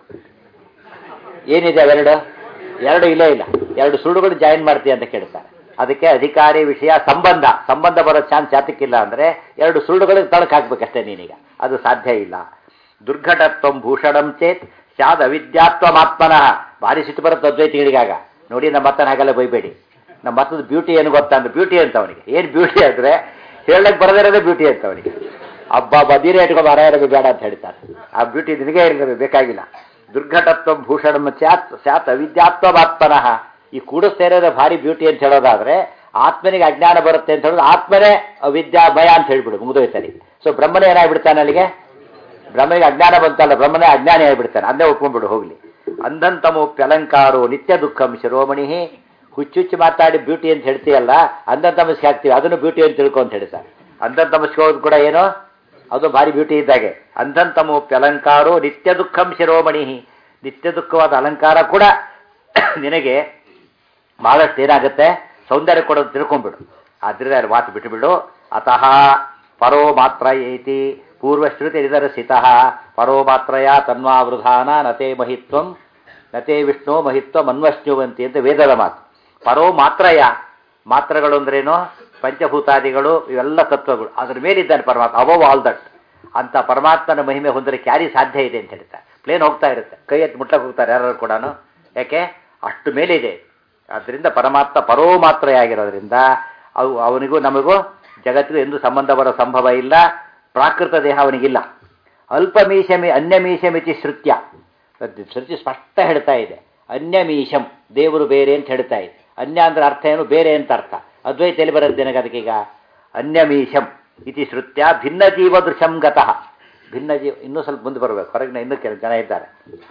ಏನಿದೆ ಅವೆರಡು? ಎರಡು ಇಲ್ಲೇ ಇಲ್ಲ. ಎರಡು ಸುಳ್ಳುಗಳು ಜಾಯಿನ್ ಮಾಡ್ತೀಯ ಅಂತ ಕೇಳ್ತಾರೆ. ಅದಕ್ಕೆ ಅಧಿಕಾರಿ ವಿಷಯ ಸಂಬಂಧ ಸಂಬಂಧ ಬರೋ ಚಾನ್ಸ್ ಯಾತಕ್ಕಿಲ್ಲ ಅಂದರೆ ಎರಡು ಸುಳ್ಳುಗಳಿಗೆ ತಳಕು ಹಾಕ್ಬೇಕಷ್ಟೇ ನೀನೀಗ. ಅದು ಸಾಧ್ಯ ಇಲ್ಲ. ದುರ್ಘಟತ್ವಂ ಭೂಷಣಂ ಚೇತ್ ಸ್ಯಾದ್ ಅವಿದ್ಯಾತ್ವಮಾತ್ಮನಃ. ಭಾರಿ ಸಿಟ್ಟು ಬರುತ್ತೆ ಅದ್ವೈತಿಗಳಿಗಾಗ. ನೋಡಿ ನಮ್ಮ ಮತ್ತನ ಹಾಗೆಲ್ಲ ಬೈಬೇಡಿ. ನಮ್ಮ ಮತ್ತದ ಬ್ಯೂಟಿ ಏನು ಗೊತ್ತಾ ಅಂದ್ರೆ ಬ್ಯೂಟಿ ಅಂತ ಅವನಿಗೆ ಏನು ಬ್ಯೂಟಿ ಅಂದರೆ ಹೇಳಕ್ಕೆ ಬರದಿರೋದೇ ಬ್ಯೂಟಿ ಅಂತ ಅವನಿಗೆ. ಹಬ್ಬ ಬದಿರೇ ಇಟ್ಕೊಂಡು ಮರ ಇರೋದು ಬೇಡ ಅಂತ ಹೇಳ್ತಾರೆ. ಆ ಬ್ಯೂಟಿ ನಿನಗೆ ಇರಬೇಕು, ಬೇಕಾಗಿಲ್ಲ. ದುರ್ಘಟತ್ವ ಭೂಷಣ ಸ್ಯಾತ್ ಸ್ಯಾತ್ ಅವಿದ್ಯಾತ್ವಮಾತ್ಮನಃ. ಈ ಕೂಡಿಸ್ತೇರೋದ ಭಾರಿ ಬ್ಯೂಟಿ ಅಂತ ಹೇಳೋದಾದ್ರೆ ಆತ್ಮನಿಗೆ ಅಜ್ಞಾನ ಬರುತ್ತೆ ಅಂತ ಹೇಳೋದು ಆತ್ಮನೇ ಅವಿದ್ಯಾ ಭಯ ಅಂತ ಹೇಳ್ಬಿಡು, ಮುಗಿದೋಯ್ತಾನೆ. ಸೊ ಬ್ರಹ್ಮನೇ ಏನಾಗ್ಬಿಡ್ತಾನೆ ಅಲ್ಲಿಗೆ? ಬ್ರಹ್ಮನಿಗೆ ಅಜ್ಞಾನ ಬಂತಲ್ಲ, ಬ್ರಹ್ಮನೇ ಅಜ್ಞಾನಿ ಆಗಿಬಿಡ್ತಾನೆ. ಅದನ್ನೇ ಒಪ್ಕೊಂಡ್ಬಿಡು ಹೋಗ್ಲಿ. ಅಂಧಂತಮೋಪ್ಯಲಂಕಾರೋ ನಿತ್ಯ ದುಃಖಂ ಶಿರೋಮಣಿ. ಹುಚ್ಚುಚ್ಚು ಮಾತಾಡಿ ಬ್ಯೂಟಿ ಅಂತ ಹೇಳ್ತೀಯಲ್ಲ, ಅಂಧಂತಮಸ್ಗೆ ಹಾಕ್ತೀವಿ, ಅದನ್ನು ಬ್ಯೂಟಿ ಅಂತ ತಿಳ್ಕೊ ಅಂತ ಹೇಳಿ ಸರ್. ಅಂಧಂತಮಸ್ಗೆ ಹೋಗೋದು ಕೂಡ ಏನೋ ಅದು ಭಾರಿ ಬ್ಯೂಟಿ ಇದ್ದಾಗೆ. ಅಂಧಂತಮೋಪ್ಯಲಂಕಾರೋ ನಿತ್ಯ ದುಃಖಂ ಶಿರೋಮಣಿ. ನಿತ್ಯ ದುಃಖವಾದ ಅಲಂಕಾರ ಕೂಡ ನಿನಗೆ ಬಹಳಷ್ಟು ಏನಾಗುತ್ತೆ, ಸೌಂದರ್ಯ ಕೊಡೋದು ತಿಳ್ಕೊಂಡ್ಬಿಡು. ಆದ್ರಿಂದ ಅಲ್ಲಿ ಮಾತು ಬಿಟ್ಟುಬಿಡು. ಅತಃ ಪರೋ ಮಾತ್ರ ಐತಿ ಪೂರ್ವಶ್ರುತಿ ನಿದರ್ಶಿತಃ ಪರೋ ಮಾತ್ರಯ ತನ್ವಾವೃಧಾನ ನತೆ ಮಹಿತ್ವಂ ನತೆ ವಿಷ್ಣು ಮಹಿತ್ವಂ ಅನ್ವಶ್ನುವಂತಿ ಅಂತ ವೇದದ ಮಾತು. ಪರೋ ಮಾತ್ರಯ, ಮಾತ್ರಗಳು ಅಂದ್ರೇನು? ಪಂಚಭೂತಾದಿಗಳು, ಇವೆಲ್ಲ ತತ್ವಗಳು. ಅದ್ರ ಮೇಲಿದ್ದಾನೆ ಪರಮಾತ್ಮ, ಅಬವ್ ಆಲ್ ದಟ್. ಅಂತ ಪರಮಾತ್ಮನ ಮಹಿಮೆ ಹೊಂದಲಿಕ್ಕೆ ಯಾರಿಗೆ ಸಾಧ್ಯ ಇದೆ ಅಂತ ಹೇಳ್ತಾರೆ. ಪ್ಲೇನ್ ಹೋಗ್ತಾ ಇರುತ್ತೆ, ಕೈ ಎತ್ತಿ ಮುಟ್ಟಕ್ಕೆ ಹೋಗ್ತಾರೆ ಯಾರು ಕೂಡ. ಯಾಕೆ? ಅಷ್ಟು ಮೇಲಿದೆ. ಆದ್ದರಿಂದ ಪರಮಾತ್ಮ ಪರೋ ಮಾತ್ರೆಯಾಗಿರೋದ್ರಿಂದ ಅವು ಅವನಿಗೂ ನಮಗೂ ಜಗತ್ತಿಗೂ ಎಂದು ಸಂಬಂಧ ಬರೋ ಸಂಭವ ಇಲ್ಲ. ಪ್ರಾಕೃತ ದೇಹ ಅವನಿಗಿಲ್ಲ. ಅಲ್ಪಮೀಶಮಿ ಅನ್ಯಮೀಶಮಿತಿ ಶ್ರುತ್ಯ. ಶ್ರುತಿ ಸ್ಪಷ್ಟ ಹೇಳ್ತಾ ಇದೆ. ಅನ್ಯಮೀಶಂ, ದೇವರು ಬೇರೆ ಅಂತ ಹೇಳ್ತಾ ಇದೆ. ಅನ್ಯ ಅಂದ್ರೆ ಅರ್ಥ ಏನು? ಬೇರೆ ಅಂತ ಅರ್ಥ. ಅದ್ವೈತಲ್ಲಿ ಬರುತ್ತೆ ನನಗೆ ಅದಕ್ಕೀಗ. ಅನ್ಯಮೀಶಂ ಇತಿ ಶ್ರುತ್ಯ ಭಿನ್ನ ಜೀವ ದೃಶಂ ಗತಃ. ಭಿನ್ನ ಜೀವ ಇನ್ನೂ ಸ್ವಲ್ಪ ಮುಂದೆ ಬರಬೇಕು, ಹೊರಗಿನ ಇನ್ನೂ ಕೆಲವು ಜನ ಇದ್ದಾರೆ.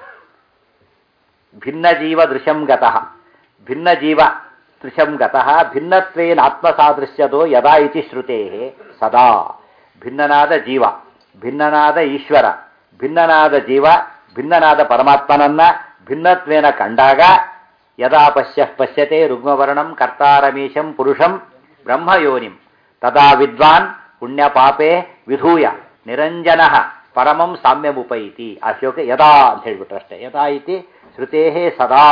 ಭಿನ್ನ ಜೀವ ದೃಶಂ ಗತಃ. ಭಿನ್ನ ಜೀವ ದೃಶಂ ಗತಃ ಭಿನ್ನತ್ವೇನ ಆತ್ಮಸಾದೃಶ್ಯದೋ ಯದಾ ಇತಿ ಶ್ರುತೇ ಸದಾ. ಭಿನ್ನನಾದ ಜೀವ, ಭಿನ್ನನಾದ ಈಶ್ವರ, ಭಿನ್ನನಾದ ಜೀವ, ಭಿನ್ನನಾದ ಪರಮಾತ್ಮನನ್ನ ಭಿನ್ನತ್ವೇನ ಕಂಡಾಗ ಯದಾ ಪಶ್ಯ ಪಶ್ಯತೆ ರುಗ್ಮವರ್ಣಂ ಕರ್ತಾರಮೀಶಂ ಪುರುಷಂ ಬ್ರಹ್ಮಯೋನಿಂ ತದಾ ವಿದ್ವಾನ್ ಪುಣ್ಯಪಾಪೇ ವಿಧೂಯ ನಿರಂಜನ ಪರಮಂ ಸಾಮ್ಯಮುಪೈತಿ. ಆ ಶ್ಲೋಕ ಯದಾ ಅಂತ ಹೇಳ್ಬಿಟ್ರು ಅಷ್ಟೇ. ಯದಾ ಇತಿ ಶ್ರುತೇ ಸದಾ.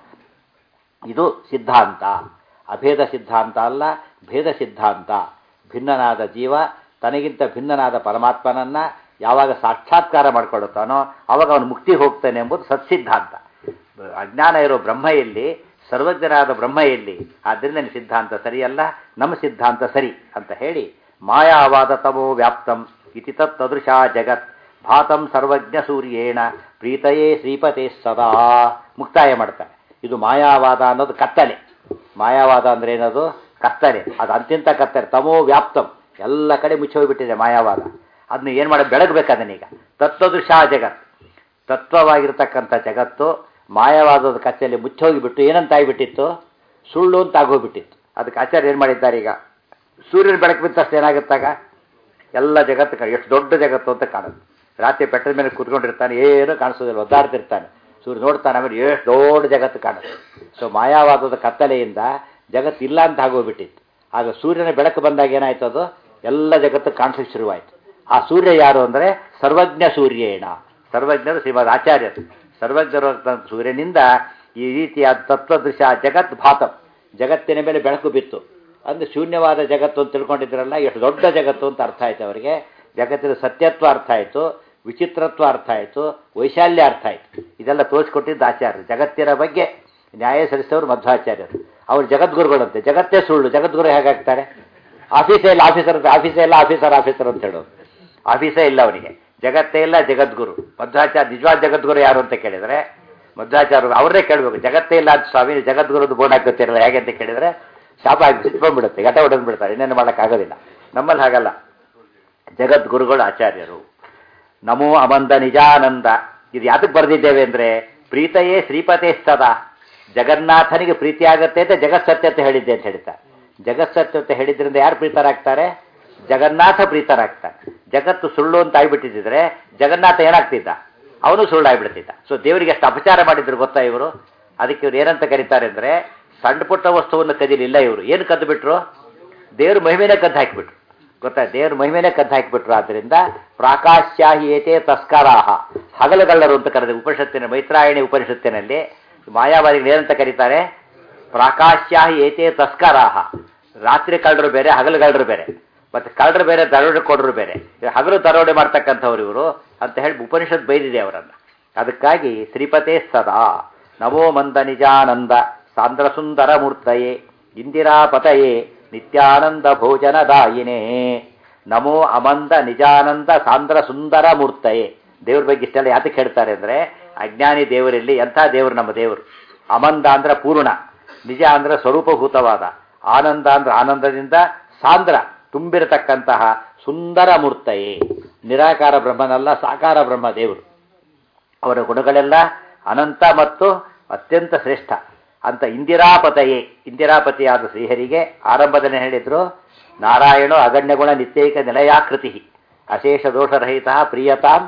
ಇದು ಸಿದ್ಧಾಂತ, ಅಭೇದ ಸಿದ್ಧಾಂತ ಅಲ್ಲ, ಭೇದ ಸಿದ್ಧಾಂತ. ಭಿನ್ನನಾದ ಜೀವ ತನಗಿಂತ ಭಿನ್ನನಾದ ಪರಮಾತ್ಮನನ್ನ ಯಾವಾಗ ಸಾಕ್ಷಾತ್ಕಾರ ಮಾಡಿಕೊಳ್ಳುತ್ತಾನೋ ಆವಾಗ ಅವನು ಮುಕ್ತಿ ಹೋಗ್ತಾನೆ ಎಂಬುದು ಸತ್ಸಿದ್ಧಾಂತ. ಅಜ್ಞಾನ ಇರೋ ಬ್ರಹ್ಮ ಎಲ್ಲಿ, ಸರ್ವಜ್ಞನಾದ ಬ್ರಹ್ಮ ಎಲ್ಲಿ? ಆದ್ದರಿಂದ ನಿಮ್ಮ ಸಿದ್ಧಾಂತ ಸರಿಯಲ್ಲ, ನಮ್ಮ ಸಿದ್ಧಾಂತ ಸರಿ ಅಂತ ಹೇಳಿ ಮಾಯಾವಾದ ತಮೋ ವ್ಯಾಪ್ತಂ ಇತಿ ತತ್ತದೃಶಾ ಜಗತ್ ಭಾತಂ ಸರ್ವಜ್ಞ ಸೂರ್ಯೇಣ ಪ್ರೀತಯೇ ಶ್ರೀಪತೆ ಸದಾ. ಮುಕ್ತಾಯ ಮಾಡ್ತಾರೆ. ಇದು ಮಾಯಾವಾದ ಅನ್ನೋದು ಕತ್ತಲೆ. ಮಾಯಾವಾದ ಅಂದ್ರೆ ಏನದು? ಕತ್ತಲೆ. ಅದು ಅಂತ್ಯಂತ ಕತ್ತಲೆ. ತಮೋ ವ್ಯಾಪ್ತಂ, ಎಲ್ಲ ಕಡೆ ಮುಚ್ಚೋಗ್ಬಿಟ್ಟಿದೆ ಮಾಯಾವಾದ. ಅದನ್ನ ಏನು ಮಾಡಿ ಬೆಳಗಬೇಕದನ್ನೀಗ. ತತ್ವದೃಶಾ ಜಗತ್, ತತ್ವವಾಗಿರ್ತಕ್ಕಂಥ ಜಗತ್ತು ಮಾಯವಾದದ ಕಚ್ಚೆಯಲ್ಲಿ ಮುಚ್ಚೋಗಿಬಿಟ್ಟು ಏನಂತ ಆಗಿಬಿಟ್ಟಿತ್ತು? ಸುಳ್ಳು ಅಂತ ಆಗೋಗ್ಬಿಟ್ಟಿತ್ತು. ಅದಕ್ಕೆ ಆಚಾರ್ಯ ಏನು ಮಾಡಿದ್ದಾರೆ ಈಗ? ಸೂರ್ಯನ ಬೆಳಕು ಬಿತ್ತಷ್ಟು ಏನಾಗುತ್ತಾಗ ಎಲ್ಲ ಜಗತ್ತು ಎಷ್ಟು ದೊಡ್ಡ ಜಗತ್ತು ಅಂತ ಕಾಣುತ್ತೆ. ರಾತ್ರಿ ಪೆಟ್ಟದ ಮೇಲೆ ಕೂತ್ಕೊಂಡಿರ್ತಾನೆ, ಏನು ಕಾಣಿಸೋದಿಲ್ಲ, ಒದ್ದಾಡ್ತಿರ್ತಾನೆ. ಸೂರ್ಯ ನೋಡ್ತಾನೆ, ಆಮೇಲೆ ಎಷ್ಟು ದೊಡ್ಡ ಜಗತ್ತು ಕಾಣುತ್ತೆ. ಸೊ ಮಾಯಾವಾದದ ಕತ್ತಲೆಯಿಂದ ಜಗತ್ತು ಇಲ್ಲ ಅಂತ ಆಗೋಗ್ಬಿಟ್ಟಿತ್ತು. ಆಗ ಸೂರ್ಯನ ಬೆಳಕು ಬಂದಾಗ ಏನಾಯ್ತು? ಅದು ಎಲ್ಲ ಜಗತ್ತು ಕಾಣಿಸೋಕೆ ಶುರುವಾಯಿತು. ಆ ಸೂರ್ಯ ಯಾರು ಅಂದರೆ ಸರ್ವಜ್ಞ ಸೂರ್ಯೇಣ. ಸರ್ವಜ್ಞರು ಶ್ರೀಮದ್ ಆಚಾರ್ಯರು. ಸರ್ವಜ್ಞರು ಸೂರ್ಯನಿಂದ ಈ ರೀತಿಯಾದ ತತ್ವದೃಶ ಜಗತ್ ಭಾತಂ, ಜಗತ್ತಿನ ಮೇಲೆ ಬೆಳಕು ಬಿತ್ತು. ಅಂದರೆ ಶೂನ್ಯವಾದ ಜಗತ್ತು ಅಂತ ತಿಳ್ಕೊಂಡಿದ್ರಲ್ಲ, ಎಷ್ಟು ದೊಡ್ಡ ಜಗತ್ತು ಅಂತ ಅರ್ಥ ಆಯಿತು ಅವರಿಗೆ. ಜಗತ್ತಿನ ಸತ್ಯತ್ವ ಅರ್ಥ ಆಯಿತು, ವಿಚಿತ್ರತ್ವ ಅರ್ಥ ಆಯಿತು, ವೈಶಾಲ್ಯ ಅರ್ಥ ಆಯಿತು. ಇದೆಲ್ಲ ತೋರಿಸ್ಕೊಟ್ಟಿದ್ದು ಆಚಾರ್ಯರು. ಜಗತ್ತಿನ ಬಗ್ಗೆ ನ್ಯಾಯ ಸಲ್ಲಿಸಿದವರು ಮಧ್ವಾಚಾರ್ಯರು. ಅವರು ಜಗದ್ಗುರುಗಳಂತೆ. ಜಗತ್ತೇ ಸುಳ್ಳು, ಜಗದ್ಗುರು ಹೇಗಾಗ್ತಾರೆ? ಆಫೀಸೇ ಇಲ್ಲ ಆಫೀಸರ್ ಅಂತ, ಆಫೀಸೇ ಇಲ್ಲ ಆಫೀಸರ್ ಆಫೀಸರ್ ಅಂತ ಹೇಳೋದು. ಆಫೀಸೇ ಇಲ್ಲ ಅವನಿಗೆ, ಜಗತ್ತೇ ಇಲ್ಲ, ಜಗದ್ಗುರು. ಮಧ್ವಾಚಾರ್ಯ ನಿಜವಾದ ಜಗದ್ಗುರು ಯಾರು ಅಂತ ಕೇಳಿದರೆ ಮಧ್ವಾಚಾರ್ಯರು ಅವರೇ ಕೇಳಬೇಕು. ಜಗತ್ತೇ ಇಲ್ಲ ಅಂತ ಸ್ವಾಮಿ ಜಗದ್ಗುರುದು ಬೋರ್ಡ್ ಹಾಕುತ್ತಿರಲ್ಲ ಹೇಗೆ ಅಂತ ಕೇಳಿದರೆ ಶಾಪ ಆಗಿ ಸಿಟ್ಕೊಂಡ್ಬಿಡುತ್ತೆ, ಘಟ ಹೊಡೆದ್ಬಿಡ್ತಾರೆ, ಇನ್ನೇನು ಮಾಡೋಕ್ಕಾಗೋದಿಲ್ಲ. ನಮ್ಮಲ್ಲಿ ಹಾಗಲ್ಲ, ಜಗದ್ಗುರುಗಳು ಆಚಾರ್ಯರು. ನಮೋ ಅಮಂದ ನಿಜಾನಂದ. ಇದು ಯಾತಕ್ಕೆ ಬರೆದಿದ್ದೇವೆ ಅಂದರೆ ಪ್ರೀತಯೇ ಶ್ರೀಪತೆ ಸದಾ. ಜಗನ್ನಾಥನಿಗೆ ಪ್ರೀತಿ ಆಗತ್ತೆ ಅಂತ ಜಗತ್ಸತ್ಯತೆ ಹೇಳಿದ್ದೆ ಅಂತ ಹೇಳ್ತಾರೆ. ಜಗತ್ಸತ್ಯತೆ ಹೇಳಿದ್ರಿಂದ ಯಾರು ಪ್ರೀತರಾಗ್ತಾರೆ? ಜಗನ್ನಾಥ ಪ್ರೀತರಾಗ್ತಾನೆ. ಜಗತ್ತು ಸುಳ್ಳು ಅಂತ ಆಗಿಬಿಟ್ಟಿದ್ರೆ ಜಗನ್ನಾಥ ಏನಾಗ್ತಿದ್ದ? ಅವನು ಸುಳ್ಳು ಆಗಿಬಿಡ್ತಿದ್ದ. ಸೊ ದೇವರಿಗೆ ಎಷ್ಟು ಅಪಚಾರ ಮಾಡಿದ್ರು ಗೊತ್ತಾ ಇವರು? ಅದಕ್ಕೆ ಇವ್ರು ಏನಂತ ಕರೀತಾರೆ ಅಂದರೆ ಸಣ್ಣ ಪುಟ್ಟ ವಸ್ತುವನ್ನು ಕದಿಲಿಲ್ಲ ಇವರು. ಏನು ಕದ್ದು ಬಿಟ್ರು? ದೇವ್ರ ಮಹಿಮೆನೇ ಕದ್ದು ಹಾಕಿಬಿಟ್ರು. ಗೊತ್ತಾ? ದೇವ್ರ ಮಹಿಮೆನೇ ಕದ್ದು ಹಾಕಿಬಿಟ್ರು. ಆದ್ದರಿಂದ ಪ್ರಾಕಾಶ್ಯಾಹಿ ಏತೆ ತಸ್ಕರಾಹ, ಹಗಲುಗಳ್ಳರು ಅಂತ ಕರೆದ ಉಪನಿಷತ್ತಿನ ಮೈತ್ರಾಯಣಿ ಉಪನಿಷತ್ತಿನಲ್ಲಿ ಮಾಯಾವಾದಿಗಳು ಏನಂತ ಕರೀತಾರೆ? ಪ್ರಾಕಾಶ್ಯಾಹಿ ಏತೆ ತಸ್ಕರಾಹ. ರಾತ್ರಿ ಕಳ್ಳರು ಬೇರೆ, ಹಗಲುಗಳ್ಳರು ಬೇರೆ. ಮತ್ತೆ ಕಳ್ಳರು ಬೇರೆ, ದರೋಡೆ ಕೊಡರು ಬೇರೆ. ಹಗಲು ದರೋಡೆ ಮಾಡ್ತಕ್ಕಂಥವ್ರು ಇವರು ಅಂತ ಹೇಳಿ ಉಪನಿಷತ್ ಬೈದಿದೆ ಅವರನ್ನು. ಅದಕ್ಕಾಗಿ ಶ್ರೀಪತೆ ಸದಾ ನಮೋ ಮಂದ ನಿಜಾನಂದ ಸಾಂದ್ರ ಸುಂದರ ಮೂರ್ತಯೇ ಇಂದಿರಾಪತಯೇ ನಿತ್ಯಾನಂದ ಭೋಜನದಾಯಿನೇ. ನಮೋ ಅಮಂದ ನಿಜಾನಂದ ಸಾಂದ್ರ ಸುಂದರ ಮೂರ್ತಯೇ. ದೇವ್ರ ಬಗ್ಗೆ ಇಷ್ಟೆಲ್ಲ ಯಾತಕ್ಕೆ ಹೇಳ್ತಾರೆ ಅಂದರೆ, ಅಜ್ಞಾನಿ ದೇವರಲ್ಲಿ ಎಂಥ ದೇವರು ನಮ್ಮ ದೇವರು. ಅಮಂದ ಅಂದ್ರೆ ಪೂರ್ಣ, ನಿಜ ಅಂದ್ರೆ ಸ್ವರೂಪಭೂತವಾದ, ಆನಂದ ಅಂದ್ರೆ ಆನಂದದಿಂದ ಸಾಂದ್ರ ತುಂಬಿರತಕ್ಕಂತಹ ಸುಂದರ ಮೂರ್ತಯೇ. ನಿರಾಕಾರ ಬ್ರಹ್ಮನಲ್ಲ, ಸಾಕಾರ ಬ್ರಹ್ಮ ದೇವರು. ಅವರ ಗುಣಗಳೆಲ್ಲ ಅನಂತ ಮತ್ತು ಅತ್ಯಂತ ಶ್ರೇಷ್ಠ ಅಂತ. ಇಂದಿರಾಪತಯೇ, ಇಂದಿರಾಪತಿಯಾದ ಶ್ರೀಹರಿಗೆ ಆರಂಭದಲ್ಲಿ ಹೇಳಿದ್ರು, ನಾರಾಯಣೋ ಅಗಣ್ಯಗುಣ ನಿತ್ಯೈಕ ನಿಲಯಾಕೃತಿ ಅಶೇಷ ದೋಷರಹಿತ ಪ್ರಿಯತಾಂ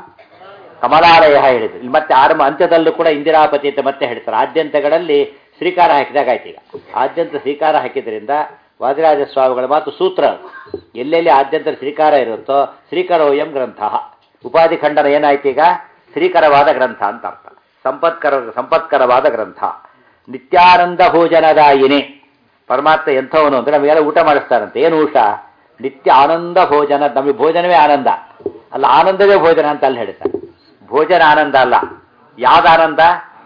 ಕಮಲಾಲಯ ಹೇಳಿದ್ರು. ಇಲ್ಲಿ ಮತ್ತೆ ಆರಂಭ ಅಂತ್ಯದಲ್ಲೂ ಕೂಡ ಇಂದಿರಾಪತಿ ಅಂತ ಮತ್ತೆ ಹೇಳ್ತಾರೆ. ಆದ್ಯಂತಗಳಲ್ಲಿ ಶ್ರೀಕಾರ ಹಾಕಿದಾಗ ಆಯ್ತು. ಈಗ ಆದ್ಯಂತ ಶ್ರೀಕಾರ ಹಾಕಿದ್ರಿಂದ ವಾದಿರಾಜ ಸ್ವಾಮಿಗಳ ಮಾತು ಸೂತ್ರ. ಎಲ್ಲೆಲ್ಲಿ ಆದ್ಯಂತ ಶ್ರೀಕಾರ ಇರುತ್ತೋ ಶ್ರೀಕರೋಯಂ ಗ್ರಂಥ. ಉಪಾಧಿ ಖಂಡನ ಏನಾಯ್ತು ಈಗ? ಶ್ರೀಕರವಾದ ಗ್ರಂಥ ಅಂತ ಅರ್ಥ. ಸಂಪತ್ಕರ ಸಂಪತ್ಕರವಾದ ಗ್ರಂಥ. ನಿತ್ಯಾನಂದ ಭೋಜನದಾಯಿನೇ. ಪರಮಾತ್ಮ ಎಂಥವನು ಅಂದರೆ ನಮಗೆಲ್ಲ ಊಟ ಮಾಡಿಸ್ತಾರಂತೆ. ಏನು ಊಟ? ನಿತ್ಯ ಆನಂದ ಭೋಜನ. ನಮಗೆ ಭೋಜನವೇ ಆನಂದ ಅಲ್ಲ, ಆನಂದವೇ ಭೋಜನ ಅಂತ ಅಲ್ಲಿ ಹೇಳ್ತಾರೆ. ಭೋಜನ ಆನಂದ ಅಲ್ಲ. ಯಾವ್ದು ಆನಂದ?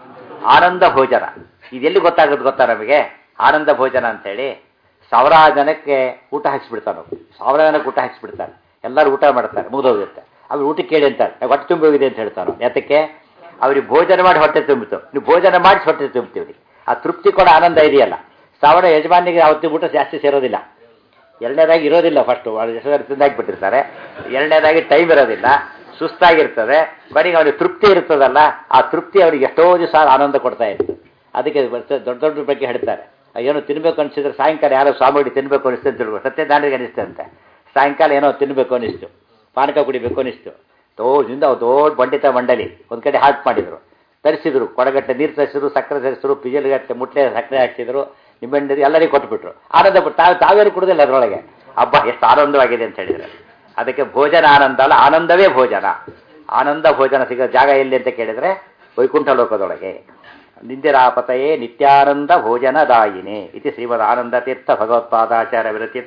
ಆನಂದ ಭೋಜನ. ಇದೆಲ್ಲಿ ಗೊತ್ತಾಗುತ್ತೆ ಗೊತ್ತಾ ನಮಗೆ ಆನಂದ ಭೋಜನ ಅಂತೇಳಿ? ಸಾವಿರಾರು ಜನಕ್ಕೆ ಊಟ ಹಾಕಿಸ್ಬಿಡ್ತಾರೆ. ನಾವು ಸಾವಿರ ಜನಕ್ಕೆ ಊಟ ಹಾಕಿಸ್ಬಿಡ್ತಾರೆ. ಎಲ್ಲರೂ ಊಟ ಮಾಡ್ತಾರೆ, ಮುಗಿದೋಗುತ್ತೆ. ಅವ್ರು ಊಟಕ್ಕೆ ಕೇಳಿ ಅಂತಾರೆ, ಹೊಟ್ಟೆ ತುಂಬಿ ಹೋಗಿದೆ ಅಂತ ಹೇಳ್ತಾರೆ. ಯಾತಕ್ಕೆ? ಅವ್ರಿಗೆ ಭೋಜನ ಮಾಡಿ ಹೊಟ್ಟೆ ತುಂಬಿತು. ನೀವು ಭೋಜನ ಮಾಡಿಸಿ ಹೊಟ್ಟೆ ತುಂಬ್ತೀವಿ. ಆ ತೃಪ್ತಿ ಕೂಡ ಆನಂದ ಇದೆಯಲ್ಲ. ಸಾವಿರ ಯಜಮಾನಿಗೆ ಅವತ್ತು ಊಟ ಜಾಸ್ತಿ ಸೇರೋದಿಲ್ಲ. ಎರಡನೇದಾಗಿ ಇರೋದಿಲ್ಲ. ಫಸ್ಟು ಎಷ್ಟು ತಿಂದಾಕಿಬಿಟ್ಟಿರ್ತಾರೆ. ಎರಡನೇದಾಗಿ ಟೈಮ್ ಇರೋದಿಲ್ಲ, ಸುಸ್ತಾಗಿರ್ತದೆ. ಕೊನೆಗೆ ಅವನಿಗೆ ತೃಪ್ತಿ ಇರ್ತದಲ್ಲ, ಆ ತೃಪ್ತಿ ಅವನಿಗೆ ಎಷ್ಟೋ ದಿವಸ ಆನಂದ ಕೊಡ್ತಾ ಇರ್ತದೆ. ಅದಕ್ಕೆ ದೊಡ್ಡ ದೊಡ್ಡ ಬಗ್ಗೆ ಹೇಳ್ತಾರೆ, ಏನೋ ತಿನ್ನಬೇಕು ಅನಿಸಿದ್ರೆ ಸಾಯಂಕಾಲ ಯಾರೋ ಸ್ವಾಮಿಗೆ ತಿನ್ನಬೇಕು ಅನಿಸ್ತು ಅಂತ ತಿಳ್ಕೊ. ಸತ್ಯನಾರಾಯಣಿಗೆ ಅನಿಸ್ತಂತೆ ಸಾಯಂಕಾಲ ಏನೋ ತಿನ್ನಬೇಕು ಅನಿಸ್ತು, ಪಾನಕ ಕುಡಿಬೇಕು ಅನಿಸ್ತು. ತೋದಿಂದ ದೊಡ್ಡ ಪಂಡಿತ ಮಂಡಲಿ ಒಂದು ಕಡೆ ಹಾಟ್ ಮಾಡಿದರು, ತರಿಸಿದ್ರು. ಕೊಡಗಟ್ಟೆ ನೀರು ತರಿಸಿದ್ರು, ಸಕ್ಕರೆ ತರಿಸಿದ್ರು, ಪಿಜಲ್ಗಟ್ಟೆ ಮುಟ್ಲೆ ಸಕ್ಕರೆ ಹಾಕ್ತಿದ್ರು, ನಿಂಬೆಣ್ಣೆ ಎಲ್ಲರಿಗೂ ಕೊಟ್ಬಿಟ್ರು. ಆನಂದ ಪಟ್ಟು ತಾವು ತಾವೇನು ಕುಡಿದಿಲ್ಲ ಅದರೊಳಗೆ. ಹಬ್ಬ ಎಷ್ಟು ಆನಂದವಾಗಿದೆ ಅಂತ ಹೇಳಿದರೆ. ಅದಕ್ಕೆ ಭೋಜನ ಆನಂದ ಅಲ್ಲ, ಆನಂದವೇ ಭೋಜನ. ಆನಂದ ಭೋಜನ ಸಿಗೋ ಜಾಗ ಎಲ್ಲಿ ಅಂತ ಕೇಳಿದರೆ ವೈಕುಂಠ ಲೋಕದೊಳಗೆ. ನಿಂದಿರಾಪತಯೇ ನಿತ್ಯಾನಂದ ಭೋಜನದಾಯಿನೇ ಇತಿ ಶ್ರೀಮದ್ ಆನಂದ ತೀರ್ಥ ಭಗವತ್ಪಾದಾಚಾರ್ಯ ವಿರಚಿತ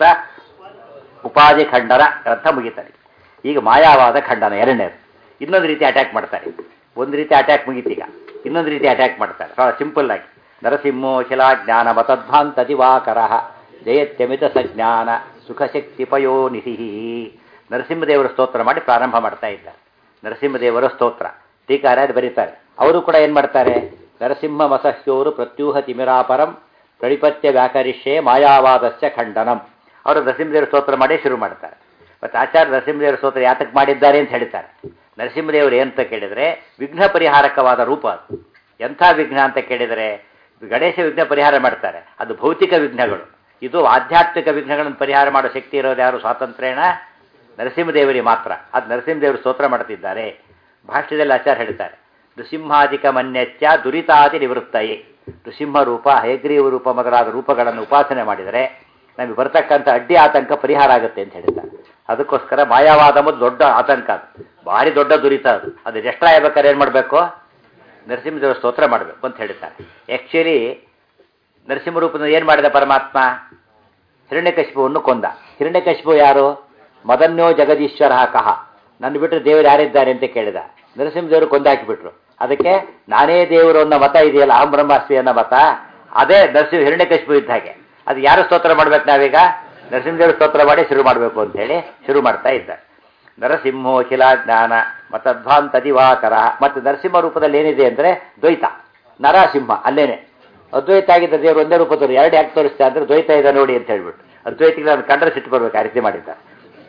ಉಪಾಧಿ ಖಂಡನ ಗ್ರಂಥ ಮುಗಿತಾರೆ. ಈಗ ಮಾಯಾವಾದ ಖಂಡನ ಎರಡನೇದು. ಇನ್ನೊಂದು ರೀತಿ ಅಟ್ಯಾಕ್ ಮಾಡ್ತಾರೆ. ಒಂದು ರೀತಿ ಅಟ್ಯಾಕ್ ಮುಗೀತೀಗ, ಇನ್ನೊಂದು ರೀತಿ ಅಟ್ಯಾಕ್ ಮಾಡ್ತಾರೆ. ಭಾಳ ಸಿಂಪಲ್ ಆಗಿ. ನರಸಿಂಹೋ ಶಿಲಾ ಜ್ಞಾನ ಮತದ್ಭಾಂತ ದಿವಾಕರ ಜಯತ್ಯಮಿತ ಸಜ್ಞಾನ ಸುಖಶಕ್ತಿ ಪಯೋನಿಧಿ. ನರಸಿಂಹದೇವರ ಸ್ತೋತ್ರ ಮಾಡಿ ಪ್ರಾರಂಭ ಮಾಡ್ತಾ ಇದ್ದಾರೆ. ನರಸಿಂಹದೇವರ ಸ್ತೋತ್ರ ಟೀಕಾರಾಯರು ಬರೀತಾರೆ. ಅವರು ಕೂಡ ಏನು ಮಾಡ್ತಾರೆ? ನರಸಿಂಹ ಮಸಹ್ಯೋರು ಪ್ರತ್ಯೂಹ ತಿಮಿರಾಪರಂ ಪ್ರಣಿಪತ್ಯ ವ್ಯಾಕರಿಷ್ಯೆ ಮಾಯಾವಾದಸ್ಯ ಖಂಡನಂ. ಅವರು ನರಸಿಂಹದೇವರ ಸ್ತೋತ್ರ ಮಾಡಿ ಶುರು ಮಾಡ್ತಾರೆ. ಮತ್ತು ಆಚಾರ್ಯ ನರಸಿಂಹದೇವರ ಸ್ತೋತ್ರ ಯಾತಕ್ಕೆ ಮಾಡಿದ್ದಾರೆ ಅಂತ ಹೇಳ್ತಾರೆ. ನರಸಿಂಹದೇವರು ಏನಂತ ಕೇಳಿದರೆ ವಿಘ್ನ ಪರಿಹಾರಕವಾದ ರೂಪ. ಅದು ಎಂಥ ವಿಘ್ನ ಅಂತ ಕೇಳಿದರೆ, ಗಣೇಶ ವಿಘ್ನ ಪರಿಹಾರ ಮಾಡ್ತಾರೆ, ಅದು ಭೌತಿಕ ವಿಘ್ನಗಳು. ಇದು ಆಧ್ಯಾತ್ಮಿಕ ವಿಘ್ನಗಳನ್ನು ಪರಿಹಾರ ಮಾಡೋ ಶಕ್ತಿ ಇರೋದು ಯಾರು? ಸ್ವಾತಂತ್ರ್ಯನ ನರಸಿಂಹದೇವರಿಗೆ ಮಾತ್ರ. ಅದು ನರಸಿಂಹದೇವರು ಸ್ತೋತ್ರ ಮಾಡ್ತಿದ್ದಾರೆ. ಭಾಷ್ಯದಲ್ಲಿ ಆಚಾರ್ಯ ಹೇಳ್ತಾರೆ, ನೃಸಿಂಹಾಧಿಕ ಮನ್ಯತ್ಯ ದುರಿತಾದಿ ನಿವೃತ್ತಯೇ. ನೃಸಿಂಹ ರೂಪ, ಹಯಗ್ರೀವ ರೂಪ ಮೊದಲಾದ ರೂಪಗಳನ್ನು ಉಪಾಸನೆ ಮಾಡಿದರೆ ನಮಗೆ ಬರ್ತಕ್ಕಂಥ ಅಡ್ಡಿ ಆತಂಕ ಪರಿಹಾರ ಆಗುತ್ತೆ ಅಂತ ಹೇಳಿದ್ದಾರೆ. ಅದಕ್ಕೋಸ್ಕರ ಮಾಯಾವಾದ ಮತ್ತು ದೊಡ್ಡ ಆತಂಕ, ಅದು ಭಾರಿ ದೊಡ್ಡ ದುರಿತ. ಅದು ಅದು ಡೆಸ್ಟ್ರಾಯ್ ಆಗ್ಬೇಕಾದ್ರೆ ಏನು ಮಾಡಬೇಕು? ನರಸಿಂಹದೇವರ ಸ್ತೋತ್ರ ಮಾಡಬೇಕು ಅಂತ ಹೇಳ್ತಾರೆ. ಆ್ಯಕ್ಚುಲಿ ನರಸಿಂಹ ರೂಪದಿಂದ ಏನು ಮಾಡಿದ ಪರಮಾತ್ಮ? ಹಿರಣ್ಯಕಶಿಪುವನ್ನು ಕೊಂದ. ಹಿರಣ್ಯಕಶಿಪು ಯಾರು? ಮದನ್ಯೋ ಜಗದೀಶ್ವರ ಕಹ. ನನ್ನ ಬಿಟ್ಟರೆ ದೇವರು ಯಾರಿದ್ದಾರೆ ಅಂತ ಕೇಳಿದ. ನರಸಿಂಹದೇವರು ಕೊಂದಾಕಿಬಿಟ್ರು. ಅದಕ್ಕೆ ನಾನೇ ದೇವರು ಅನ್ನೋ ಮತ ಇದೆಯಲ್ಲ, ಅಹಂ ಬ್ರಹ್ಮಾಸ್ಮಿ ಅನ್ನೋ ಮತ, ಅದೇ ನರಸಿಂಹ ಹಿರಣ್ಯಕಶಿಪು ಇದ್ದ ಹಾಗೆ. ಅದು ಯಾರು ಸ್ತೋತ್ರ ಮಾಡ್ಬೇಕು? ನಾವೀಗ ನರಸಿಂಹದೇವರು ಸ್ತೋತ್ರ ಮಾಡಿ ಶುರು ಮಾಡಬೇಕು ಅಂತ ಹೇಳಿ ಶುರು ಮಾಡ್ತಾ ಇದ್ದಾರೆ. ನರಸಿಂಹೋ ಶಿಲಾ ಜ್ಞಾನ ಮತದ್ಭಾಂತ ದಿವಾಕರ. ಮತ್ತು ನರಸಿಂಹ ರೂಪದಲ್ಲಿ ಏನಿದೆ ಅಂದರೆ ದ್ವೈತ. ನರಸಿಂಹ ಅಲ್ಲೇನೆ ಅದ್ವೈತ ಆಗಿದ್ದ ದೇವರು ಒಂದೇ ರೂಪದವರು ಎರಡು ಯಾಕೆ ತೋರಿಸ್ತಾ ಅಂದರೆ ದ್ವೈತ ಇದೆ ನೋಡಿ ಅಂತ ಹೇಳ್ಬಿಟ್ಟು. ಅದ್ವೈತಿಗೆ ನಾನು ಕಂಡ್ರೆ ಸಿಟ್ಟು ಬರ್ಬೇಕು, ಆ ರೀತಿ ಮಾಡಿದ್ದಾರೆ.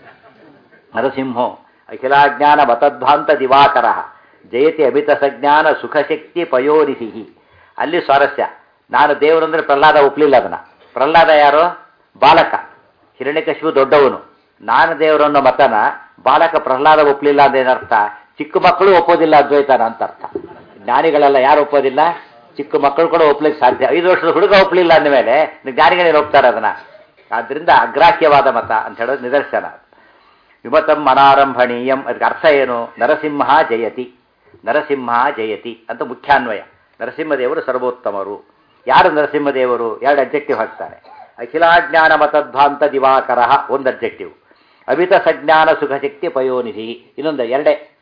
ನರಸಿಂಹೋ ಅಖಿಲಾಜ್ಞಾನ ಮತದ್ಭಾಂತ ದಿವಾಕರ ಜಯತಿ ಅಮಿತ ಸಜ್ಞಾನ ಸುಖಶಕ್ತಿ ಪಯೋನಿಧಿ. ಅಲ್ಲಿ ಸ್ವಾರಸ್ಯ. ನಾನು ದೇವರು ಅಂದರೆ ಪ್ರಹ್ಲಾದ ಒಪ್ಪಲಿಲ್ಲ ಅದನ್ನು. ಪ್ರಹ್ಲಾದ ಯಾರು? ಬಾಲಕ. ಹಿರಣ್ಯಕಶಿಪು ದೊಡ್ಡವನು. ನಾನು ದೇವರು ಅನ್ನೋ ಮತನ ಬಾಲಕ ಪ್ರಹ್ಲಾದ ಒಪ್ಪಲಿಲ್ಲ ಅಂದೇನರ್ಥ? ಚಿಕ್ಕ ಮಕ್ಕಳು ಒಪ್ಪೋದಿಲ್ಲ ಅದ್ವೈತನ ಅಂತ ಅರ್ಥ. ಜ್ಞಾನಿಗಳೆಲ್ಲ ಯಾರು ಒಪ್ಪೋದಿಲ್ಲ? ಚಿಕ್ಕ ಮಕ್ಕಳು ಕೂಡ ಒಪ್ಪಲಿಕ್ಕೆ ಸಾಧ್ಯ. ಐದು ವರ್ಷದ ಹುಡುಗ ಒಪ್ಪಲಿಲ್ಲ ಅಂದಮೇಲೆ ಜ್ಞಾನಿಗಳೇನು ಒಪ್ತಾರೆ ಅದನ್ನು? ಆದ್ದರಿಂದ ಅಗ್ರಾಹ್ಯವಾದ ಮತ ಅಂತ ಹೇಳೋದು ನಿದರ್ಶನ. ವಿಮತಂ ಅನಾರಂಭಣೀಯಂ. ಅದಕ್ಕೆ ಅರ್ಥ ಏನು? ನರಸಿಂಹ ಜಯತಿ, ನರಸಿಂಹ ಜಯತಿ ಅಂತ ಮುಖ್ಯಾನ್ವಯ. ನರಸಿಂಹದೇವರು ಸರ್ವೋತ್ತಮರು. ಯಾರು ನರಸಿಂಹದೇವರು? ಎರಡು ಅಬ್ಜೆಕ್ಟಿವ್ ಹಾಕ್ತಾರೆ. ಅಖಿಲಾಜ್ಞಾನ ಮತದ್ಭಾಂತ ದಿವಾಕರ ಒಂದು ಅಬ್ಜೆಕ್ಟಿವ್, ಅಮಿತ ಸಜ್ಞಾನ ಸುಖಶಕ್ತಿ ಪಯೋನಿಧಿ ಇನ್ನೊಂದು. ಎರಡೇ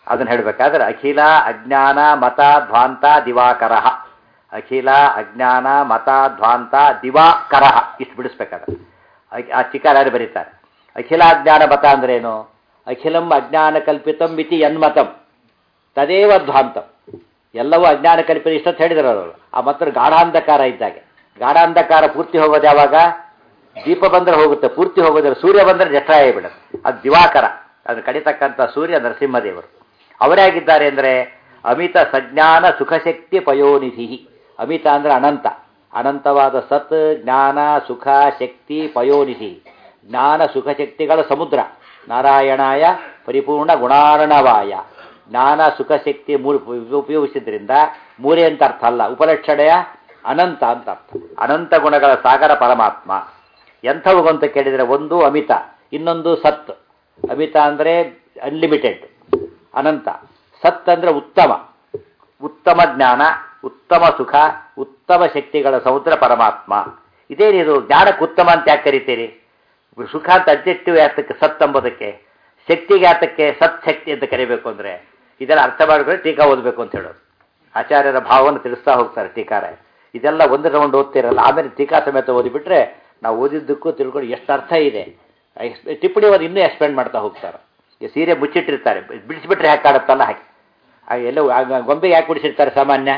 ಅದನ್ನು ಹೇಳಬೇಕಾದ್ರೆ ಅಖಿಲ ಅಜ್ಞಾನ ಮತ ಧ್ವಾಂತ ದಿವಾಕರ, ಅಖಿಲ ಅಜ್ಞಾನ ಮತ ಧ್ವಾಂತ ದಿವಾಕರ, ಇಷ್ಟು ಬಿಡಿಸ್ಬೇಕಾದ್ರೆ ಆ ಚಿಕ್ಕಾರು ಬರೀತಾರೆ. ಅಖಿಲ ಅಜ್ಞಾನ ಮತ ಅಂದ್ರೇನು? ಅಖಿಲಂ ಅಜ್ಞಾನ ಕಲ್ಪಿತಂ ಮಿತಿ ಯನ್ಮತಂ ತದೇವ ಧ್ವಾಂತಂ. ಎಲ್ಲವೂ ಅಜ್ಞಾನ ಕಲ್ಪಿತ ಇಷ್ಟೊತ್ತು ಹೇಳಿದ್ರು ಅವರು. ಆ ಮಾತ್ರ ಗಾಢಾಂಧಕಾರ ಇದ್ದಾಗೆ. ಗಾಢಾಂಧಕಾರ ಪೂರ್ತಿ ಹೋಗೋದು ಯಾವಾಗ? ದೀಪ ಬಂದರೆ ಹೋಗುತ್ತೆ, ಪೂರ್ತಿ ಹೋಗೋದಿಲ್ಲ. ಸೂರ್ಯ ಬಂದರೆ ಜಠರಾಯ ಬಿಡುತ್ತೆ. ಅದು ದಿವಾಕರ, ಅದನ್ನು ಕಡಿತಕ್ಕಂಥ ಸೂರ್ಯ ನರಸಿಂಹದೇವರು. ಅವರೇ ಆಗಿದ್ದಾರೆ ಅಂದರೆ ಅಮಿತ ಸಜ್ಞಾನ ಸುಖಶಕ್ತಿ ಪಯೋನಿಧಿ. ಅಮಿತ ಅಂದರೆ ಅನಂತ, ಅನಂತವಾದ ಸತ್ ಜ್ಞಾನ ಸುಖ ಶಕ್ತಿ ಪಯೋನಿಧಿ. ಜ್ಞಾನ ಸುಖ ಶಕ್ತಿಗಳ ಸಮುದ್ರ. ನಾರಾಯಣಾಯ ಪರಿಪೂರ್ಣ ಗುಣಾರ್ಣವಾಯ. ಜ್ಞಾನ ಸುಖ ಶಕ್ತಿ ಮೂರು ಉಪಯೋಗಿಸಿದ್ರಿಂದ ಮೂರೇ ಅಂತ ಅರ್ಥ ಅಲ್ಲ, ಉಪಲಕ್ಷಣೆಯ ಅನಂತ ಅಂತ ಅರ್ಥ. ಅನಂತ ಗುಣಗಳ ಸಾಗರ ಪರಮಾತ್ಮ. ಎಂಥವು ಅಂತ ಕೇಳಿದರೆ ಒಂದು ಅಮಿತ, ಇನ್ನೊಂದು ಸತ್. ಅಮಿತ ಅಂದರೆ ಅನ್ಲಿಮಿಟೆಡ್, ಅನಂತ. ಸತ್ ಅಂದರೆ ಉತ್ತಮ, ಉತ್ತಮ ಜ್ಞಾನ, ಉತ್ತಮ ಸುಖ, ಉತ್ತಮ ಶಕ್ತಿಗಳ ಸಮುದ್ರ ಪರಮಾತ್ಮ. ಇದೇನಿದು ಜ್ಞಾನಕ್ಕೆ ಉತ್ತಮ ಅಂತ ಯಾಕೆ ಕರಿತೀರಿ? ಸುಖ ಅಂತ ಅಬ್ಜೆಕ್ಟಿವ್ ಯಾತಕ್ಕೆ? ಸತ್ ಎಂಬುದಕ್ಕೆ. ಶಕ್ತಿಗೆ ಯಾತಕ್ಕೆ ಸತ್ ಶಕ್ತಿ ಅಂತ ಕರಿಬೇಕು ಅಂದರೆ ಇದೆಲ್ಲ ಅರ್ಥ ಮಾಡಿದ್ರೆ ಟೀಕಾ ಓದಬೇಕು ಅಂತ ಹೇಳೋದು. ಆಚಾರ್ಯರ ಭಾವವನ್ನು ತಿಳಿಸ್ತಾ ಹೋಗ್ತಾರೆ ಟೀಕಾರ. ಇದೆಲ್ಲ ಒಂದು ರೌಂಡ್ ಓದ್ತಿರಲ್ಲ, ಆಮೇಲೆ ಟೀಕಾ ಸಮೇತ ಓದಿಬಿಟ್ರೆ ನಾವು ಓದಿದ್ದಕ್ಕೂ ತಿಳ್ಕೊಂಡು ಎಷ್ಟು ಅರ್ಥ ಇದೆ. ಟಿಪ್ಪಣಿ ಓದಿ ಇನ್ನೂ ಎಕ್ಸ್ಪ್ಲೇನ್ ಮಾಡ್ತಾ ಹೋಗ್ತಾರೆ. ಈ ಸೀರೆ ಮುಚ್ಚಿಟ್ಟಿರ್ತಾರೆ, ಬಿಡಿಸಿಬಿಟ್ರೆ ಹಾಕಿ ಕಾಡುತ್ತಲ್ಲ ಹಾಗೆ. ಎಲ್ಲ ಗೊಂಬೆಗೆ ಯಾಕೆ ಬಿಡಿಸಿರ್ತಾರೆ ಸಾಮಾನ್ಯ?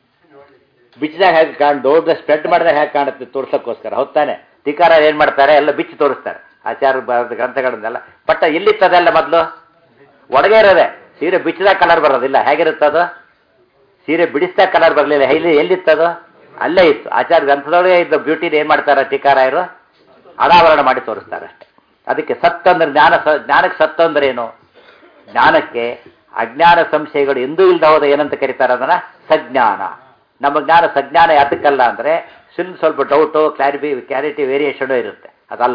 ಬಿಚ್ಚಿದಾಗ ಹೇಗೆ ಕಾಣ್ ದೊಡ್ಡ ಸ್ಪ್ರೆಡ್ ಮಾಡಿದಾಗ ಹೇಗೆ ಕಾಣುತ್ತೆ ತೋರ್ಸೋಕ್ಕೋಸ್ಕರ. ಹೊತ್ತಾನೆ ಟೀಕಾರ ಏನು ಮಾಡ್ತಾರೆ? ಎಲ್ಲ ಬಿಚ್ಚಿ ತೋರಿಸ್ತಾರೆ. ಆಚಾರ ಗ್ರಂಥಗಳನ್ನೆಲ್ಲ ಪಟ್ಟ ಎಲ್ಲಿತ್ತದೆಲ್ಲ ಮೊದಲು ಒಳಗೆ ಇರೋದೆ. ಸೀರೆ ಬಿಚ್ಚಿದಾಗ ಕಲರ್ ಬರೋದಿಲ್ಲ, ಹೇಗಿರುತ್ತದು? ಸೀರೆ ಬಿಡಿಸಿದಾಗ ಕಲರ್ ಬರಲಿಲ್ಲ, ಇಲ್ಲಿ ಎಲ್ಲಿತ್ತದು? ಅಲ್ಲೇ ಇತ್ತು. ಆಚಾರ ಗ್ರಂಥದೊಳಗೆ ಇದ್ದ ಬ್ಯೂಟಿನ ಏನು ಮಾಡ್ತಾರೆ ಟೀಕಾರಾಯರು? ಅನಾವರಣ ಮಾಡಿ ತೋರಿಸ್ತಾರೆ ಅಷ್ಟೇ. ಅದಕ್ಕೆ ಸತ್ ಅಂದ್ರೆ ಜ್ಞಾನ. ಜ್ಞಾನಕ್ಕೆ ಸತ್ ಅಂದ್ರೆ ಏನು? ಜ್ಞಾನಕ್ಕೆ ಅಜ್ಞಾನ ಸಂಶಯಗಳು ಎಂದೂ ಇಲ್ಲದ ಹೋದ ಏನಂತ ಕರೀತಾರೆ ಅದನ್ನ? ಸಜ್ಞಾನ. ನಮ್ಮ ಜ್ಞಾನ ಸಜ್ಞಾನ ಯಾತಕ್ಕಲ್ಲ ಅಂದರೆ ಸ್ವಲ್ಪ ಸ್ವಲ್ಪ ಡೌಟು, ಕ್ಲಾರಿಫಿ ಕ್ಲಾರಿಟಿ ವೇರಿಯೇಷನು ಇರುತ್ತೆ, ಅದಲ್ಲ.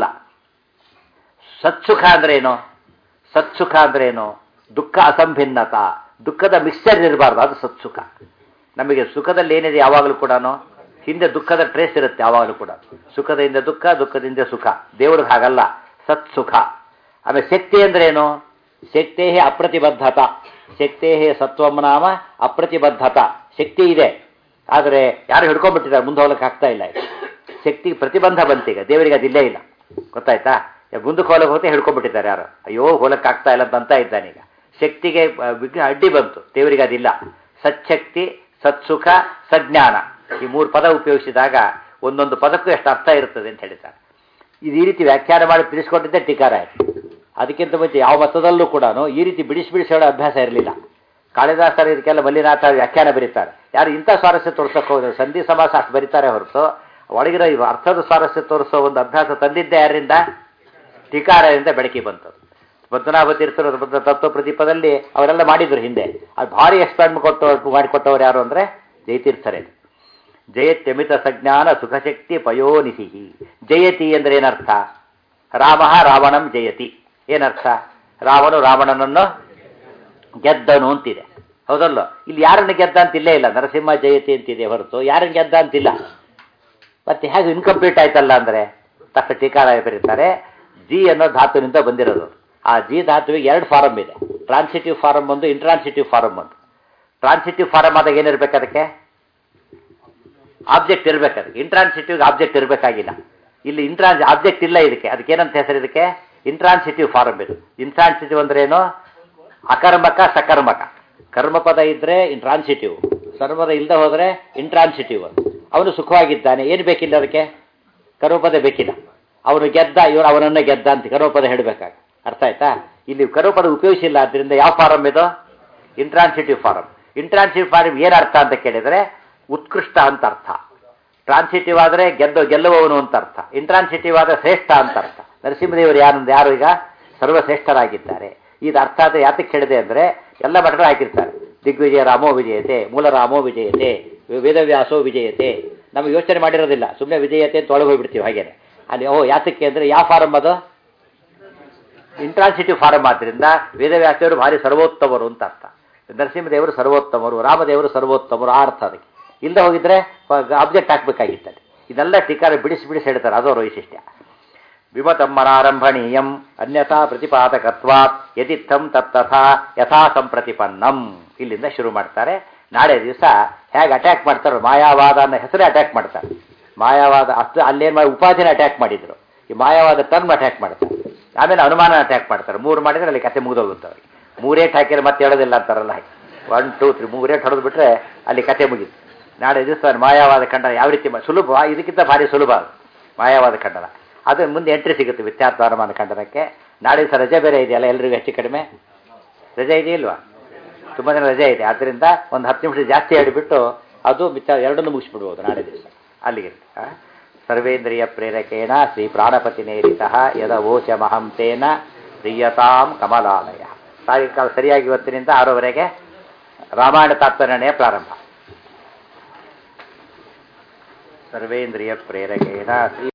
ಸತ್ಸುಖ ಅಂದ್ರೆ ಏನು? ಸತ್ಸುಖ ಅಂದ್ರೆ ಏನು? ದುಃಖ ಅಸಂಭಿನ್ನತ, ದುಃಖದ ಮಿಕ್ಸ್ಚರ್ ಇರಬಾರ್ದು, ಅದು ಸತ್ಸುಖ. ನಮಗೆ ಸುಖದಲ್ಲಿ ಏನಿದೆ ಯಾವಾಗಲೂ ಕೂಡ ಹಿಂದೆ ದುಃಖದ ಟ್ರೇಸ್ ಇರುತ್ತೆ ಯಾವಾಗಲೂ ಕೂಡ. ಸುಖದಿಂದ ದುಃಖ, ದುಃಖದಿಂದ ಸುಖ. ದೇವ್ರಿಗೆ ಹಾಗಲ್ಲ, ಸತ್ಸುಖ. ಆಮೇಲೆ ಶಕ್ತಿ ಅಂದ್ರೆ ಏನು? ಶಕ್ತೇ ಅಪ್ರತಿಬದ್ಧತ. ಶಕ್ತೇ ಸತ್ವಂ ನಾಮ ಅಪ್ರತಿಬದ್ಧತ. ಶಕ್ತಿ ಇದೆ, ಆದರೆ ಯಾರು ಹಿಡ್ಕೊಂಡ್ಬಿಟ್ಟಿದ್ದಾರೆ, ಮುಂದೆ ಹೋಗ್ಲಿಕ್ಕೆ ಆಗ್ತಾ ಇಲ್ಲ. ಶಕ್ತಿಗೆ ಪ್ರತಿಬಂಧ ಬಂತೀಗ, ದೇವರಿಗೆ ಅದಿಲ್ಲೇ ಇಲ್ಲ. ಗೊತ್ತಾಯ್ತಾ? ಮುಂದಕ್ಕೆ ಹೋಲಕ್ಕೆ ಹೋಗ್ತಾ ಹಿಡ್ಕೊಂಡ್ಬಿಟ್ಟಿದ್ದಾರೆ ಯಾರು. ಅಯ್ಯೋ ಹೋಲಕ್ಕೆ ಆಗ್ತಾ ಇಲ್ಲ ಅಂತ ಇದ್ದಾನೀಗ. ಶಕ್ತಿಗೆ ವಿಘ್ನ ಅಡ್ಡಿ ಬಂತು, ದೇವರಿಗೆ ಅದಿಲ್ಲ. ಸಚ್ಛಕ್ತಿ, ಸತ್ಸುಖ, ಸಜ್ಞಾನ, ಈ ಮೂರು ಪದ ಉಪಯೋಗಿಸಿದಾಗ ಒಂದೊಂದು ಪದಕ್ಕೂ ಎಷ್ಟು ಅರ್ಥ ಇರ್ತದೆ ಅಂತ ಹೇಳ್ತಾರೆ. ಇದು ಈ ರೀತಿ ವ್ಯಾಖ್ಯಾನ ಮಾಡಿ ತಿಳಿಸ್ಕೊಟ್ಟಿದ್ದೆ ಟೀಕಾರ. ಅದಕ್ಕಿಂತ ಮುಂಚೆ ಯಾವ ಮತದಲ್ಲೂ ಕೂಡ ಈ ರೀತಿ ಬಿಡಿಸಿ ಬಿಡಿಸಿ ಹೇಳೋ ಅಭ್ಯಾಸ ಇರಲಿಲ್ಲ. ಕಾಳಿದಾಸರು ಇದಕ್ಕೆಲ್ಲ ಮಲ್ಲಿನಾಥ ವ್ಯಾಖ್ಯಾನ ಬರೀತಾರೆ. ಯಾರು ಇಂಥ ಸ್ವಾರಸ್ಯ ತೋರಿಸೋಕೆ ಹೋದ್ರೆ ಸಂಧಿ ಸಮಾಸ ಅಷ್ಟು ಬರೀತಾರೆ ಹೊರತು ಒಳಗಿರೋ ಇವು ಅರ್ಥದ ಸ್ವಾರಸ್ಯ ತೋರಿಸೋ ಒಂದು ಅಭ್ಯಾಸ ತಂದಿದ್ದೆ ಯಾರಿಂದ? ಟೀಕಾರರಿಂದ ಬೆಳಕಿ ಬಂತು. ಪದ್ಮನಾಭ ತೀರ್ಥರು ತತ್ವ ಪ್ರದೀಪದಲ್ಲಿ ಅವರೆಲ್ಲ ಮಾಡಿದ್ರು ಹಿಂದೆ. ಅದು ಭಾರಿ ಎಕ್ಸ್ಪ್ಯಾಂಡ್ ಕೊಟ್ಟು ಮಾಡಿಕೊಟ್ಟವ್ರು ಯಾರು ಅಂದರೆ ಜಯತೀರ್ಥರೇ. ಜಯತ್ಯಮಿತ ಸಜ್ಞಾನ ಸುಖಶಕ್ತಿ ಪಯೋನಿಧಿ. ಜಯತಿ ಅಂದರೆ ಏನರ್ಥ? ರಾಮ ರಾವಣಂ ಜಯತಿ. ಏನರ್ಥ? ರಾವಣು ರಾವಣನನ್ನು ಗೆದ್ದನು ಅಂತಿದೆ, ಹೌದಲ್ಲ? ಇಲ್ಲಿ ಯಾರನ್ನು ಗೆದ್ದ ಅಂತಿಲ್ಲೇ ಇಲ್ಲ. ನರಸಿಂಹ ಜಯತಿ ಅಂತಿದೆ ಹೊರತು ಯಾರನ್ನು ಗೆದ್ದ ಅಂತಿಲ್ಲ. ಮತ್ತೆ ಹೇಗೆ ಇನ್ಕಂಪ್ಲೀಟ್ ಆಯ್ತಲ್ಲ ಅಂದರೆ ತಕ್ಕ ಟೀಕಾರ ಬರೀತಾರೆ. ಜಿ ಅನ್ನೋ ಧಾತುವಿನಿಂದ ಬಂದಿರೋದು. ಆ ಜಿ ಧಾತುವಿಗೆ ಎರಡು ಫಾರಮ್ ಇದೆ. ಟ್ರಾನ್ಸಿಟಿವ್ ಫಾರಮ್ ಒಂದು, ಇಂಟ್ರಾನ್ಸಿಟಿವ್ ಫಾರಮ್ ಒಂದು. ಟ್ರಾನ್ಸಿಟಿವ್ ಫಾರಮ್ ಆದಾಗ ಏನಿರ್ಬೇಕು? ಅದಕ್ಕೆ ಆಬ್ಜೆಕ್ಟ್ ಇರಬೇಕು. ಅದಕ್ಕೆ ಇಂಟ್ರಾನ್ಸಿಟಿವ್ಗೆ ಆಬ್ಜೆಕ್ಟ್ ಇರಬೇಕಾಗಿಲ್ಲ. ಇಲ್ಲಿ ಇಂಟ್ರಾನ್ಸ್ ಆಬ್ಜೆಕ್ಟ್ ಇಲ್ಲ ಇದಕ್ಕೆ. ಅದಕ್ಕೆ ಏನಂತ ಹೆಸರು? ಇದಕ್ಕೆ ಇಂಟ್ರಾನ್ಸಿಟಿವ್ ಫಾರಮ್ ಇದು. ಇಂಟ್ರಾನ್ಸಿಟಿವ್ ಅಂದ್ರೆ ಏನು? ಅಕರ್ಮಕ ಸಕರ್ಮಕ. ಕರ್ಮಪದ ಇದ್ರೆ ಇಂಟ್ರಾನ್ಸಿಟಿವ್, ಸರ್ವದ ಇಲ್ಲದೆ ಹೋದರೆ ಇಂಟ್ರಾನ್ಸಿಟಿವ್. ಅವನು ಸುಖವಾಗಿದ್ದಾನೆ, ಏನು ಬೇಕಿಲ್ಲ ಅದಕ್ಕೆ? ಕರ್ಮಪದ ಬೇಕಿಲ್ಲ. ಅವನು ಗೆದ್ದ, ಇವರು ಅವನನ್ನು ಗೆದ್ದ ಅಂತ ಕರ್ಮಪದ ಹೇಳಬೇಕಾಗ. ಅರ್ಥ ಆಯ್ತಾ? ಇಲ್ಲಿ ಕರ್ಮಪದ ಉಪಯೋಗಿಸಿಲ್ಲ. ಆದ್ದರಿಂದ ಯಾವ ಫಾರಮ್ ಇದು? Intransitive farm. ಇಂಟ್ರಾನ್ಸಿಟಿವ್ ಫಾರಮ್ ಏನು ಅರ್ಥ ಅಂತ ಕೇಳಿದರೆ ಉತ್ಕೃಷ್ಟ ಅಂತ ಅರ್ಥ. ಟ್ರಾನ್ಸಿಟಿವ್ ಆದರೆ ಗೆದ್ದು ಗೆಲ್ಲುವವನು ಅಂತ ಅರ್ಥ. ಇಂಟ್ರಾನ್ಸಿಟಿವ್ ಆದರೆ ಶ್ರೇಷ್ಠ ಅಂತ ಅರ್ಥ. ನರಸಿಂಹದೇವರು ಯಾರು ಯಾರು ಈಗ ಸರ್ವಶ್ರೇಷ್ಠರಾಗಿದ್ದಾರೆ. ಇದು ಅರ್ಥ ಆದರೆ ಯಾತಕ್ಕೆ ಹೇಳಿದೆ ಅಂದರೆ ಎಲ್ಲ ಮಠಗಳು ಹಾಕಿರ್ತಾರೆ. ದಿಗ್ವಿಜಯ ರಾಮೋ ವಿಜಯತೆ, ಮೂಲ ರಾಮೋ ವಿಜಯತೆ, ವೇದವ್ಯಾಸೋ ವಿಜಯತೆ. ನಮಗೆ ಯೋಚನೆ ಮಾಡಿರೋದಿಲ್ಲ, ಸುಮ್ಮನೆ ವಿಜಯತೆ ಅಂತ ಒಳಗೆ ಹೋಗ್ಬಿಡ್ತೀವಿ ಹಾಗೇನೆ. ಅಲ್ಲಿ ಓ ಯಾತಕ್ಕೆ ಅಂದರೆ ಯಾವ ಫಾರಮ್ ಅದು? Intransitive form. ಆದ್ದರಿಂದ ವೇದವ್ಯಾಸರು ಭಾರಿ ಸರ್ವೋತ್ತಮರು ಅಂತ ಅರ್ಥ. ನರಸಿಂಹದೇವರು ಸರ್ವೋತ್ತಮರು, ರಾಮದೇವರು ಸರ್ವೋತ್ತಮರು, ಆ ಅರ್ಥ ಅದಕ್ಕೆ. ಇಲ್ಲದೆ ಹೋಗಿದ್ರೆ ಆಬ್ಜೆಕ್ಟ್ ಹಾಕಬೇಕಾಗಿತ್ತದೆ. ಇದೆಲ್ಲ ಟೀಕಾರ ಬಿಡಿಸಿ ಬಿಡಿಸಿ ಹೇಳ್ತಾರೆ, ಅದವರು ವೈಶಿಷ್ಟ್ಯ. ವಿಮತಂ ಮನಾರಂಭಣೀಯಂ ಅನ್ಯಥಾ ಪ್ರತಿಪಾದಕತ್ವಾತ್ ಯದಿತ್ತಂ ತತ್ತಥಾ ಯಥಾ ಸಂಪ್ರತಿಪನ್ನಂ. ಇಲ್ಲಿಂದ ಶುರು ಮಾಡ್ತಾರೆ. ನಾಳೆ ದಿವಸ ಹೇಗೆ ಅಟ್ಯಾಕ್ ಮಾಡ್ತಾರೋ ಮಾಯಾವಾದ ಅನ್ನೋ ಹೆಸರೇ ಅಟ್ಯಾಕ್ ಮಾಡ್ತಾರೆ. ಮಾಯಾವಾದ ಅಷ್ಟು ಅಲ್ಲೇನು ಮಾಡಿ ಉಪಾಧಿನ ಅಟ್ಯಾಕ್ ಮಾಡಿದ್ರು, ಈ ಮಾಯಾವಾದ ಟರ್ಮ್ ಅಟ್ಯಾಕ್ ಮಾಡ್ತಾರೆ. ಆಮೇಲೆ ಅನುಮಾನ ಅಟ್ಯಾಕ್ ಮಾಡ್ತಾರೆ. ಮೂರು ಮಾಡಿದ್ರೆ ಅಲ್ಲಿ ಕತೆ ಮುಗಿದೋಗುತ್ತೆ ಅವ್ರಿಗೆ. ಮೂರೇಟ್ ಹಾಕಿದ್ರೆ ಮತ್ತೆ ಹೇಳೋದಿಲ್ಲ ಅಂತಾರಲ್ಲ ಹಾಗೆ. ಒನ್ ಟೂ ತ್ರೀ ಮೂರೇಟ್ ಹೊಡೆದು ಬಿಟ್ರೆ ಅಲ್ಲಿ ಕತೆ ಮುಗೀತು. ನಾಳೆ ದಿವಸ ಮಾಯಾವಾದ ಖಂಡನ ಯಾವ ರೀತಿ ಸುಲಭ, ಇದಕ್ಕಿಂತ ಭಾರಿ ಸುಲಭ ಅದು ಮಾಯಾವಾದ ಖಂಡನ. ಅದು ಮುಂದೆ ಎಂಟ್ರಿ ಸಿಗುತ್ತೆ ವಿದ್ಯಾರ್ಥ ಅನುಮಾನ ಖಂಡನಕ್ಕೆ. ನಾಳೆ ದಿವಸ ರಜೆ ಬೇರೆ ಇದೆಯಲ್ಲ ಎಲ್ರಿಗೂ ಹೆಚ್ಚು ಕಡಿಮೆ ರಜೆ ಇದೆಯಿಲ್ವಾ? ತುಂಬ ಜನ ರಜೆ ಇದೆ. ಆದ್ದರಿಂದ ಒಂದು ಹತ್ತು ನಿಮಿಷ ಜಾಸ್ತಿ ಹೇಳಿಬಿಟ್ಟು ಅದು ಮಿತ್ತ ಎರಡನ್ನೂ ಮುಗಿಸ್ಬಿಡ್ಬೋದು ನಾಳೆ ದಿವಸ ಅಲ್ಲಿಗೆ. ಸರ್ವೇಂದ್ರಿಯ ಪ್ರೇರಕೇಣ ಶ್ರೀ ಪ್ರಾಣಪತಿ ನೇರಿತಃ ಯದ ವೋಚ ಮಹಂತೇನ ಪ್ರಿಯತಾಂ ಕಮಲಾಲಯ. ಸಾಯಂಕಾಲ ಸರಿಯಾಗಿ ಇವತ್ತಿನಿಂದ ಆರೂವರೆಗೆ ರಾಮಾಯಣ ತಾತ್ಪರ್ಯಣೆಯ ಪ್ರಾರಂಭ. ಸರ್ವೇಂದ್ರಿಯ ಪ್ರೇರಕೇಣ ಶ್ರೀ